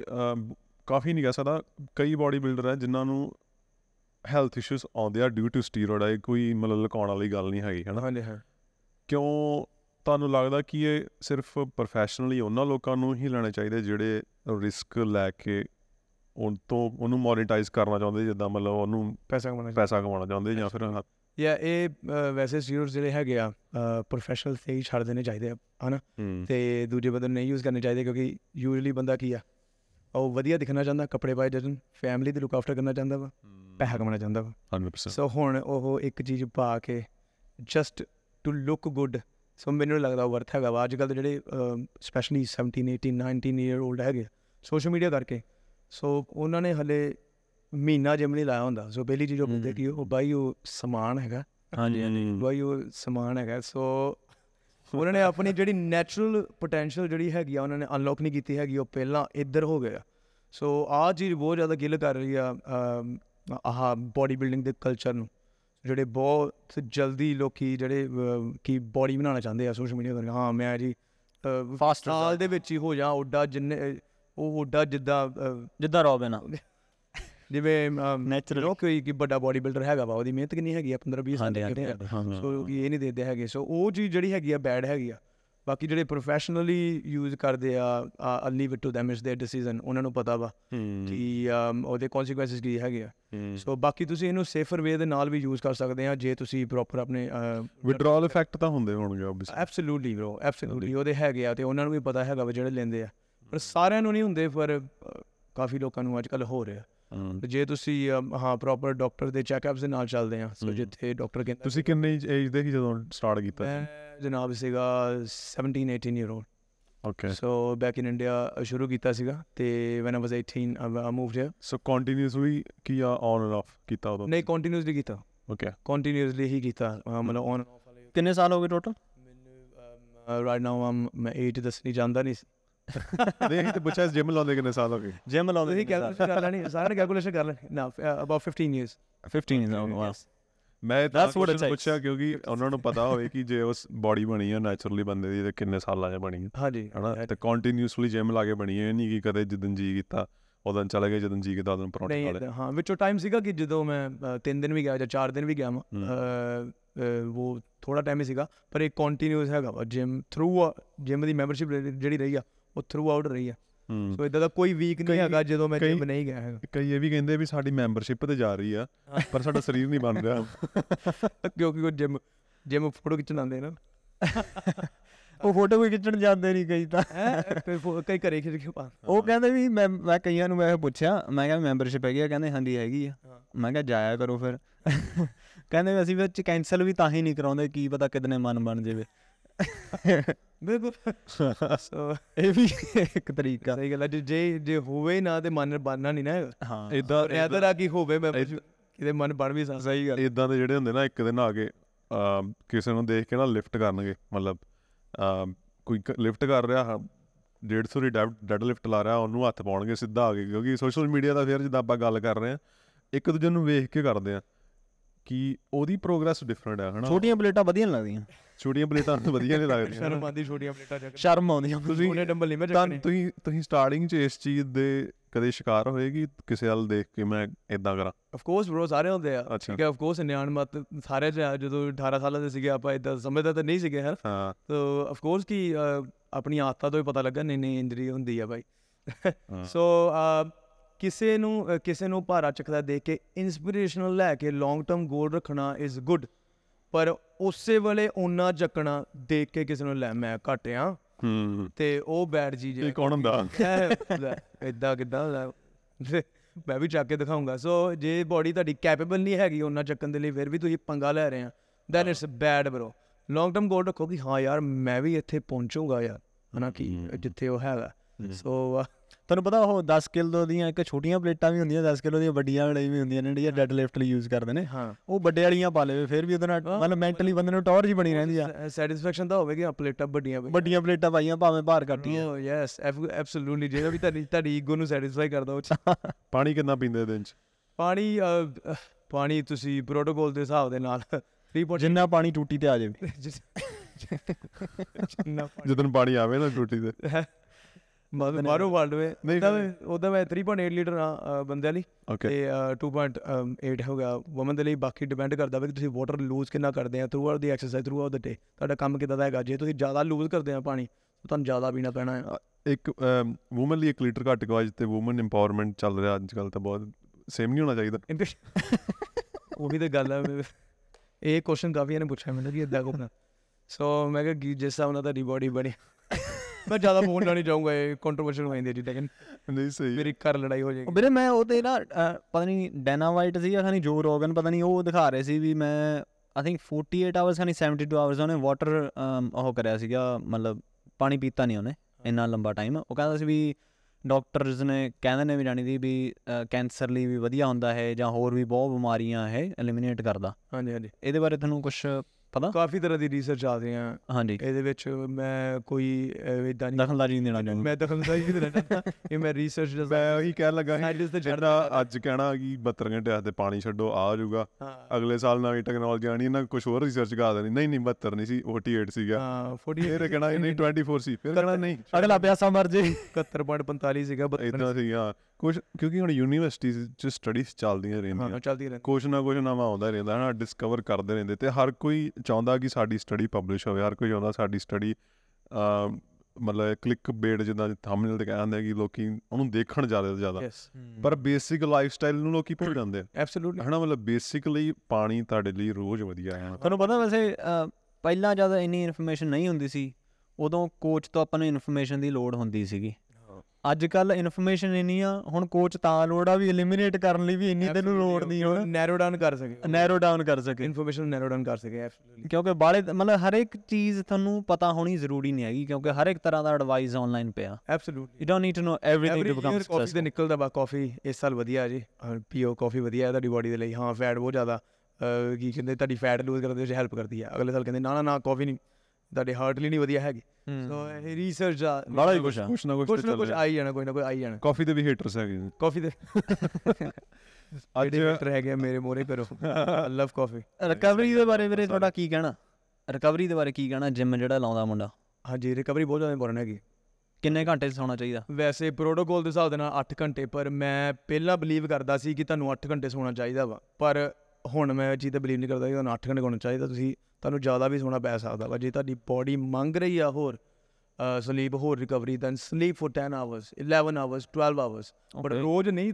ਕਾਫੀ ਨਹੀਂ ਕਹਿ ਸਕਦਾ, ਕਈ ਬੋਡੀ ਬਿਲਡਰ ਹੈ ਜਿਨ੍ਹਾਂ ਨੂੰ ਹੈਲਥ ਇਸ਼ੂਜ਼ ਆਉਂਦੇ ਆ ਡਿਊ ਟੂ ਸਟੀਰੋਇਡ ਆ, ਕੋਈ ਮਤਲਬ ਲੁਕਾਉਣ ਵਾਲੀ ਗੱਲ ਨਹੀਂ ਹੈਗੀ ਹੈ ਨਾ। ਹਾਂਜੀ ਹਾਂ। ਕਿਉਂ ਤੁਹਾਨੂੰ ਲੱਗਦਾ ਕਿ ਇਹ ਸਿਰਫ ਪ੍ਰੋਫੈਸ਼ਨਲੀ ਉਹਨਾਂ ਲੋਕਾਂ ਨੂੰ ਹੀ ਲੈਣੇ ਚਾਹੀਦੇ ਜਿਹੜੇ ਰਿਸਕ ਲੈ ਕੇ ਉਹਨੂੰ ਮੋਨੀਟਾਈਜ਼ ਕਰਨਾ ਚਾਹੁੰਦੇ, ਜਿੱਦਾਂ ਮਤਲਬ ਉਹਨੂੰ ਪੈਸਾ ਕਮਾਉਣਾ ਚਾਹੁੰਦੇ, ਜਾਂ ਫਿਰ ਇਹ ਵੈਸੇ ਸਟੀਰੋਇਡਸ ਜਿਹੜੇ ਹੈਗੇ ਆ ਪ੍ਰੋਫੈਸ਼ਨਲ ਤੇ ਹੀ ਛੱਡ ਦੇਣੇ ਚਾਹੀਦੇ ਆ, ਹੈ ਨਾ, ਤੇ ਦੂਜੇ ਬੰਦੇ ਨੂੰ ਨਹੀਂ ਯੂਜ਼ ਕਰਨੇ ਚਾਹੀਦੇ, ਕਿਉਂਕਿ ਯੂਜਲੀ ਬੰਦਾ ਕੀ ਆ, ਉਹ ਵਧੀਆ ਦਿਖਣਾ ਚਾਹੁੰਦਾ, ਕੱਪੜੇ ਪਾਏ ਜਦਨ, ਫੈਮਿਲੀ ਦੀ ਲੁੱਕ ਆਫਟਰ ਕਰਨਾ ਚਾਹੁੰਦਾ ਵਾ, ਪੈਸਾ ਕਮਾਉਣਾ ਚਾਹੁੰਦਾ ਵਾ। 100%। ਸੋ ਹੁਣ ਉਹ ਇੱਕ ਚੀਜ਼ ਪਾ ਕੇ just to look good, so ਮੈਨੂੰ ਲੱਗਦਾ ਵਰਥ ਹੈਗਾ ਵਾ। ਅੱਜ ਕੱਲ੍ਹ ਦੇ ਜਿਹੜੇ ਸਪੈਸ਼ਲੀ 17, 18, 19 ਈਅਰ ਓਲਡ ਹੈਗੇ ਸੋਸ਼ਲ ਮੀਡੀਆ ਕਰਕੇ, ਸੋ ਉਹਨਾਂ ਨੇ ਹਲੇ ਮਹੀਨਾ ਜਿਮ ਨਹੀਂ ਲਾਇਆ ਹੁੰਦਾ। ਸੋ ਪਹਿਲੀ ਚੀਜ਼ ਉਹ ਕਹਿੰਦੇ ਕਿ ਉਹ ਬਾਈ ਉਹ ਸਮਾਨ ਹੈਗਾ, ਹਾਂਜੀ ਹਾਂਜੀ ਬਾਈ ਉਹ ਸਮਾਨ ਹੈਗਾ। ਸੋ ਉਹਨਾਂ ਨੇ ਆਪਣੀ ਜਿਹੜੀ ਨੈਚੁਰਲ ਪੋਟੈਂਸ਼ੀਅਲ ਜਿਹੜੀ ਹੈਗੀ ਆ ਉਹਨਾਂ ਨੇ ਅਨਲੌਕ ਨਹੀਂ ਕੀਤੀ ਹੈਗੀ, ਉਹ ਪਹਿਲਾਂ ਇੱਧਰ ਹੋ ਗਿਆ। ਸੋ ਆਹ ਚੀਜ਼ ਬਹੁਤ ਜ਼ਿਆਦਾ ਗਿੱਲ ਕਰ ਰਹੀ ਆ ਆਹ ਬੋਡੀ ਬਿਲਡਿੰਗ ਦੇ ਕਲਚਰ ਨੂੰ, ਜਿਹੜੇ ਬਹੁਤ ਜਲਦੀ ਲੋਕੀ ਜਿਹੜੇ ਕਿ ਬੋਡੀ ਬਣਾਉਣਾ ਚਾਹੁੰਦੇ ਆ ਸੋਸ਼ਲ ਮੀਡੀਆ ਕਰਕੇ। ਹਾਂ ਮੈਂ ਜੀ ਫਾਸਟ ਸਾਲ ਦੇ ਵਿੱਚ ਹੀ ਹੋ ਜਾ ਉੱਡਾ, ਉੱਡਾ ਜਿੱਦਾਂ ਰੋਬਿਨ ਆ, ਜਿਵੇਂ ਨੈਚੁਰਲ ਕੋਈ ਕਿ ਵੱਡਾ ਬੋਡੀ ਬਿਲਡਰ ਹੈਗਾ ਵਾ, ਉਹਦੀ ਮਿਹਨਤ ਕਿੰਨੀ ਹੈਗੀ ਆ, 15-20 ਸਾਲ ਸੋ ਇਹ ਨਹੀਂ ਦਿੰਦੇ ਹੈਗੇ। ਸੋ ਉਹ ਚੀਜ਼ ਜਿਹੜੀ ਹੈਗੀ ਆ ਬੈਡ ਹੈਗੀ ਆ। ਬਾਕੀ ਜਿਹੜੇ ਪ੍ਰੋਫੈਸ਼ਨਲੀ ਯੂਜ਼ ਕਰਦੇ ਆ leave it to them, it's their decision, ਉਹਨਾਂ ਨੂੰ ਪਤਾ ਵਾ ਕਿ ਉਹਦੇ ਕੌਨਸੀਕੁਐਂਸਿਸ ਕੀ ਹੈਗੇ ਆ। ਸੋ ਬਾਕੀ ਤੁਸੀਂ ਇਹਨੂੰ ਸੇਫਰ ਵੇ ਦੇ ਨਾਲ ਵੀ ਯੂਜ਼ ਕਰ ਸਕਦੇ ਆ, ਜੇ ਤੁਸੀਂ ਪ੍ਰੋਪਰ ਆਪਣੇ ਵਿਡਰਾਲ ਇਫੈਕਟ ਤਾਂ ਹੁੰਦੇ ਹੋਣਗੇ ਓਬਵੀਅਸਲੀ। ਐਬਸੋਲੂਟਲੀ ਬ్రో, ਐਬਸੋਲੂਟਲੀ ਉਹਦੇ ਹੈਗੇ ਆ, ਤੇ ਉਹਨਾਂ ਨੂੰ ਵੀ ਪਤਾ ਹੈਗਾ ਵਾ ਜਿਹੜੇ ਲੈਂਦੇ ਆ, ਪਰ ਸਾਰਿਆਂ ਨੂੰ ਨਹੀਂ ਹੁੰਦੇ, ਪਰ ਕਾਫੀ ਲੋਕਾਂ ਨੂੰ ਅੱਜ ਕੱਲ੍ਹ ਹੋ ਰਿਹਾ। ਜੇ ਤੁਸੀਂ ਪ੍ਰੋਪਰ ਡਾਕਟਰ ਦੇ ਚੈੱਕਅਪਸ ਦੇ ਨਾਲ ਚੱਲਦੇ ਆ, ਸੋ ਜਿੱਥੇ ਡਾਕਟਰ ਕਹਿੰਦਾ। ਤੁਸੀਂ ਕਿੰਨੀ ਏਜ ਦੇ ਸੀ ਜਦੋਂ ਸਟਾਰਟ ਕੀਤਾ? ਜਨਾਬ ਸੀਗਾ 17-18 year old. Okay. So back in India ਸ਼ੁਰੂ ਕੀਤਾ ਸੀਗਾ, ਤੇ when I was 18 I moved here. So continuously ਕੀ ਔਨ ਐਂਡ ਆਫ ਕੀਤਾ ਉਦੋਂ? ਨਹੀਂ, ਕੰਟੀਨਿਊਸਲੀ ਕੀਤਾ। ਓਕੇ, ਕੰਟੀਨਿਊਸਲੀ ਹੀ ਕੀਤਾ, ਮਤਲਬ ਔਨ ਐਂਡ ਆਫ ਵਾਲੇ। ਕਿੰਨੇ ਸਾਲ ਹੋ ਗਏ ਟੋਟਲ? ਮੈਨੂੰ ਰਾਈਟ ਨਾਓ ਮੈਂ ਏਜ ਦੱਸਣੀ ਚਾਹੁੰਦਾ ਨਹੀਂ ਸੀ। ਨਹੀਂ ਤੇ ਪੁੱਛਿਆ ਜਿਮ ਲਾਉਂਦੇ ਕਿੰਨੇ ਸਾਲ ਹੋ ਗਏ? ਜਿਮ ਲਾਉਂਦੇ ਸੀ, ਕੈਲਕੂਲੇਸ਼ਨ ਕਰ ਲੈਣੀ, ਸਾਰਿਆਂ ਨੇ ਕੈਲਕੂਲੇਸ਼ਨ ਕਰ ਲੈਣੀ ਨਾ, ਅਬਾਊਟ 15 years। 15 years, ਵਾਹ। ਮੈਂ ਤਾਂ ਪੁੱਛਿਆ ਕਿਉਂਕਿ ਉਹਨਾਂ ਨੂੰ ਪਤਾ ਹੋਵੇ ਕਿ ਜੇ ਉਸ ਬੋਡੀ ਬਣੀ ਆ ਨੈਚੁਰਲੀ ਬੰਦੇ ਦੀ, ਤੇ ਕਿੰਨੇ ਸਾਲਾਂ 'ਚ ਬਣੀ ਹੈ। ਹਾਂਜੀ, ਹਨਾ, ਤੇ ਕੰਟੀਨਿਊਸਲੀ ਜਿਮ ਲਾ ਕੇ ਬਣੀ ਹੈ, ਨਹੀਂ ਕਿ ਕਦੇ ਜਿੱਦਣ ਜੀ ਕੀਤਾ ਉਦੋਂ ਚਲੇ ਗਏ, ਜਦੋਂ ਜੀ ਕੀਤਾ ਉਦੋਂ ਪਰੌਂਠੇ ਖਾ ਲਏ। ਹਾਂ, ਵਿੱਚੋਂ ਟਾਈਮ ਸੀਗਾ ਕਿ ਜਦੋਂ ਮੈਂ 3 ਦਿਨ ਵੀ ਗਿਆ ਜਾਂ 4 ਦਿਨ ਵੀ ਗਿਆ, ਉਹ ਥੋੜਾ ਟਾਈਮ ਹੀ ਸੀਗਾ, ਪਰ ਇਹ ਕੰਟੀਨਿਊਸ ਹੈਗਾ ਵਾ। ਜਿਮ ਥਰੂ ਜਿਮ ਦੀ ਮੈਂਬਰਸ਼ਿਪ ਜਿਹੜੀ ਰਹੀ ਆ, ਉਹ ਥਰੂ ਆਊਟ ਰਹੀ ਆ। ਸੋ ਇਦਾਂ ਦਾ ਕੋਈ ਵੀਕ ਨਹੀਂ ਹੈਗਾ ਜਦੋਂ ਮੈਂ ਜਿਮ ਨਹੀਂ ਗਿਆ ਹੈਗਾ। ਕਈ ਇਹ ਵੀ ਕਹਿੰਦੇ ਵੀ ਸਾਡੀ ਮੈਂਬਰਸ਼ਿਪ ਤੇ ਜਾ ਰਹੀ ਆ, ਪਰ ਸਾਡਾ ਸਰੀਰ ਨਹੀਂ ਬਣ ਰਿਹਾ, ਕਿਉਂਕਿ ਉਹ ਜਿਮ ਫੋਟੋ ਖਿੱਚਣ ਆਉਂਦੇ ਨਾ। ਉਹ ਫੋਟੋ ਕੋਈ ਖਿੱਚਣ ਜਾਂਦੇ ਨਹੀਂ, ਕਈ ਤਾਂ ਕਈ ਘਰੇ ਖਿੱਚ ਕੇ ਪਾ। ਉਹ ਕਹਿੰਦੇ ਵੀ ਮੈਂ ਕਈਆਂ ਨੂੰ ਮੈਂ ਪੁੱਛਿਆ, ਮੈਂ ਕਿਹਾ ਮੈਂਬਰਸ਼ਿਪ ਹੈਗੀ ਆ, ਕਹਿੰਦੇ ਹਾਂਜੀ ਹੈਗੀ ਆ। ਮੈਂ ਕਿਹਾ ਜਾਇਆ ਕਰੋ ਫਿਰ। ਕਹਿੰਦੇ ਅਸੀਂ ਵਿੱਚ ਕੈਂਸਲ ਵੀ ਤਾਂ ਹੀ ਨਹੀਂ ਕਰਾਉਂਦੇ, ਕੀ ਪਤਾ ਕਿਦਨੇ ਮਨ ਬਣ ਜਾਵੇ। ਬਿਲਕੁਲ, ਇਹ ਵੀ ਇੱਕ ਤਰੀਕਾ। ਸਹੀ ਗੱਲ ਹੈ, ਜੇ ਹੋਵੇ ਨਾ ਤੇ ਮਨ ਬਣਨਾ ਨਹੀਂ ਨਾ ਹੈਗਾ। ਹਾਂ, ਇੱਦਾਂ ਆ ਕਿ ਹੋਵੇ ਮੈਂ ਕਿਤੇ ਮਨ ਬਣ ਵੀ ਸਕਦਾ। ਸਹੀ ਗੱਲ। ਇੱਦਾਂ ਦੇ ਜਿਹੜੇ ਹੁੰਦੇ ਨਾ, ਇੱਕ ਦਿਨ ਆ ਕੇ ਕਿਸੇ ਨੂੰ ਦੇਖ ਕੇ ਨਾ ਲਿਫਟ ਕਰਨਗੇ, ਮਤਲਬ ਕੋਈ ਲਿਫਟ ਕਰ ਰਿਹਾ 150 ਦੀ ਡੈਡ ਲਿਫਟ ਲਾ ਰਿਹਾ, ਉਹਨੂੰ ਹੱਥ ਪਾਉਣਗੇ ਸਿੱਧਾ ਆ ਕੇ, ਕਿਉਂਕਿ ਸੋਸ਼ਲ ਮੀਡੀਆ ਦਾ ਫਿਰ ਜਿੱਦਾਂ ਆਪਾਂ ਗੱਲ ਕਰ ਰਹੇ ਹਾਂ, ਇੱਕ ਦੂਜੇ ਨੂੰ ਵੇਖ ਕੇ ਕਰਦੇ ਆ ਕਿ ਉਹਦੀ ਪ੍ਰੋਗਰੈਸ ਡਿਫਰੈਂਟ ਹੈ, ਹਨਾ। ਛੋਟੀਆਂ ਪਲੇਟਾਂ ਵਧੀਆ ਨਹੀਂ ਲੱਗਦੀਆਂ, ਛੋਟੀਆਂ ਪਲੇਟਾਂ ਵਧੀਆ ਨਹੀਂ ਲੱਗਦੀਆਂ, ਸ਼ਰਮ ਆਉਂਦੀ ਛੋਟੀਆਂ ਪਲੇਟਾਂ, ਸ਼ਰਮ ਆਉਂਦੀਆਂ। ਤੁਸੀਂ ਡੰਬਲ ਨਹੀਂ ਮੈਂ ਚੱਕਣੇ। ਤੁਸੀਂ ਸਟਾਰਟਿੰਗ 'ਚ ਇਸ ਚੀਜ਼ ਦੇ ਕਦੇ ਸ਼ਿਕਾਰ ਹੋਏਗੀ ਕਿਸੇ ਵੱਲ ਦੇਖ ਕੇ ਮੈਂ ਇਦਾਂ ਕਰਾਂ? ਆਫ ਕੋਰਸ ਬ్రో, ਸਾਰੇ ਹੁੰਦੇ ਆ। ਠੀਕ ਹੈ, ਆਫ ਕੋਰਸ ਨਿਆਣ ਮਤ ਸਾਰੇ ਜਦੋਂ 18 ਸਾਲਾਂ ਦੇ ਸੀਗੇ ਆਪਾਂ ਇਦਾਂ ਸਮਝਦਾ ਤਾਂ ਨਹੀਂ ਸੀਗੇ। ਹਾਂ, ਤਾਂ ਆਫ ਕੋਰਸ ਕਿ ਆਪਣੀ ਆਦਤਾਂ ਤੋਂ ਹੀ ਪਤਾ ਲੱਗਾ ਨਹੀਂ ਇੰਜਰੀ ਹੁੰਦੀ ਆ ਬਾਈ। ਸੋ ਕਿਸੇ ਨੂੰ ਭਾਰਾ ਚੱਕਦਾ ਦੇਖ ਕੇ ਇੰਸਪੀਰੇਸ਼ਨਲ ਲੈ ਕੇ ਲੌਂਗ ਟਰਮ ਗੋਲ ਰੱਖਣਾ ਇਜ਼ ਗੁੱਡ, ਪਰ ਉਸੇ ਵੇਲੇ ਓਨਾ ਚੱਕਣਾ ਦੇਖ ਕੇ ਕਿਸੇ ਨੂੰ ਲੈ ਮੈਂ ਘੱਟ ਆ ਤੇ ਉਹ ਬੈਡ ਚੀਜ਼ ਹੈ। ਕੌਣ ਹੁੰਦਾ ਏਦਾਂ ਕਿੱਦਾਂ ਮੈਂ ਵੀ ਚੱਕ ਕੇ ਦਿਖਾਊਂਗਾ। ਸੋ ਜੇ ਬੋਡੀ ਤੁਹਾਡੀ ਕੈਪੇਬਲ ਨਹੀਂ ਹੈਗੀ ਉਹਨਾਂ ਚੱਕਣ ਦੇ ਲਈ, ਫਿਰ ਵੀ ਤੁਸੀਂ ਪੰਗਾ ਲੈ ਰਹੇ ਆ, then it's bad bro. Long term goal ਰੱਖੋ ਕਿ ਹਾਂ ਯਾਰ ਮੈਂ ਵੀ ਇੱਥੇ ਪਹੁੰਚੂਗਾ ਯਾਰ, ਹੈ ਨਾ, ਕਿ ਜਿੱਥੇ ਉਹ ਹੈਗਾ। ਸੋ ਤੁਹਾਨੂੰ ਪਤਾ ਉਹ 10 ਕਿਲੋ ਦੀਆਂ ਇੱਕ ਛੋਟੀਆਂ ਪਲੇਟਾਂ ਵੀ ਹੁੰਦੀਆਂ, 10 ਕਿਲੋ ਦੀਆਂ ਵੱਡੀਆਂ ਵਾਲੀ ਵੀ ਹੁੰਦੀਆਂ ਨੇ ਜਿਹੜੀਆਂ ਡੈਡ ਲਿਫਟ ਲਈ ਯੂਜ਼ ਕਰਦੇ ਨੇ। ਉਹ ਵੱਡੇ ਵਾਲੀਆਂ ਪਾ ਲਵੇ ਫਿਰ ਵੀ ਉਹਦੇ ਨਾਲ ਮਤਲਬ ਮੈਂਟਲੀ ਬੰਦੇ ਨੂੰ ਟੌਰ ਜੀ ਬਣੀ ਰਹਿੰਦੀ ਆ, ਸੈਟਿਸਫੈਕਸ਼ਨ ਤਾਂ ਹੋਵੇਗੀ। ਪਲੇਟਾਂ ਵੱਡੀਆਂ ਪਲੇਟਾਂ ਪਾਈਆਂ ਭਾਵੇਂ ਭਾਰ ਘੱਟ ਹੀ ਆ। ਯੈਸ ਐਬਸੋਲੂਟਲੀ, ਜਿਹੜਾ ਵੀ ਤੁਹਾਡੀ ਈਗੋ ਨੂੰ ਸੈਟਿਸਫਾਈ ਕਰਦਾ ਉਹ 'ਚ। ਪਾਣੀ ਕਿੰਨਾ ਪੀਂਦੇ ਦਿਨ 'ਚ? ਪਾਣੀ ਤੁਸੀਂ ਪ੍ਰੋਟੋਕੋਲ ਦੇ ਹਿਸਾਬ ਦੇ ਨਾਲ ਜਿੰਨਾ ਪਾਣੀ ਟੂਟੀ ਤੇ ਆ ਜਾਵੇ, ਜਦੋਂ ਪਾਣੀ ਆਵੇ ਨਾ ਟੂਟੀ ਤੇ ਬਾਹਰੋਂ ਵਰਲਡ ਵੇ ਉਹਦਾ ਮੈਂ 3.8 ਲੀਟਰ ਆ ਬੰਦਿਆਂ ਲਈ ਤੇ 2.8 ਹੋ ਗਿਆ ਵੂਮਨ ਦੇ ਲਈ। ਬਾਕੀ ਡਿਪੈਂਡ ਕਰਦਾ ਵੀ ਤੁਸੀਂ ਵਾਟਰ ਲੂਜ਼ ਕਿੰਨਾ ਕਰਦੇ ਆ throughout the exercise, throughout the day. ਤੁਹਾਡਾ ਕੰਮ ਕਿੱਦਾਂ ਦਾ ਹੈਗਾ? ਜੇ ਤੁਸੀਂ ਜ਼ਿਆਦਾ ਲੂਜ਼ ਕਰਦੇ ਆ ਪਾਣੀ ਤੁਹਾਨੂੰ ਜ਼ਿਆਦਾ ਪੀਣਾ ਪੈਣਾ ਹੈ। ਇੱਕ ਵੂਮਨ ਲਈ 1 ਲੀਟਰ ਘੱਟ ਗਵਾਜ ਤੇ ਵੂਮਨ ਇੰਪਾਵਰਮੈਂਟ ਚੱਲ ਰਿਹਾ ਅੱਜ ਕੱਲ੍ਹ, ਤਾਂ ਬਹੁਤ ਸੇਮ ਨਹੀਂ ਹੋਣਾ ਚਾਹੀਦਾ। ਉਹ ਵੀ ਤਾਂ ਗੱਲ ਹੈ। ਇਹ ਕੁਐਸਚਨ ਕਾਫੀਆਂ ਨੇ ਪੁੱਛਿਆ ਮੈਨੂੰ ਕਿ ਇੱਦਾਂ ਘੁੰਮਣਾ। ਸੋ ਮੈਂ ਕਿਹਾ ਜਿਸ ਹਿਸਾਬ ਨਾਲ ਤੁਹਾਡੀ ਬੋਡੀ ਬਣੀ, ਮੈਂ ਜ਼ਿਆਦਾ ਬੋਲਣਾ ਨਹੀਂ ਚਾਹੂੰਗਾ, ਇਹ ਕੰਟਰੋਵਰਸ਼ੀਅਲ ਹੋ ਜਾਂਦੀ ਹੈ ਜੀ। ਲੇਕਿਨ ਨਹੀਂ ਸਹੀ, ਮੇਰੀ ਘਰ ਲੜਾਈ ਹੋ ਜਾਏਗੀ ਵੀਰੇ। ਮੈਂ ਉਹ ਤੇ ਨਾ ਪਤਾ ਨਹੀਂ ਡੈਨਾ ਵਾਈਟ ਸੀ ਜਾਂ ਖਾਨੀ ਜੋ ਰੋਗਨ ਪਤਾ ਨਹੀਂ, ਉਹ ਦਿਖਾ ਰਹੇ ਸੀ ਵੀ ਮੈਂ ਆਈ ਥਿੰਕ 48 ਆਵਰਸ ਖਾਨੀ 72 ਆਵਰਸ ਉਹਨੇ ਵਾਟਰ ਉਹ ਕਰਿਆ ਸੀਗਾ, ਮਤਲਬ ਪਾਣੀ ਪੀਤਾ ਨਹੀਂ ਉਹਨੇ ਇੰਨਾ ਲੰਬਾ ਟਾਈਮ। ਉਹ ਕਹਿੰਦਾ ਸੀ ਵੀ ਡਾਕਟਰਸ ਨੇ ਕਹਿੰਦੇ ਨੇ ਵੀ ਜਾਣੀ ਦੀ ਵੀ ਕੈਂਸਰ ਲਈ ਵੀ ਵਧੀਆ ਹੁੰਦਾ ਹੈ ਜਾਂ ਹੋਰ ਵੀ ਬਹੁਤ ਬਿਮਾਰੀਆਂ ਇਹ ਐਲੀਮੀਨੇਟ ਕਰਦਾ। ਹਾਂਜੀ, ਇਹਦੇ ਬਾਰੇ ਤੁਹਾਨੂੰ ਕੁਛ ਪਤਾ? ਕਾਫੀ ਤਰ੍ਹਾਂ ਦੀ ਰਿਸਰਚ ਆ ਰਹੀ ਆ। ਹਾਂਜੀ, ਇਹਦੇ ਵਿੱਚ ਮੈਂ ਕੋਈ ਇੱਦਾਂ ਨਹੀਂ ਦਖਲਅੰਦਾਜ਼ੀ ਨਹੀਂ ਦੇਣਾ ਚਾਹੁੰਦਾ। ਮੈਂ ਦਖਲਅੰਦਾਜ਼ੀ ਨਹੀਂ ਦੇਣਾ ਚਾਹੁੰਦਾ, ਇਹ ਮੈਂ ਰਿਸਰਚ ਮੈਂ ਉਹੀ ਕਹਿਣ ਲੱਗਾ ਜਿਹੜਾ ਅੱਜ ਕਹਿਣਾ ਕਿ 72 ਘੰਟੇ ਤੇ ਪਾਣੀ ਛੱਡੋ ਆ ਜਾਊਗਾ, ਅਗਲੇ ਸਾਲ ਨਵੀਂ ਟੈਕਨੋਲੋਜੀ ਆਣੀ ਨਾ ਕੁਛ ਹੋਰ ਰਿਸਰਚ ਕਰਾ ਦੇਣੀ। ਨਹੀਂ 72 ਨਹੀਂ ਸੀ, 48 ਸੀਗਾ। 48 ਫਿਰ ਕਹਿਣਾ ਨਹੀਂ 24 ਸੀ, ਫਿਰ ਕਹਿਣਾ ਨਹੀਂ ਅਗਲਾ ਪਿਆਸਾ ਮਰ ਜੇ 71.45 ਸੀਗਾ, ਇੱਦਾਂ ਸੀਗਾ ਕੁਛ। ਕਿਉਂਕਿ ਹੁਣ ਯੂਨੀਵਰਸਿਟੀਜ਼ 'ਚ ਸਟੱਡੀਜ਼ ਚੱਲਦੀਆਂ ਰਹਿੰਦੀਆਂ, ਕੁਛ ਨਾ ਕੁਛ ਨਵਾਂ ਆਉਂਦਾ ਰਹਿੰਦਾ ਹੈ ਨਾ, ਡਿਸਕਵਰ ਕਰਦੇ ਰਹਿੰਦੇ। ਅਤੇ ਹਰ ਕੋਈ ਚਾਹੁੰਦਾ ਕਿ ਸਾਡੀ ਸਟੱਡੀ ਪਬਲਿਸ਼ ਹੋਵੇ, ਹਰ ਕੋਈ ਚਾਹੁੰਦਾ ਸਾਡੀ ਸਟੱਡੀ ਮਤਲਬ ਕਲਿੱਕ ਬੇਟ ਜਿੱਦਾਂ ਥੰਬਨੇਲ 'ਤੇ ਕਹਿੰਦੇ ਕਿ ਲੋਕੀ ਉਹਨੂੰ ਦੇਖਣ ਜ਼ਿਆਦਾ ਤੋਂ ਜ਼ਿਆਦਾ, ਪਰ ਬੇਸਿਕ ਲਾਈਫ ਸਟਾਈਲ ਨੂੰ ਲੋਕੀ ਭੁੱਲ ਜਾਂਦੇ। ਐਬਸੋਲੂਟਲੀ, ਹੈ ਨਾ, ਮਤਲਬ ਬੇਸਿਕਲੀ ਪਾਣੀ ਤੁਹਾਡੇ ਲਈ ਰੋਜ਼ ਵਧੀਆ ਹੈ। ਤੁਹਾਨੂੰ ਪਤਾ ਵੈਸੇ ਪਹਿਲਾਂ ਜਦ ਇੰਨੀ ਇਨਫੋਰਮੇਸ਼ਨ ਨਹੀਂ ਹੁੰਦੀ ਸੀ, ਉਦੋਂ ਕੋਚ ਤੋਂ ਆਪਾਂ ਨੂੰ ਇਨਫੋਰਮੇਸ਼ਨ ਦੀ ਲੋੜ ਹੁੰਦੀ ਸੀਗੀ। ਅੱਜ ਕੱਲ੍ਹ ਇਨਫੋਰਮੇਸ਼ਨ ਇੰਨੀ ਆ, ਹੁਣ ਕੋਚ ਤਾਂ ਲੋੜ ਆ ਵੀ ਐਲੀਮੀਨੇਟ ਕਰਨ ਲਈ ਵੀ ਇੰਨੀ ਤੈਨੂੰ ਲੋੜ ਨਹੀਂ, ਹੁਣ ਨੈਰੋ ਡਾਊਨ ਕਰ ਸਕੇ ਇਨਫੋਰਮੇਸ਼ਨ ਨੈਰੋ ਡਾਊਨ ਕਰ ਸਕੇ। ਕਿਉਂਕਿ ਬਾਹਲੇ ਮਤਲਬ ਹਰ ਇੱਕ ਚੀਜ਼ ਤੁਹਾਨੂੰ ਪਤਾ ਹੋਣੀ ਜ਼ਰੂਰੀ ਨਹੀਂ ਹੈਗੀ, ਕਿਉਂਕਿ ਹਰ ਇੱਕ ਤਰ੍ਹਾਂ ਦਾ ਐਡਵਾਈਸ ਆਨਲਾਈਨ ਪਿਆ। Absolutely, you don't need to know everything to become successful. ਕਾਫੀ ਤੇ ਨਿਕਲਦਾ ਵਾ, ਕਾਫੀ ਇਸ ਸਾਲ ਵਧੀਆ ਜੀ, ਪੀਓ ਕਾਫੀ ਵਧੀਆ ਤੁਹਾਡੀ ਬੋਡੀ ਦੇ ਲਈ। ਹਾਂ, ਫੈਟ ਬਹੁਤ ਜ਼ਿਆਦਾ ਕੀ ਕਹਿੰਦੇ ਤੁਹਾਡੀ ਫੈਟ ਲੂਜ਼ ਕਰਨ ਦੇ ਵਿੱਚ ਹੈਲਪ ਕਰਦੀ ਹੈ। ਅਗਲੇ ਸਾਲ ਕਹਿੰਦੇ ਨਾ ਕਾਫੀ ਨਹੀਂ, ਤੁਹਾਡੇ ਹਾਰਟ ਲਈ ਨਹੀਂ ਵਧੀਆ ਹੈਗੀ। ਸੋ ਇਹ ਰਿਸਰਚ ਆ, ਬੜਾ ਹੀ ਕੁਛ ਨਾ ਕੁਛ ਆਈ ਜਾਣਾ, ਕੋਈ ਨਾ ਕੋਈ ਆਈ ਜਾਣਾ। ਕਾਫੀ ਦੇ ਵੀ ਹੇਟਰਸ ਹੈਗੇ, ਕਾਫੀ ਦੇ ਅੱਜ ਹੇਟਰ ਹੈਗੇ ਮੇਰੇ ਮੋਰੇ ਕਰੋ। ਲਵ ਕਾਫੀ। ਰਿਕਵਰੀ ਦੇ ਬਾਰੇ ਵੀਰੇ ਤੁਹਾਡਾ ਕੀ ਕਹਿਣਾ? ਰਿਕਵਰੀ ਦੇ ਬਾਰੇ ਕੀ ਕਹਿਣਾ? ਜਿੰਮ ਜਿਹੜਾ ਲਾਉਂਦਾ ਮੁੰਡਾ। ਹਾਂਜੀ, ਰਿਕਵਰੀ ਬਹੁਤ ਜ਼ਿਆਦਾ ਇੰਪੋਰਟੈਂਟ ਹੈਗੀ। ਕਿੰਨੇ ਘੰਟੇ ਸੌਣਾ ਚਾਹੀਦਾ? ਵੈਸੇ ਪ੍ਰੋਟੋਕੋਲ ਦੇ ਹਿਸਾਬ ਦੇ ਨਾਲ 8 ਘੰਟੇ, ਪਰ ਮੈਂ ਪਹਿਲਾਂ ਬਿਲੀਵ ਕਰਦਾ ਸੀ ਕਿ ਤੁਹਾਨੂੰ 8 ਘੰਟੇ ਸੌਣਾ ਚਾਹੀਦਾ ਵਾ, ਪਰ ਹੁਣ ਮੈਂ ਇਹ ਚੀਜ਼ 'ਤੇ ਬਿਲੀਵ ਨਹੀਂ ਕਰਦਾ ਕਿ ਤੁਹਾਨੂੰ 8 ਘੰਟੇ ਹੋਣਾ ਚਾਹੀਦਾ। ਤੁਹਾਨੂੰ ਜ਼ਿਆਦਾ ਵੀ ਸੋਣਾ ਪੈ ਸਕਦਾ ਵਾ ਜੇ ਤੁਹਾਡੀ ਬੋਡੀ ਮੰਗ ਰਹੀ ਆ ਹੋਰ ਸਲੀਪ, ਹੋਰ recovery, then sleep for 10 hours 11 hours 12 hours. But ਰੋਜ਼ ਨਹੀਂ,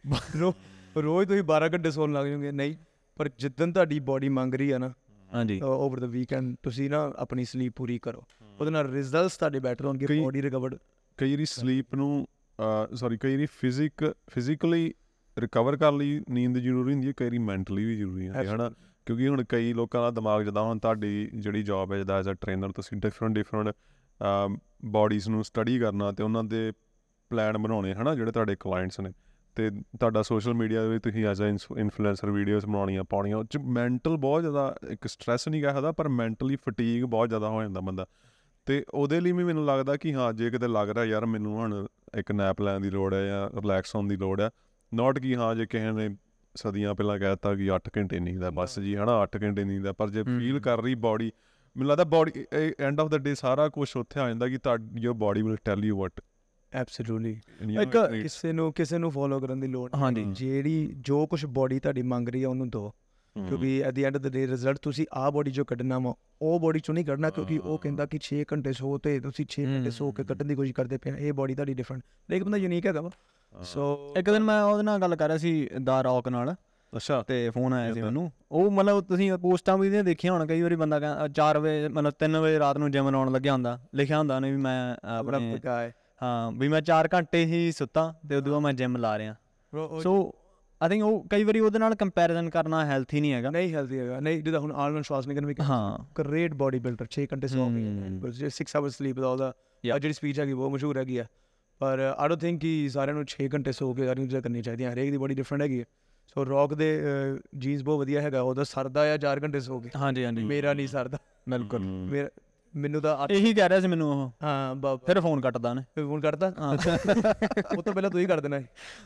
ਰੋਜ਼ ਤੁਸੀਂ 12 ਘੰਟੇ ਸੌਣ ਲੱਗ ਜਾਓਗੇ ਨਹੀਂ, ਪਰ ਜਿੱਦਣ ਤੁਹਾਡੀ ਬੋਡੀ ਮੰਗ ਰਹੀ ਆ ਨਾ, ਹਾਂਜੀ, ਓਵਰ ਦਾ ਵੀਕਐਂਡ ਤੁਸੀਂ ਨਾ ਆਪਣੀ ਸਲੀਪ ਪੂਰੀ ਕਰੋ, ਉਹਦੇ ਨਾਲ ਰਿਜ਼ਲਟਸ ਤੁਹਾਡੇ ਬੈਟਰ ਹੋਣਗੇ, ਬੋਡੀ ਰਿਕਵਰਡ। ਕਈ ਵਾਰੀ ਸਲੀਪ ਨੂੰ ਕਈ ਵਾਰੀ ਫਿਜ਼ੀਕਲੀ ਰਿਕਵਰ ਕਰਨ ਲਈ ਨੀਂਦ ਜ਼ਰੂਰੀ ਹੁੰਦੀ ਹੈ, ਕਈ ਵਾਰੀ ਮੈਂਟਲੀ ਵੀ ਜ਼ਰੂਰੀ ਹੈ ਨਾ। ਕਿਉਂਕਿ ਹੁਣ ਕਈ ਲੋਕਾਂ ਦਾ ਦਿਮਾਗ ਜਿੱਦਾਂ ਹੁਣ ਤੁਹਾਡੀ ਜਿਹੜੀ ਜੋਬ ਹੈ ਜਿੱਦਾਂ ਐਜ਼ ਅ ਟ੍ਰੇਨਰ, ਤੁਸੀਂ ਡਿਫਰੈਂਟ ਬੋਡੀਜ਼ ਨੂੰ ਸਟੱਡੀ ਕਰਨਾ ਅਤੇ ਉਹਨਾਂ ਦੇ ਪਲਾਨ ਬਣਾਉਣੇ ਹੈ ਨਾ, ਜਿਹੜੇ ਤੁਹਾਡੇ ਕਲਾਇੰਟਸ ਨੇ, ਅਤੇ ਤੁਹਾਡਾ ਸੋਸ਼ਲ ਮੀਡੀਆ ਦੇ ਵਿੱਚ ਤੁਸੀਂ ਐਜ਼ ਅ ਇਨਫਲੂਐਂਸਰ ਵੀਡੀਓਜ਼ ਬਣਾਉਣੀਆਂ ਪਾਉਣੀਆਂ, ਉਹ 'ਚ ਮੈਂਟਲ ਬਹੁਤ ਜ਼ਿਆਦਾ ਇੱਕ ਸਟਰੈਸ ਨਹੀਂ ਕਹਿ ਸਕਦਾ, ਪਰ ਮੈਂਟਲੀ ਫਟੀਗ ਬਹੁਤ ਜ਼ਿਆਦਾ ਹੋ ਜਾਂਦਾ ਬੰਦਾ। ਅਤੇ ਉਹਦੇ ਲਈ ਵੀ ਮੈਨੂੰ ਲੱਗਦਾ ਕਿ ਹਾਂ, ਜੇ ਕਿਤੇ ਲੱਗ ਰਿਹਾ ਯਾਰ ਮੈਨੂੰ ਹੁਣ ਇੱਕ ਨੈਪ ਲੈਣ ਦੀ ਲੋੜ ਹੈ ਜਾਂ ਰਿਲੈਕਸ ਹੋਣ ਦੀ ਲੋੜ ਹੈ, ਨੋਟ ਕਿ ਹਾਂ ਜੇ ਕਿਸੇ ਨੇ ਸਦੀਆਂ ਪਹਿਲਾਂ ਕਹਿ ਦਿੱਤਾ ਕਿ 8 ਘੰਟੇ ਨੀਂਦ ਹੈ ਬਸ ਜੀ, ਹੈ ਨਾ, 8 ਘੰਟੇ ਨੀਂਦ ਹੈ, ਪਰ ਜੇ ਫੀਲ ਕਰ ਰਹੀ ਬੋਡੀ, ਮੈਨੂੰ ਲੱਗਦਾ body end of the day ਸਾਰਾ ਕੁਛ ਉੱਥੇ ਆ ਜਾਂਦਾ ਕਿ ਤੁਹਾਡੀ your body will tell you what absolutely ਇੱਕ ਕਿਸੇ ਨੂੰ ਫੋਲੋ ਕਰਨ ਦੀ ਲੋੜ ਨਹੀਂ। ਹਾਂਜੀ। ਜਿਹੜੀ ਜੋ ਕੁਝ ਬੋਡੀ ਤੁਹਾਡੀ ਮੰਗ ਰਹੀ ਹੈ ਉਹਨੂੰ ਦਿਓ, ਕਿਉਂਕਿ at the end of the day result ਤੁਸੀਂ ਆਹ ਬੋਡੀ ਚੋਂ ਕੱਢਣਾ ਵਾ, ਉਹ ਬੋਡੀ ਚੋਂ ਨਹੀਂ ਕੱਢਣਾ, ਕਿਉਂਕਿ ਉਹ ਕਹਿੰਦਾ ਕਿ 6 ਘੰਟੇ ਸੋ ਤੇ ਤੁਸੀਂ 6 ਘੰਟੇ ਸੋ ਕੇ ਕੱਢਣ ਦੀ ਕੋਸ਼ਿਸ਼ ਕਰਦੇ ਪਏ, ਇਹ ਬੋਡੀ ਤੁਹਾਡੀ ਡਿਫਰੈਂਟ, ਇੱਕ ਬੰਦਾ ਯੂਨੀਕ ਹੈਗਾ ਵਾ। ਸੋ ਇੱਕ ਦਿਨ ਮੈਂ ਉਹਦੇ ਨਾਲ ਗੱਲ ਕਰ ਰਿਹਾ ਸੀ ਦਾ ਰੌਕ ਨਾਲ, ਅੱਛਾ, ਤੇ ਫੋਨ ਆਇਆ ਸੀ ਮੈਨੂੰ, ਉਹ ਮਤਲਬ ਤੁਸੀਂ ਪੋਸਟਾਂ ਵੀ ਇਹਦੀਆਂ ਦੇਖੀਆਂ ਹੋਣ, ਕਈ ਵਾਰੀ ਬੰਦਾ 4 ਵਜੇ ਮਤਲਬ 3 ਵਜੇ ਰਾਤ ਨੂੰ ਜਿਮ ਲਾਉਣ ਲੱਗਿਆ ਹੁੰਦਾ, ਲਿਖਿਆ ਹੁੰਦਾ ਨੇ ਵੀ ਮੈਂ ਆਪਣੇ ਹਾਂ ਵੀ ਮੈਂ 4 ਘੰਟੇ ਹੀ ਸੁੱਤਾ ਤੇ ਉਦੋਂ ਬਾਅਦ ਮੈਂ ਜਿਮ ਲਾ ਰਿਹਾ। ਸੋ ਆਈ ਥਿੰਕ ਉਹ ਕਈ ਵਾਰੀ ਉਹਦੇ ਨਾਲ ਕੰਪੈਰੀਜ਼ਨ ਕਰਨਾ ਹੈਲਥੀ ਨਹੀਂ ਹੈਗਾ। ਨਹੀਂ ਹੈਲਥੀ ਹੈਗਾ, ਨਹੀਂ ਜਿੱਦਾਂ ਹੁਣ ਆਰਨੋਲਡ ਸ਼ਵਾਰਜ਼ਨੇਗਰ ਵੀ ਗ੍ਰੇਟ ਬੋਡੀ ਬਿਲਡਰ, 6 ਘੰਟੇ ਸੌ ਗਏ, 6 ਆਵਰ ਸਲੀਪ ਦਾ ਉਹਦਾ ਜਿਹੜੀ ਸਪੀਚ ਹੈਗੀ ਬਹੁਤ ਮਸ਼ਹੂਰ ਹੈਗੀ ਆ, ਪਰ ਆਈ ਡੋਂਟ ਥਿੰਕ ਕਿ ਸਾਰਿਆਂ ਨੂੰ 6 ਘੰਟੇ ਸੋ ਕੇ ਸਾਰੀਆਂ ਚੀਜ਼ਾਂ ਕਰਨੀਆਂ ਚਾਹੀਦੀਆਂ, ਹਰੇਕ ਦੀ ਬੋਡੀ ਡਿਫਰੈਂਟ ਹੈਗੀ ਹੈ। ਸੋ ਰੌਕ ਦੇ ਜੀਨਸ ਬਹੁਤ ਵਧੀਆ ਹੈਗਾ, ਉਹਦਾ ਸਰਦਾ ਆ 4 ਘੰਟੇ ਸੋ ਕੇ। ਹਾਂਜੀ ਹਾਂਜੀ, ਮੇਰਾ ਨਹੀਂ ਸਰਦਾ ਬਿਲਕੁਲ, ਮੈਨੂੰ ਤਾਂ ਇਹੀ ਕਹਿ ਰਿਹਾ ਸੀ ਮੈਨੂੰ ਉਹ। ਹਾਂ ਬਾਬਾ, ਫਿਰ ਫੋਨ ਕੱਟਦਾ ਨੇ, ਫੋਨ ਕੱਟਦਾ, ਉਹ ਤੋਂ ਪਹਿਲਾਂ ਤੂੰ ਹੀ ਕਰ ਦੇਣਾ,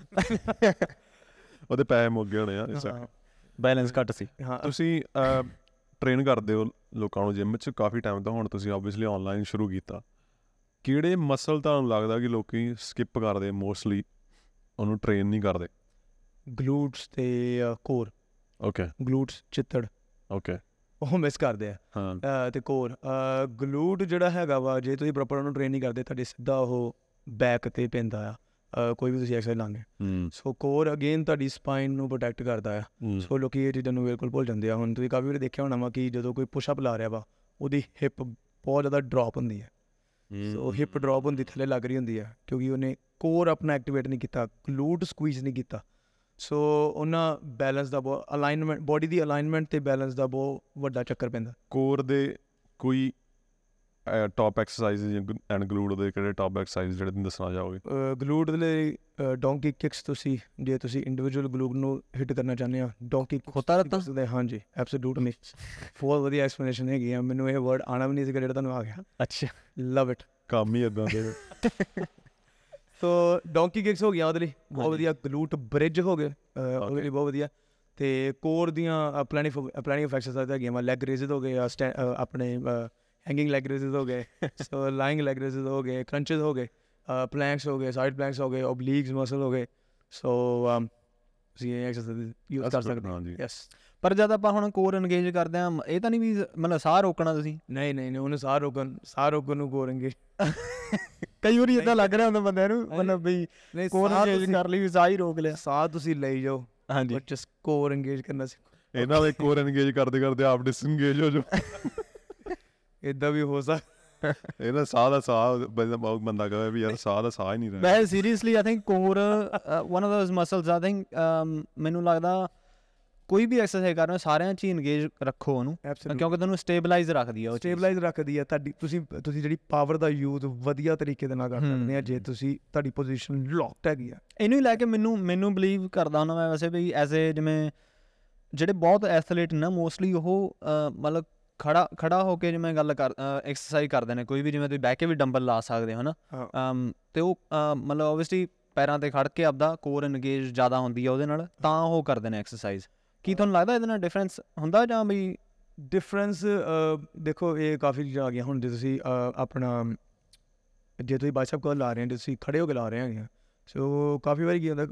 ਉਹਦੇ ਪੈਸੇ ਮੁੱਕ ਗਏ ਹੋਣੇ ਆ, ਬੈਲੈਂਸ ਘੱਟ ਸੀ। ਹਾਂ ਤੁਸੀਂ ਟ੍ਰੇਨ ਕਰਦੇ ਹੋ ਲੋਕਾਂ ਨੂੰ ਜਿਮ 'ਚ ਕਾਫੀ ਟਾਈਮ ਤੋਂ, ਹੁਣ ਤੁਸੀਂ ਓਬਵੀਅਸਲੀ ਆਨਲਾਈਨ ਸ਼ੁਰੂ ਕੀਤਾ, ਕਿਹੜੇ ਮਸਲ ਤੁਹਾਨੂੰ ਲੱਗਦਾ ਕਿ ਲੋਕੀ ਸਕਿਪ ਕਰਦੇ ਮੋਸਟਲੀ, ਉਹਨੂੰ ਟ੍ਰੇਨ ਨਹੀਂ ਕਰਦੇ? ਗਲੂਟਸ ਤੇ ਕੋਰ। ਓਕੇ, ਗਲੂਟਸ ਚਿੱਤੜ, ਓਕੇ, ਉਹ ਮਿਸ ਕਰਦੇ ਆ। ਹਾਂ, ਤੇ ਕੋਰ ਗਲੂਟ ਜਿਹੜਾ ਹੈਗਾ ਵਾ, ਜੇ ਤੁਸੀਂ ਪ੍ਰੋਪਰ ਉਹਨੂੰ ਟ੍ਰੇਨ ਨਹੀਂ ਕਰਦੇ, ਤੁਹਾਡੇ ਸਿੱਧਾ ਉਹ ਬੈਕ 'ਤੇ ਪੈਂਦਾ ਆ, ਕੋਈ ਵੀ ਤੁਸੀਂ ਐਕਸਰਸਾਈਜ਼ ਲਾਉਂਦੇ। ਸੋ ਕੋਰ ਅਗੇਨ ਤੁਹਾਡੀ ਸਪਾਈਨ ਨੂੰ ਪ੍ਰੋਟੈਕਟ ਕਰਦਾ ਆ। ਸੋ ਲੋਕੀ ਇਹ ਚੀਜ਼ਾਂ ਨੂੰ ਬਿਲਕੁਲ ਭੁੱਲ ਜਾਂਦੇ ਆ। ਹੁਣ ਤੁਸੀਂ ਕਾਫੀ ਵਾਰੀ ਦੇਖਿਆ ਹੋਣਾ ਵਾ ਕਿ ਜਦੋਂ ਕੋਈ ਪੁਸ਼ਅਪ ਲਾ ਰਿਹਾ ਵਾ, ਉਹਦੀ ਹਿੱਪ ਬਹੁਤ ਜ਼ਿਆਦਾ ਡਰੋਪ ਹੁੰਦੀ ਹੈ। ਸੋ ਹਿੱਪ ਡਰੋਪ ਹੁੰਦੀ, ਥੱਲੇ ਲੱਗ ਰਹੀ ਹੁੰਦੀ ਹੈ, ਕਿਉਂਕਿ ਉਹਨੇ ਕੋਰ ਆਪਣਾ ਐਕਟੀਵੇਟ ਨਹੀਂ ਕੀਤਾ, ਗਲੂਟ ਸਕੁਈਜ਼ ਨਹੀਂ ਕੀਤਾ। ਸੋ ਉਹਨਾਂ ਬੈਲੈਂਸ ਦਾ ਬਹੁਤ ਅਲਾਈਨਮੈਂਟ, ਬੋਡੀ ਦੀ ਅਲਾਈਨਮੈਂਟ ਅਤੇ ਬੈਲੈਂਸ ਦਾ ਬਹੁਤ ਵੱਡਾ ਚੱਕਰ ਪੈਂਦਾ। ਕੋਰ ਦੇ ਕੋਈ ਟੌਪ ਐਕਸਰਸਾਈਜ਼ ਐਂਡ ਗਲੂਟ ਦੇ ਕਿਹੜੇ ਟੌਪ ਐਕਸਰਸਾਈਜ਼ ਜਿਹੜੇ ਤੁਸੀਂ ਦੱਸਣਾ ਚਾਹੋਗੇ? ਗਲੂਟ ਦੇ ਲਈ ਡੋਂਕੀ ਕਿਕਸ, ਤੁਸੀਂ ਜੇ ਤੁਸੀਂ ਇੰਡੀਵਿਜੂਅਲ ਗਲੂਟ ਨੂੰ ਹਿੱਟ ਕਰਨਾ ਚਾਹੁੰਦੇ ਆ, ਡੋਂਕੀ ਹੋਤਾ ਰਹਿਤਾ। ਹਾਂਜੀ ਐਬਸੋਲੂਟਲੀ, ਬਹੁਤ ਵਧੀਆ ਐਕਸਪਲੇਨੇਸ਼ਨ ਹੈਗੀ ਆ, ਮੈਨੂੰ ਇਹ ਵਰਡ ਆਉਣਾ ਵੀ ਨਹੀਂ ਸੀਗਾ ਜਿਹੜਾ ਤੁਹਾਨੂੰ ਆ ਗਿਆ। ਅੱਛਾ, ਲਵ ਇਟ, ਕੰਮ ਹੀ ਇੱਦਾਂ ਦੇ। ਸੋ ਡੋਂਕੀ ਕਿਕਸ ਹੋ ਗਈਆਂ ਉਹਦੇ ਲਈ ਬਹੁਤ ਵਧੀਆ, ਗਲੂਟ ਬ੍ਰਿਜ ਹੋ ਗਏ ਉਹਦੇ ਲਈ ਬਹੁਤ ਵਧੀਆ, ਅਤੇ ਕੋਰ ਦੀਆਂ ਪਲੈਨਿੰਗ ਆਫ ਐਕਸਰਸਾਈਜ਼ ਹੈਗੀਆਂ ਵਾ, ਲੈਗ ਰੇਜ਼ਿਸ ਹੋ ਗਏ, ਆਪਣੇ ਹੈਂਗਿੰਗ ਲੈਗ ਰੇਜ਼ਿਸ ਹੋ ਗਏ, ਸੋ ਲਾਇੰਗ ਲੈਗ ਰੇਜ਼ਿਸ ਹੋ ਗਏ, ਕਰੰਚਿਸ ਹੋ ਗਏ, ਪਲੈਂਕਸ ਹੋ ਗਏ, ਸਾਈਡ ਪਲੈਂਕਸ ਹੋ ਗਏ, ਓਬਲੀਕਸ ਮਸਲ ਹੋ ਗਏ। ਸੋ ਤੁਸੀਂ ਇਹ ਐਕਸਰਸਾਈਜ਼ ਯੂਜ਼ ਕਰ ਸਕਦੇ ਹੋ। ਯੈਸ, ਪਰ ਜਦ ਆਪਾਂ ਹੁਣ ਕੋਰ ਇੰਗੇਜ ਕਰਦੇ ਹਾਂ, ਇਹ ਤਾਂ ਨਹੀਂ ਵੀ ਮਤਲਬ ਸਾਹ ਰੋਕਣਾ ਤੁਸੀਂ? ਨਹੀਂ, ਉਹਨੂੰ ਸਾਹ ਰੋਕਣ ਨੂੰ ਕੋਰ ਇੰਗੇਜ, ਕਈ ਵਾਰੀ ਇੱਦਾਂ ਲੱਗ ਰਿਹਾ ਹੁੰਦਾ ਬੰਦਿਆਂ ਨੂੰ, ਮਤਲਬ ਵੀ ਕੋਰ ਇੰਗੇਜ ਕਰ ਲਈ, ਸਾਹ ਹੀ ਰੋਕ ਲਿਆ। ਸਾਹ ਤੁਸੀਂ ਲਈ ਜਾਓ, ਹਾਂਜੀ, ਜਸਟ ਕੋਰ ਇੰਗੇਜ ਕਰਨਾ ਸਿੱਖੋ। ਇਹਨਾਂ ਦੇ ਕੋਰ ਇੰਗੇਜ ਕਰਦੇ ਕਰਦੇ ਆਪ ਡਿਸਇੰਗੇਜ ਹੋ ਜਾਓ। ਇੱਦਾਂ ਵੀ ਹੋ ਸਕਦਾ। ਇਹਦਾ ਸਾਹ ਦਾ ਸਾਹ ਬੰਦਾ ਕਹੇ ਵੀ ਯਾਰ ਸਾਹ ਦਾ ਸਾਹ ਹੀ ਨਹੀਂ ਰਿਹਾ। ਮੈਂ seriously I think core one of those muscles, I think ਮੈਨੂੰ ਲੱਗਦਾ ਕੋਈ ਵੀ ਐਕਸਰਸਾਈਜ਼ ਕਰ ਰਹੇ ਹੋ ਸਾਰਿਆਂ 'ਚ ਹੀ ਇੰਗੇਜ ਰੱਖੋ ਉਹਨੂੰ, ਕਿਉਂਕਿ ਤੁਹਾਨੂੰ ਸਟੇਬਲਾਈਜ਼ ਰੱਖਦੀ ਆ, ਸਟੇਬਲਾਈਜ਼ ਰੱਖਦੀ ਆ ਤੁਹਾਡੀ। ਤੁਸੀਂ ਜਿਹੜੀ ਪਾਵਰ ਦਾ ਯੂਜ਼ ਵਧੀਆ ਤਰੀਕੇ ਦੇ ਨਾਲ ਕਰ ਸਕਦੇ ਆ, ਜੇ ਤੁਸੀਂ ਤੁਹਾਡੀ ਪੋਜੀਸ਼ਨ ਲੌਕਡ ਹੈਗੀ ਆ। ਇਹਨੂੰ ਹੀ ਲੈ ਕੇ ਮੈਨੂੰ ਬਲੀਵ ਕਰਦਾ ਹੁੰਦਾ ਮੈਂ ਵੈਸੇ ਵੀ, ਐਜ਼ ਏ ਜਿਵੇਂ ਜਿਹੜੇ ਬਹੁਤ ਐਥਲੀਟ ਨੇ ਮੋਸਟਲੀ ਉਹ ਮਤਲਬ ਖੜਾ ਹੋ ਕੇ ਜਿਵੇਂ ਗੱਲ ਕਰ ਐਕਸਰਸਾਈਜ਼ ਕਰਦੇ ਨੇ, ਕੋਈ ਵੀ ਜਿਵੇਂ ਤੁਸੀਂ ਬਹਿ ਕੇ ਵੀ ਡੰਬਲ ਲਾ ਸਕਦੇ ਹੋ, ਹੈ ਨਾ, ਅਤੇ ਉਹ ਮਤਲਬ ਓਬਵੀਅਸਲੀ ਪੈਰਾਂ 'ਤੇ ਖੜ੍ਹ ਕੇ ਆਪਦਾ ਕੋਰ ਇੰਗੇਜ ਜ਼ਿਆਦਾ ਹੁੰਦੀ ਆ ਉਹਦੇ ਨਾਲ, ਤਾਂ ਉਹ ਕਰਦੇ ਨੇ ਐਕਸਰਸਾਈਜ਼। ਕੀ ਤੁਹਾਨੂੰ ਲੱਗਦਾ ਇਹਦੇ ਨਾਲ ਡਿਫਰੈਂਸ ਹੁੰਦਾ, ਜਾਂ ਵੀ ਡਿਫਰੈਂਸ? ਦੇਖੋ ਇਹ ਕਾਫੀ ਚੀਜ਼ਾਂ ਆ ਗਈਆਂ ਹੁਣ, ਜੇ ਤੁਸੀਂ ਆਪਣਾ ਜੇ ਤੁਸੀਂ ਬਾਈਸੈਪ ਕਰਲ ਲਾ ਰਹੇ ਹੋ, ਜੇ ਤੁਸੀਂ ਖੜੇ ਹੋ ਕੇ ਲਾ ਰਹੇ ਹੈਗੇ, ਸੋ ਕਾਫੀ ਵਾਰੀ ਕੀ ਹੁੰਦਾ,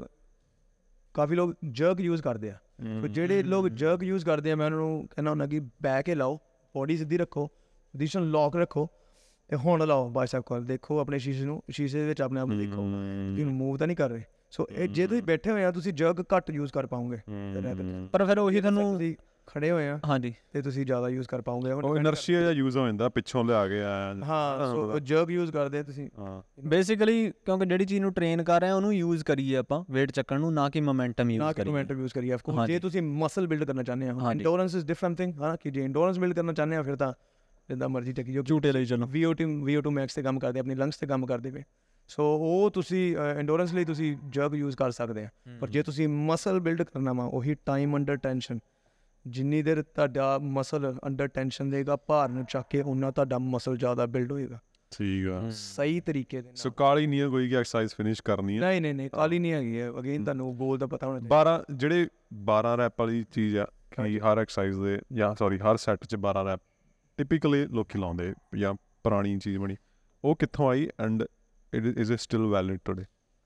ਕਾਫੀ ਲੋਕ ਜਰਕ ਯੂਜ਼ ਕਰਦੇ ਆ। ਜਿਹੜੇ ਲੋਕ ਜਰਕ ਯੂਜ਼ ਕਰਦੇ ਆ, ਮੈਂ ਉਹਨਾਂ ਨੂੰ ਕਹਿੰਦਾ ਹੁੰਦਾ ਕਿ ਬਹਿ ਕੇ ਲਾਓ, ਬੋਡੀ ਸਿੱਧੀ ਰੱਖੋ, ਪੋਜੀਸ਼ਨ ਲੌਕ ਰੱਖੋ, ਅਤੇ ਹੁਣ ਲਾਓ ਬਾਈਸੈਪ ਕਰਲ। ਦੇਖੋ ਆਪਣੇ ਸ਼ੀਸ਼ੇ ਵਿੱਚ ਆਪਣੇ ਆਪ ਨੂੰ ਦੇਖੋ ਕਿ ਮੂਵ ਤਾਂ ਨਹੀਂ ਕਰ ਰਹੇ। ਸੋ ਇਹ ਜੇ ਤੁਸੀਂ ਬੈਠੇ ਹੋਏ ਆ, ਤੁਸੀਂ ਜਰਕ ਘੱਟ ਯੂਜ਼ ਕਰ ਪਾਓਗੇ, ਪਰ ਫਿਰ ਉਹੀ ਤੁਹਾਨੂੰ ਤੁਸੀਂ ਖੜੇ ਹੋਏ ਆ, ਹਾਂਜੀ, ਤੇ ਤੁਸੀਂ ਜ਼ਿਆਦਾ ਯੂਜ਼ ਕਰ ਪਾਓਗੇ। ਉਹ ਇਨਰਸ਼ੀਆ ਜਿਹਾ ਯੂਜ਼ ਹੋ ਜਾਂਦਾ, ਪਿੱਛੋਂ ਲਿਆ ਕੇ ਆਇਆ। ਹਾਂ, ਸੋ ਜਰਕ ਯੂਜ਼ ਕਰਦੇ ਤੁਸੀਂ ਬੇਸਿਕਲੀ, ਕਿਉਂਕਿ ਜਿਹੜੀ ਚੀਜ਼ ਨੂੰ ਟ੍ਰੇਨ ਕਰ ਰਹੇ ਆ ਉਹਨੂੰ ਯੂਜ਼ ਕਰੀਏ ਆਪਾਂ ਵੇਟ ਚੱਕਣ ਨੂੰ, ਨਾ ਕਿ ਮੋਮੈਂਟਮ ਯੂਜ਼ ਕਰੀਏ। ਜੇ ਤੁਸੀਂ ਮਸਲ ਬਿਲਡ ਕਰਨਾ ਚਾਹੁੰਦੇ ਹੋ, ਇੰਡੋਰੈਂਸ ਇਜ਼ ਡਿਫਰੈਂਟ ਥਿੰਗ, ਹਾਂ, ਕਿ ਜੇ ਇੰਡੋਰੈਂਸ ਬਿਲਡ ਕਰਨਾ ਚਾਹੁੰਦੇ ਆ, ਫਿਰ ਤਾਂ ਜਿੱਦਾਂ ਮਰਜ਼ੀ ਚੱਕੀ ਜਾਓ, ਝੂਟੇ ਲਈ ਚਲੋ, VO2 max 'ਤੇ ਕੰਮ ਕਰਦੇ, ਆਪਣੀ ਲੰਗਸ 'ਤੇ ਕੰਮ ਕਰਦੇ ਪਏ। ਸੋ ਉਹ ਤੁਸੀਂ ਇੰਡੋਰੈਂਸ ਲਈ ਤੁਸੀਂ ਜਰਕ ਯੂਜ਼ ਕਰ ਸਕਦੇ ਆ। ਪਰ ਜੇ ਤੁਸੀਂ ਮਸਲ ਬਿਲਡ ਕਰਨਾ ਵਾ, ਉਹੀ ਟਾਈਮ ਅੰਡਰ ਟੈਨਸ਼ਨ, ਜਿੰਨੀ ਦੇਰ ਤੁਹਾਡਾ ਮਸਲ ਅੰਡਰ ਟੈਨਸ਼ਨ ਦੇਗਾ, ਭਾਰ ਨੂੰ ਚੱਕ ਕੇ, ਉਨਾ ਤੁਹਾਡਾ ਮਸਲ ਜ਼ਿਆਦਾ ਬਿਲਡ ਹੋਏਗਾ। ਠੀਕ ਆ, ਸਹੀ ਤਰੀਕੇ ਦੇ ਨਾਲ। ਸੋ ਕਾਲੀ ਨਹੀਂ ਹੈ ਕੋਈ ਕਿ ਐਕਸਰਸਾਈਜ਼ ਫਿਨਿਸ਼ ਕਰਨੀ ਹੈ? ਨਹੀਂ, ਕਾਲੀ ਨਹੀਂ ਹੈਗੀ ਹੈ। ਅਗੇਨ ਤੁਹਾਨੂੰ ਗੋਲ ਦਾ ਪਤਾ ਹੋਣਾ ਚਾਹੀਦਾ। ਜਿਹੜੇ 12 ਰੈਪ ਵਾਲੀ ਚੀਜ਼ ਆ, ਕਿ ਹਰ ਐਕਸਰਸਾਈਜ਼ ਦੇ ਹਰ ਸੈੱਟ 'ਚ 12 ਰੈਪ ਟਿਪੀਕਲੀ ਲੋਕੀ ਲਾਉਂਦੇ, ਜਾਂ ਪੁਰਾਣੀ ਚੀਜ਼ ਬਣੀ, ਉਹ ਕਿੱਥੋਂ ਆਈ? And is it still valid today?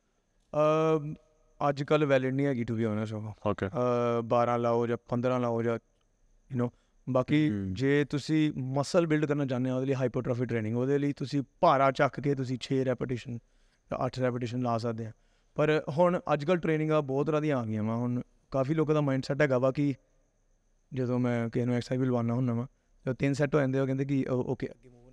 ਅੱਜ ਕੱਲ੍ਹ ਵੈਲਿਡ ਨਹੀਂ ਹੈਗੀ ਟੂ ਬੀ ਔਨੈਸਟ ਉਹ। Okay. 12 ਲਾਓ ਜਾਂ 15 ਲਾਓ ਜਾਂ ਬਾਕੀ ਜੇ ਤੁਸੀਂ ਮਸਲ ਬਿਲਡ ਕਰਨਾ ਚਾਹੁੰਦੇ ਹੋ ਉਹਦੇ ਲਈ ਹਾਈਪਰਟ੍ਰੋਫੀ ਟ੍ਰੇਨਿੰਗ, ਉਹਦੇ ਲਈ ਤੁਸੀਂ ਭਾਰਾ ਚੱਕ ਕੇ ਤੁਸੀਂ 6 ਰੈਪੀਟੀਸ਼ਨ ਜਾਂ 8 ਰੈਪੀਟੀਸ਼ਨ ਲਾ ਸਕਦੇ ਆ। ਪਰ ਹੁਣ ਅੱਜ ਕੱਲ੍ਹ ਟ੍ਰੇਨਿੰਗਾਂ ਬਹੁਤ ਤਰ੍ਹਾਂ ਦੀਆਂ ਆ ਗਈਆਂ ਵਾ। ਹੁਣ ਕਾਫੀ ਲੋਕਾਂ ਦਾ ਮਾਈਂਡ ਸੈੱਟ ਹੈਗਾ ਵਾ ਕਿ ਜਦੋਂ ਮੈਂ ਕਿਸੇ ਨੂੰ ਐਕਸਰਸਾਈਜ਼ ਵੀ ਲਵਾਉਣਾ ਹੁੰਦਾ ਵਾ, ਜਦੋਂ 3 ਸੈੱਟ ਹੋ ਜਾਂਦੇ ਉਹ ਕਹਿੰਦੇ ਕਿ ਓਕੇ ਅੱਗੇ ਮੂਵ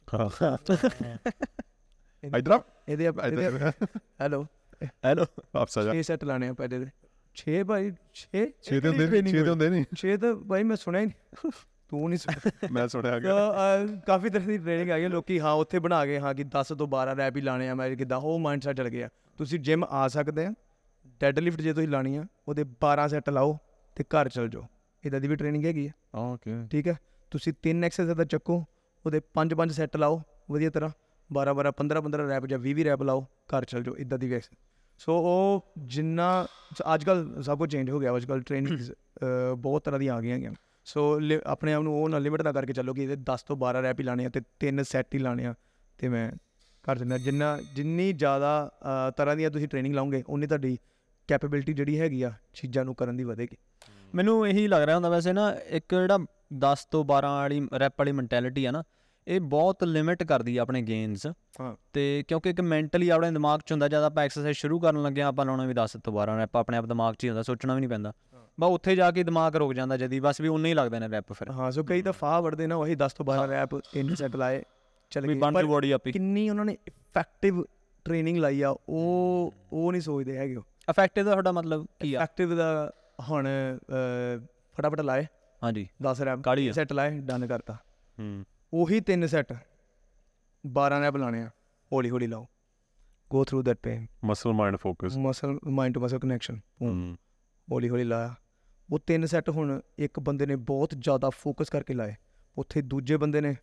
ਇੱਧਰ ਇਹਦੇ ਹੈਲੋ ਆਪ ਸਜਾ 6 ਸੈੱਟ ਲਾਣੇ ਆ ਪਹਿਲੇ ਦੇ। 6 ਭਾਈ 6 ਤੇ ਹੁੰਦੇ ਨਹੀਂ 6 ਤਾਂ ਭਾਈ ਮੈਂ ਸੁਣਿਆ ਹੀ ਨਹੀਂ, ਤੂੰ ਨਹੀਂ ਸੁਣਿਆ। ਮੈਂ ਸੁਣਿਆ ਗਿਆ ਕਾਫੀ ਤਰ੍ਹਾਂ ਦੀ ਟ੍ਰੇਨਿੰਗ ਆ ਗਈ, ਲੋਕੀ ਹਾਂ ਉੱਥੇ ਬਣਾ ਗਏ ਹਾਂ ਕਿ 10 ਤੋਂ 12 ਰੈਪ ਹੀ ਲਾਣੇ ਆ। ਮੈਂ ਕਿੱਦਾਂ ਉਹ ਮਾਈਂਡ ਸੈੱਟ ਚਲ ਗਿਆ। ਤੁਸੀਂ ਜਿਮ ਆ ਸਕਦੇ ਆ, ਡੈਡ ਲਿਫਟ ਜੇ ਤੁਸੀਂ ਲਾਣੀ ਆ ਉਹਦੇ 12 ਸੈੱਟ ਲਾਓ ਤੇ ਘਰ ਚਲ ਜਾਓ, ਇੱਦਾਂ ਦੀ ਵੀ ਟ੍ਰੇਨਿੰਗ ਹੈਗੀ ਆ। ਓਕੇ ਠੀਕ ਹੈ, ਤੁਸੀਂ 3 ਐਕਸਰਸਾਈਜ਼ ਦਾ ਚੱਕੋ, ਉਹਦੇ 5 ਸੈੱਟ ਲਾਓ ਵਧੀਆ ਤਰ੍ਹਾਂ, 12 15 ਰੈਪ ਜਾਂ 20 ਰੈਪ ਲਾਓ, ਘਰ ਚਲ ਜਾਓ, ਇੱਦਾਂ ਦੀ ਵੀ ਐਕਸਰਸਾਈਜ਼। ਸੋ ਉਹ ਜਿੰਨਾ ਅੱਜ ਕੱਲ੍ਹ ਸਭ ਕੁਝ ਚੇਂਜ ਹੋ ਗਿਆ। ਅੱਜ ਕੱਲ੍ਹ ਟ੍ਰੇਨਿੰਗਸ ਬਹੁਤ ਤਰ੍ਹਾਂ ਦੀਆਂ ਆ ਗਈਆਂ ਹੈਗੀਆਂ। ਸੋ ਆਪਣੇ ਆਪ ਨੂੰ ਉਹ ਨਾ ਲਿਮਿਟ ਨਾ ਕਰਕੇ ਚੱਲੋ ਕਿ ਇਹਦੇ 10 ਤੋਂ 12 ਰੈਪ ਹੀ ਲਾਣੇ ਆ ਅਤੇ 3 ਸੈੱਟ ਹੀ ਲਾਣੇ ਆ ਅਤੇ ਮੈਂ ਕਰ ਦਿੰਦਾ। ਜਿੰਨੀ ਜ਼ਿਆਦਾ ਤਰ੍ਹਾਂ ਦੀਆਂ ਤੁਸੀਂ ਟ੍ਰੇਨਿੰਗ ਲਾਓਗੇ ਉਨੀ ਤੁਹਾਡੀ ਕੈਪੇਬਿਲਿਟੀ ਜਿਹੜੀ ਹੈਗੀ ਆ ਚੀਜ਼ਾਂ ਨੂੰ ਕਰਨ ਦੀ ਵਧੇਗੀ। ਮੈਨੂੰ ਇਹੀ ਲੱਗ ਰਿਹਾ ਹੁੰਦਾ ਵੈਸੇ ਨਾ, ਇੱਕ ਜਿਹੜਾ 10 ਤੋਂ 12 ਵਾਲੀ ਰੈਪ ਵਾਲੀ ਮੈਂਟੈਲਿਟੀ ਆ ਨਾ, ਇਹ ਬਹੁਤ ਲਿਮਿਟ ਕਰਦੀ ਆ ਆਪਣੇ ਗੇਨਸ। ਤੇ ਕਿਉਂਕਿ ਇੱਕ ਮੈਂਟਲੀ ਆਪਣੇ ਦਿਮਾਗ 'ਚ ਹੁੰਦਾ, ਜਦ ਆਪਾਂ ਐਕਸਰਸਾਈਜ਼ ਸ਼ੁਰੂ ਕਰਨ ਲੱਗੇ ਆਪਾਂ ਲਾਉਣਾ ਵੀ 10 ਤੋਂ 12 ਰੈਪ ਆਪਣੇ ਆਪ ਦਿਮਾਗ 'ਚ ਹੀ ਹੁੰਦਾ, ਸੋਚਣਾ ਵੀ ਨਹੀਂ ਪੈਂਦਾ। ਬਸ ਉੱਥੇ ਜਾ ਕੇ ਦਿਮਾਗ ਰੁਕ ਜਾਂਦਾ ਜਦੀ, ਬਸ ਵੀ ਉਨੇ ਹੀ ਲੱਗਦੇ ਨੇ ਰੈਪ ਫਿਰ। ਹਾਂ ਸੋ ਕਈ ਤਾਂ ਫਾਹ ਵੜਦੇ ਨਾ ਉਹੀ 10 ਤੋਂ 12 ਰੈਪ 3 ਸੈੱਟ ਲਾਏ ਚੱਲ ਗਏ, ਬਣ ਬੋਡੀ ਆਪੀ। ਕਿੰਨੀ ਉਹਨਾਂ ਨੇ ਇਫੈਕਟਿਵ ਟ੍ਰੇਨਿੰਗ ਲਾਈ ਆ ਉਹ ਨਹੀਂ ਸੋਚਦੇ ਹੈਗੇ। ਉਹ ਇਫੈਕਟਿਵ ਦਾ ਤੁਹਾਡਾ ਮਤਲਬ ਕੀ ਆ? ਇਫੈਕਟਿਵ ਦਾ ਹੁਣ ਫਟਾਫਟ ਲਾਏ, ਹਾਂਜੀ 10 ਰੈਪ ਕਾੜੀ ਸੈੱਟ ਲਾਏ, ਡਨ ਕਰਤਾ। ਉਹੀ 3 ਸੈੱਟ 12 ਰੈਪ ਲਾਣੇ ਆ, ਹੌਲੀ ਹੌਲੀ ਲਾਓ, go through that pain, muscle mind focus, muscle mind to muscle connection, ਹੌਲੀ ਹੌਲੀ ਲਾਇਆ। ਉਹ 3 ਸੈੱਟ ਹੁਣ ਇੱਕ ਬੰਦੇ ਨੇ ਬਹੁਤ ਜ਼ਿਆਦਾ ਫੋਕਸ ਕਰਕੇ ਲਾਏ, ਉੱਥੇ ਦੂਜੇ ਬੰਦੇ ਨੇ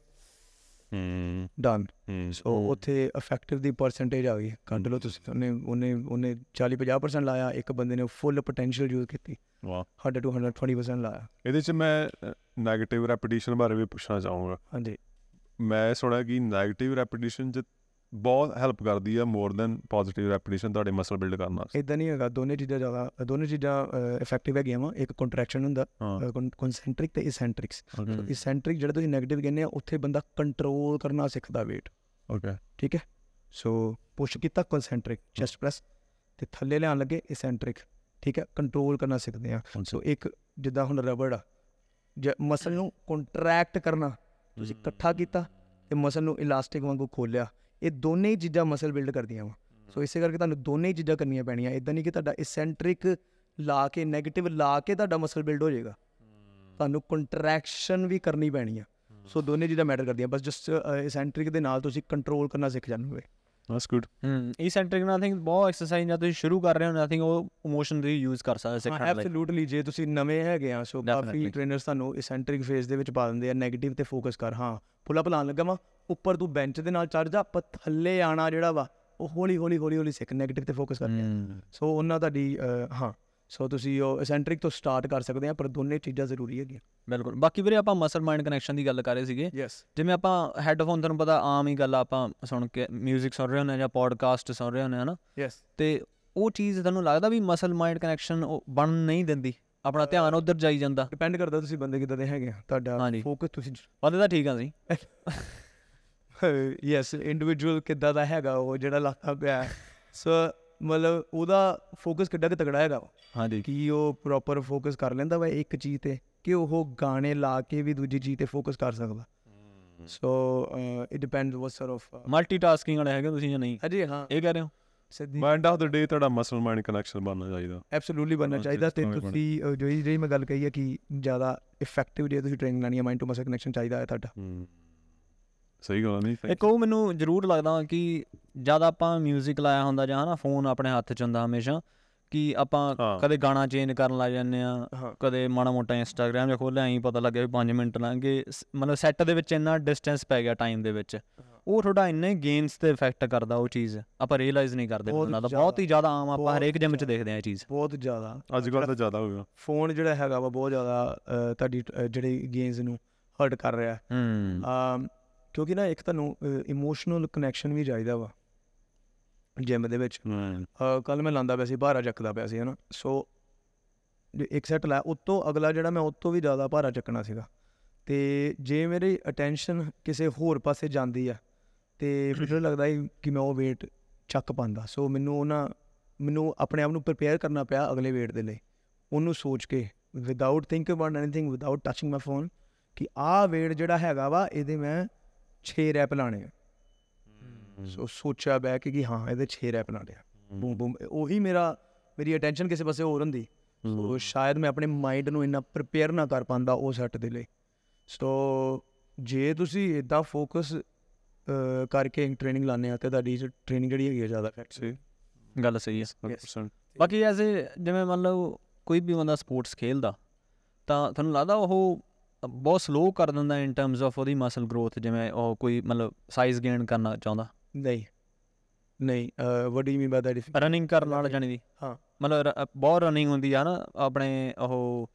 ਡਨ। ਸੋ ਉੱਥੇ ਇਫੈਕਟਿਵ ਦੀ ਪਰਸੈਂਟੇਜ ਆ ਗਈ, ਕੱਢ ਲਓ ਤੁਸੀਂ। ਉਹਨੇ 40-50% ਲਾਇਆ, ਇੱਕ ਬੰਦੇ ਨੇ ਫੁੱਲ ਪੋਟੈਂਸ਼ੀਅਲ ਯੂਜ਼ ਕੀਤੀ, 100 to 120% ਲਾਇਆ। ਇਹਦੇ 'ਚ ਮੈਂ ਨੈਗੇਟਿਵ ਰੈਪੀਟੀਸ਼ਨ ਬਾਰੇ ਵੀ ਪੁੱਛਣਾ ਚਾਹੂੰਗਾ। ਹਾਂਜੀ, ਮੈਂ ਸੁਣਿਆ ਕਿ ਨੈਗੇਟਿਵ ਰੈਪੀਟੀਸ਼ਨ 'ਚ ਬਹੁਤ ਹੈਲਪ ਕਰਦੀ ਆ ਮੋਰ ਦੈਨ ਪੋਜ਼ੀਟਿਵ ਰੈਪੀਟੀਸ਼ਨ ਤੁਹਾਡੇ ਮਸਲ ਬਿਲਡ ਕਰਨ ਵਾਸਤੇ। ਇੱਦਾਂ ਨਹੀਂ ਹੈਗਾ, ਦੋਨੇ ਚੀਜ਼ਾਂ ਇਫੈਕਟਿਵ ਹੈਗੀਆਂ ਵਾ। ਇੱਕ ਕੰਟਰੈਕਸ਼ਨ ਹੁੰਦਾ ਕਨਸੈਂਟਰਿਕ ਤੇ ਇਸੈਂਟਰਿਕਸ। ਇਸੈਂਟਰਿਕ ਜਿਹੜਾ ਤੁਸੀਂ ਨੈਗੇਟਿਵ ਕਹਿੰਦੇ ਆ, ਉੱਥੇ ਬੰਦਾ ਕੰਟਰੋਲ ਕਰਨਾ ਸਿੱਖਦਾ ਵੇਟ। ਓਕੇ ਠੀਕ ਹੈ, ਸੋ ਪੁਸ਼ ਕੀਤਾ ਕਨਸੈਂਟਰਿਕ ਚੈਸਟ ਪ੍ਰੈਸ, ਤੇ ਥੱਲੇ ਲਿਆਉਣ ਲੱਗੇ ਇਸੈਂਟਰਿਕ। ਠੀਕ ਹੈ, ਕੰਟਰੋਲ ਕਰਨਾ ਸਿੱਖਦੇ ਆ। ਸੋ ਇੱਕ ਜਿੱਦਾਂ ਹੁਣ ਰਬੜ ਆ, ਮਸਲ ਨੂੰ ਕੰਟਰੈਕਟ ਕਰਨਾ ਤੁਸੀਂ ਇਕੱਠਾ ਕੀਤਾ ਤੇ ਮਸਲ ਨੂੰ ਇਲਾਸਟਿਕ ਵਾਂਗੂ ਖੋਲਿਆ, ਇਹ ਦੋਨੇ ਹੀ ਚੀਜ਼ਾਂ ਮਸਲ ਬਿਲਡ ਕਰਦੀਆਂ ਵਾ। ਸੋ ਇਸੇ ਕਰਕੇ ਤੁਹਾਨੂੰ ਦੋਨੇ ਹੀ ਚੀਜ਼ਾਂ ਕਰਨੀਆਂ ਪੈਣੀਆਂ। ਇੱਦਾਂ ਨਹੀਂ ਕਿ ਤੁਹਾਡਾ ਇਸੈਂਟਰਿਕ ਲਾ ਕੇ ਨੈਗੇਟਿਵ ਲਾ ਕੇ ਤੁਹਾਡਾ ਮਸਲ ਬਿਲਡ ਹੋ ਜਾਏਗਾ, ਤੁਹਾਨੂੰ ਕੰਟਰੈਕਸ਼ਨ ਵੀ ਕਰਨੀ ਪੈਣੀ ਆ। ਸੋ ਦੋਨੇ ਚੀਜ਼ਾਂ ਮੈਟਰ ਕਰਦੀਆਂ, ਬਸ ਜਸਟ ਇਸੈਂਟਰਿਕ ਦੇ ਨਾਲ ਤੁਸੀਂ ਕੰਟਰੋਲ ਕਰਨਾ ਸਿੱਖ ਜਾਂਦੇ। That's good. ਇਸੈਂਟਰਿਕ ਨਾਲ ਆਈ ਥਿੰਕ ਬਹੁਤ ਐਕਸਰਸਾਈਜ਼ ਜਾਂ ਤੁਸੀਂ ਸ਼ੁਰੂ ਕਰ ਰਹੇ ਹੋ, ਆਈ ਥਿੰਕ ਉਹ ਇਮੋਸ਼ਨ ਦੀ ਯੂਜ਼ ਕਰ ਸਕਦੇ ਸਿੱਖਣ ਲਈ। ਐਬਸੋਲੂਟਲੀ, ਜੇ ਤੁਸੀਂ ਨਵੇਂ ਹੈਗੇ ਆ, ਸੋ ਕਾਫੀ ਟ੍ਰੇਨਰਸ ਤੁਹਾਨੂੰ ਇਸੈਂਟਰਿਕ ਫੇਸ ਦੇ ਵਿੱਚ ਪਾ ਦਿੰਦੇ ਆ, ਨੈਗੇਟਿਵ ਤੇ ਫੋਕਸ ਕਰ। ਹਾਂ ਪੁੱਲ ਅਪ ਲਾਉਣ ਲੱਗਾ ਵਾ, ਉੱਪਰ ਤੂੰ ਬੈਂਚ ਦੇ ਨਾਲ ਚੜ੍ਹ ਜਾ, ਪਰ ਥੱਲੇ ਆਉਣਾ ਜਿਹੜਾ ਵਾ ਉਹ ਹੌਲੀ ਹੌਲੀ ਸਿੱਖ, ਨੈਗੇਟਿਵ ਤੇ ਫੋਕਸ ਕਰਦੇ। ਸੋ ਉਹਨਾਂ ਤੁਹਾਡੀ ਸੋ ਤੁਸੀਂ ਉਹ ਇਸੈਂਟਰਿਕ ਤੋਂ ਸਟਾਰਟ ਕਰ ਸਕਦੇ ਆ, ਪਰ ਦੋਨੇ ਚੀਜ਼ਾਂ ਜ਼ਰੂਰੀ ਹੈਗੀਆਂ। ਬਿਲਕੁਲ। ਬਾਕੀ ਵੀਰੇ ਆਪਾਂ ਮਸਲ ਮਾਈਂਡ ਕਨੈਕਸ਼ਨ ਦੀ ਗੱਲ ਕਰ ਰਹੇ ਸੀਗੇ। ਜਿਵੇਂ ਆਪਾਂ ਹੈੱਡਫੋਨ, ਤੁਹਾਨੂੰ ਪਤਾ ਆਮ ਹੀ ਗੱਲ, ਆਪਾਂ ਸੁਣ ਕੇ ਮਿਊਜ਼ਿਕ ਸੁਣ ਰਹੇ ਹੁੰਦੇ ਜਾਂ ਪੋਡਕਾਸਟ ਸੁਣ ਰਹੇ ਹੁੰਦੇ ਹੈ ਨਾ, ਤੇ ਉਹ ਚੀਜ਼ ਤੁਹਾਨੂੰ ਲੱਗਦਾ ਵੀ ਮਸਲ ਮਾਈਂਡ ਕਨੈਕਸ਼ਨ ਉਹ ਬਣ ਨਹੀਂ ਦਿੰਦੀ, ਆਪਣਾ ਧਿਆਨ ਉੱਧਰ ਜਾਈ ਜਾਂਦਾ? ਡਿਪੈਂਡ ਕਰਦਾ ਤੁਸੀਂ ਬੰਦੇ ਕਿੱਦਾਂ ਦੇ ਹੈਗੇ ਆ, ਤੁਹਾਡਾ ਫੋਕਸ ਤੁਸੀਂ ਬੰਦੇ ਤਾਂ ਠੀਕ ਆ ਸੀ ਯੈਸ, ਇੰਡੀਵਿਜੂਅਲ ਕਿੱਦਾਂ ਦਾ ਹੈਗਾ ਉਹ ਜਿਹੜਾ ਲੱਗਦਾ ਪਿਆ। ਸੋ ਮਤਲਬ ਉਹਦਾ ਫੋਕਸ ਕਿੱਡਾ ਕੁ ਤਗੜਾ ਹੈਗਾ। ਹਾਂਜੀ, ਕਿ ਉਹ ਪ੍ਰੋਪਰ ਫੋਕਸ ਕਰ ਲੈਂਦਾ ਵਾ ਇੱਕ ਚੀਜ਼ ਤੇ, ਕਿ ਉਹ ਗਾਣੇ ਲਾ ਕੇ ਵੀ ਦੂਜੀ ਚੀਜ਼ ਤੇ ਫੋਕਸ ਕਰ ਸਕਦਾ। So it depends what sort of multitasking ਵਾਲੇ ਹੈਗੇ ਤੁਸੀਂ ਜਾਂ ਨਹੀਂ? ਹਾਂਜੀ ਹਾਂ, ਇਹ ਕਹਿ ਰਹੇ ਹੋ। ਐਂਡ ਆਫ ਦ ਡੇ ਤੁਹਾਡਾ ਮਸਲ ਮਾਈਂਡ ਕਨੈਕਸ਼ਨ ਬਣਨਾ ਚਾਹੀਦਾ, ਐਬਸੋਲੂਟਲੀ ਬਣਨਾ ਚਾਹੀਦਾ। ਤੇ ਤੁਸੀਂ ਜਿਹੜੀ ਮੈਂ ਗੱਲ ਕਹੀ ਹੈ ਕਿ ਜ਼ਿਆਦਾ ਇਫੈਕਟਿਵ ਜੇ ਤੁਸੀਂ ਟ੍ਰੇਨਿੰਗ ਲੈਣੀ ਹੈ, ਮਾਈਂਡ ਟੂ ਮਸਲ ਕਨੈਕਸ਼ਨ ਚਾਹੀਦਾ ਹੈ ਤੁਹਾਡਾ। ਸਹੀ ਗੱਲ ਨਹੀਂ। ਇੱਕ ਉਹ ਮੈਨੂੰ ਜ਼ਰੂਰ ਲੱਗਦਾ ਕਿ ਜਦ ਆਪਾਂ ਮਿਊਜ਼ਿਕ ਲਾਇਆ ਹੁੰਦਾ ਜਾਂ ਹੈ ਨਾ, ਫੋਨ ਆਪਣੇ ਹੱਥ 'ਚ ਹੁੰਦਾ ਹਮੇਸ਼ਾ, ਕਿ ਆਪਾਂ ਕਦੇ ਗਾਣਾ ਚੇਂਜ ਕਰਨ ਲੱਗ ਜਾਂਦੇ ਆ, ਕਦੇ ਮਾੜਾ ਮੋਟਾ ਇੰਸਟਾਗ੍ਰਾਮ ਜਾਂ ਖੋਲ੍ਹਿਆ, ਐਂ ਪਤਾ ਲੱਗਿਆ ਵੀ 5 ਮਿੰਟ ਲੰਘ ਗਏ, ਮਤਲਬ ਸੈੱਟ ਦੇ ਵਿੱਚ ਇੰਨਾ ਡਿਸਟੈਂਸ ਪੈ ਗਿਆ ਟਾਈਮ ਦੇ ਵਿੱਚ, ਉਹ ਤੁਹਾਡਾ ਇੰਨੇ ਗੇਨਸ 'ਤੇ ਇਫੈਕਟ ਕਰਦਾ। ਉਹ ਚੀਜ਼ ਆਪਾਂ ਰੀਅਲਾਈਜ਼ ਨਹੀਂ ਕਰਦੇ, ਬਹੁਤ ਹੀ ਜ਼ਿਆਦਾ ਆਮ, ਆਪਾਂ ਹਰੇਕ ਜਿਮ 'ਚ ਦੇਖਦੇ ਹਾਂ ਇਹ ਚੀਜ਼, ਬਹੁਤ ਜ਼ਿਆਦਾ ਅੱਜ ਕੱਲ੍ਹ ਤਾਂ ਜ਼ਿਆਦਾ ਹੋ ਗਿਆ। ਫੋਨ ਜਿਹੜਾ ਹੈਗਾ ਵਾ ਬਹੁਤ ਜ਼ਿਆਦਾ ਤੁਹਾਡੀ ਜਿਹੜੀ ਗੇਨਸ ਨੂੰ ਹਰਟ ਕਰ ਰਿਹਾ, ਕਿਉਂਕਿ ਨਾ ਇੱਕ ਤੁਹਾਨੂੰ ਇਮੋਸ਼ਨਲ ਕਨੈਕਸ਼ਨ ਵੀ ਚਾਹੀਦਾ ਵਾ। ਜਿਮ ਦੇ ਵਿੱਚ। ਕੱਲ੍ਹ ਮੈਂ ਲਾਉਂਦਾ ਪਿਆ ਸੀ, ਭਾਰਾ ਚੱਕਦਾ ਪਿਆ ਸੀ ਹੈ ਨਾ। ਸੋ ਇੱਕ ਸੈੱਟ ਲਾਇਆ, ਉੱਤੋਂ ਅਗਲਾ ਜਿਹੜਾ ਮੈਂ ਉੱਤੋਂ ਵੀ ਜ਼ਿਆਦਾ ਭਾਰਾ ਚੱਕਣਾ ਸੀਗਾ। ਅਤੇ ਜੇ ਮੇਰੀ ਅਟੈਂਸ਼ਨ ਕਿਸੇ ਹੋਰ ਪਾਸੇ ਜਾਂਦੀ ਆ ਅਤੇ ਮੈਨੂੰ ਲੱਗਦਾ ਕਿ ਮੈਂ ਉਹ ਵੇਟ ਚੱਕ ਪਾਉਂਦਾ। ਸੋ ਮੈਨੂੰ ਆਪਣੇ ਆਪ ਨੂੰ ਪ੍ਰਿਪੇਅਰ ਕਰਨਾ ਪਿਆ ਅਗਲੇ ਵੇਟ ਦੇ ਲਈ, ਉਹਨੂੰ ਸੋਚ ਕੇ without think about anything, without touching my phone, ਕਿ ਆਹ ਵੇਟ ਜਿਹੜਾ ਹੈਗਾ ਵਾ ਇਹਦੇ ਮੈਂ 6 ਰੈਪ ਲਾਣੇ ਆ। ਸੋ ਸੋਚਿਆ ਬਹਿ ਕੇ ਕਿ ਹਾਂ ਇਹਦੇ 6 ਰੈਪ ਲਾਣੇ ਆ। ਬੂਮ ਬੂਮ, ਉਹੀ ਮੇਰੀ ਅਟੈਂਸ਼ਨ ਕਿਸੇ ਪਾਸੇ ਹੋਰ ਹੁੰਦੀ। ਸੋ ਸ਼ਾਇਦ ਮੈਂ ਆਪਣੇ ਮਾਈਂਡ ਨੂੰ ਇੰਨਾ ਪ੍ਰਿਪੇਅਰ ਨਾ ਕਰ ਪਾਉਂਦਾ ਉਹ ਸੈੱਟ ਦੇ ਲਈ। ਸੋ ਜੇ ਤੁਸੀਂ ਇੱਦਾਂ ਫੋਕਸ ਕਰਕੇ ਟ੍ਰੇਨਿੰਗ ਲਾਉਂਦੇ ਆ ਤਾਂ ਤੁਹਾਡੀ ਟ੍ਰੇਨਿੰਗ ਜਿਹੜੀ ਹੈਗੀ ਆ ਜ਼ਿਆਦਾ ਇਫੈਕਟਿਵ। ਗੱਲ ਸਹੀ ਹੈ। ਬਾਕੀ ਐਜ਼ ਜਿਵੇਂ ਮੰਨ ਲਓ ਕੋਈ ਵੀ ਬੰਦਾ ਸਪੋਰਟਸ ਖੇਲਦਾ ਤਾਂ ਤੁਹਾਨੂੰ ਲੱਗਦਾ ਉਹ ਬਹੁਤ ਸਲੋਅ ਕਰ ਦਿੰਦਾ ਇਨ ਟਰਮਸ ਆਫ ਉਹਦੀ ਮਸਲ ਗਰੋਥ, ਜਿਵੇਂ ਉਹ ਕੋਈ ਮਤਲਬ ਸਾਈਜ਼ ਗੇਨ ਕਰਨਾ ਚਾਹੁੰਦਾ? ਨਹੀਂ what do you mean by that? Running ਕਰਨ ਨਾਲ ਜਾਣੀ ਦੀ, ਹਾਂ ਮਤਲਬ ਬਹੁਤ ਰਨਿੰਗ ਹੁੰਦੀ ਆ ਨਾ ਆਪਣੇ, ਉਹ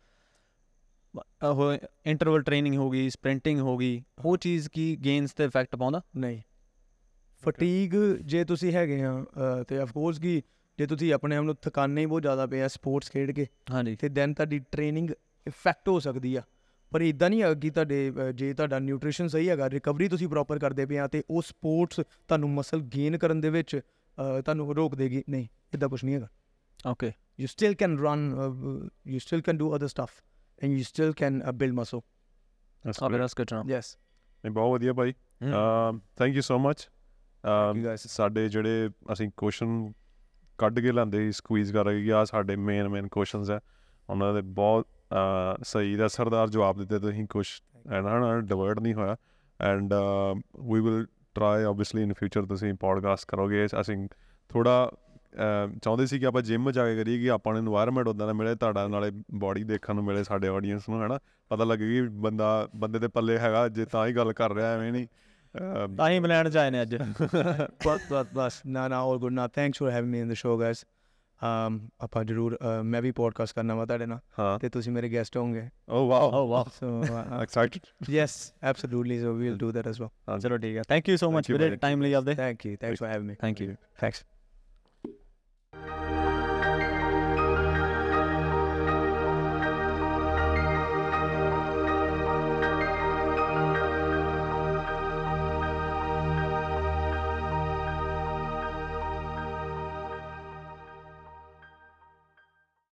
ਇੰਟਰਵਲ ਟ੍ਰੇਨਿੰਗ ਹੋ ਗਈ, ਸਪ੍ਰਿੰਟਿੰਗ ਹੋ ਗਈ, ਉਹ ਚੀਜ਼ ਕੀ ਗੇਨਸ 'ਤੇ ਇਫੈਕਟ ਪਾਉਂਦਾ? ਨਹੀਂ। ਫਟੀਗ ਜੇ ਤੁਸੀਂ ਹੈਗੇ ਆ ਅਤੇ ਅਫਕੋਰਸ ਕਿ ਜੇ ਤੁਸੀਂ ਆਪਣੇ ਆਪ ਨੂੰ ਥਕਾਨੇ ਹੀ ਬਹੁਤ ਜ਼ਿਆਦਾ ਪਏ ਆ ਸਪੋਰਟਸ ਖੇਡ ਕੇ, ਹਾਂਜੀ, ਅਤੇ ਦੈਨ ਤੁਹਾਡੀ ਟ੍ਰੇਨਿੰਗ ਇਫੈਕਟ ਹੋ ਸਕਦੀ ਆ। ਪਰ ਇੱਦਾਂ ਨਹੀਂ ਹੈਗਾ ਕਿ ਜੇ ਤੁਹਾਡਾ ਨਿਊਟ੍ਰੀਸ਼ਨ ਸਹੀ ਹੈਗਾ, ਰਿਕਵਰੀ ਤੁਸੀਂ ਪ੍ਰੋਪਰ ਕਰਦੇ ਪਏ ਆ ਅਤੇ ਉਹ ਸਪੋਰਟਸ ਤੁਹਾਨੂੰ ਮਸਲ ਗੇਨ ਕਰਨ ਦੇ ਵਿੱਚ ਤੁਹਾਨੂੰ ਰੋਕ ਦੇਗੀ। ਨਹੀਂ, ਇੱਦਾਂ ਕੁਛ ਨਹੀਂ ਹੈਗਾ। Okay, you still can run, you still can do other stuff and you still can build muscle. That's good to know. Yes, ਬਹੁਤ ਵਧੀਆ ਭਾਈ, ਥੈਂਕ ਯੂ ਸੋ ਮਚ। ਸਾਡੇ ਜਿਹੜੇ ਅਸੀਂ ਕੁਐਸਚਨ ਕੱਢ ਕੇ ਲੈਂਦੇ ਸੀ, ਸਕੁਈਜ਼ ਕਰਕੇ ਕਿ ਆਹ ਸਾਡੇ ਮੇਨ ਕੁਐਸਚਨਸ ਹੈ, ਉਹਨਾਂ ਦੇ ਬਹੁਤ ਸਹੀ ਦਾ ਅਸਰਦਾਰ ਜਵਾਬ ਦਿੱਤੇ ਤੁਸੀਂ। ਕੁਛ ਇਹਨਾਂ ਡਿਵਰਟ ਨਹੀਂ ਹੋਇਆ। And we will try obviously in future ਤੁਸੀਂ ਪੋਡਕਾਸਟ ਕਰੋਗੇ। ਅਸੀਂ ਥੋੜ੍ਹਾ ਚਾਹੁੰਦੇ ਸੀ ਕਿ ਆਪਾਂ ਜਿੰਮ ਜਾ ਕੇ ਕਰੀਏ, ਕਿ ਆਪਾਂ ਨੂੰ ਇਨਵਾਇਰਮੈਂਟ ਉੱਦਾਂ ਦਾ ਮਿਲੇ, ਤੁਹਾਡਾ ਨਾਲੇ ਬੋਡੀ ਦੇਖਣ ਨੂੰ ਮਿਲੇ, ਸਾਡੇ ਆਡੀਅנס ਨੂੰ ਹੈ ਨਾ, ਪਤਾ ਲੱਗੇ ਕਿ ਬੰਦੇ ਦੇ ਪੱਲੇ ਹੈਗਾ, ਜੇ ਤਾਂ ਹੀ ਗੱਲ ਕਰ ਰਿਹਾ, ਐਵੇਂ ਨਹੀਂ। ਤਾਂ ਹੀ ਇੰਗਲੈਂਡ 'ਚ ਆਏ ਨੇ ਅੱਜ। ਬਸ ਨਾ all good ਨਾ, thanks for having me in the show guys। ਆਪਾਂ ਜ਼ਰੂਰ, ਮੈਂ ਵੀ ਪੋਡਕਾਸਟ ਕਰਨਾ ਵਾ ਤੁਹਾਡੇ ਨਾਲ, ਅਤੇ ਤੁਸੀਂ ਮੇਰੇ ਗੈਸਟ ਹੋਗੇ। Oh wow, so excited. Yes absolutely, so we'll do that as well. ਚਲੋ ਠੀਕ ਹੈ, ਥੈਂਕ ਯੂ ਸੋ ਮਚ ਵੀਰੇ ਟਾਈਮ ਲਈ ਆਪਦੇ। Thank you for having me. Thank you, thanks.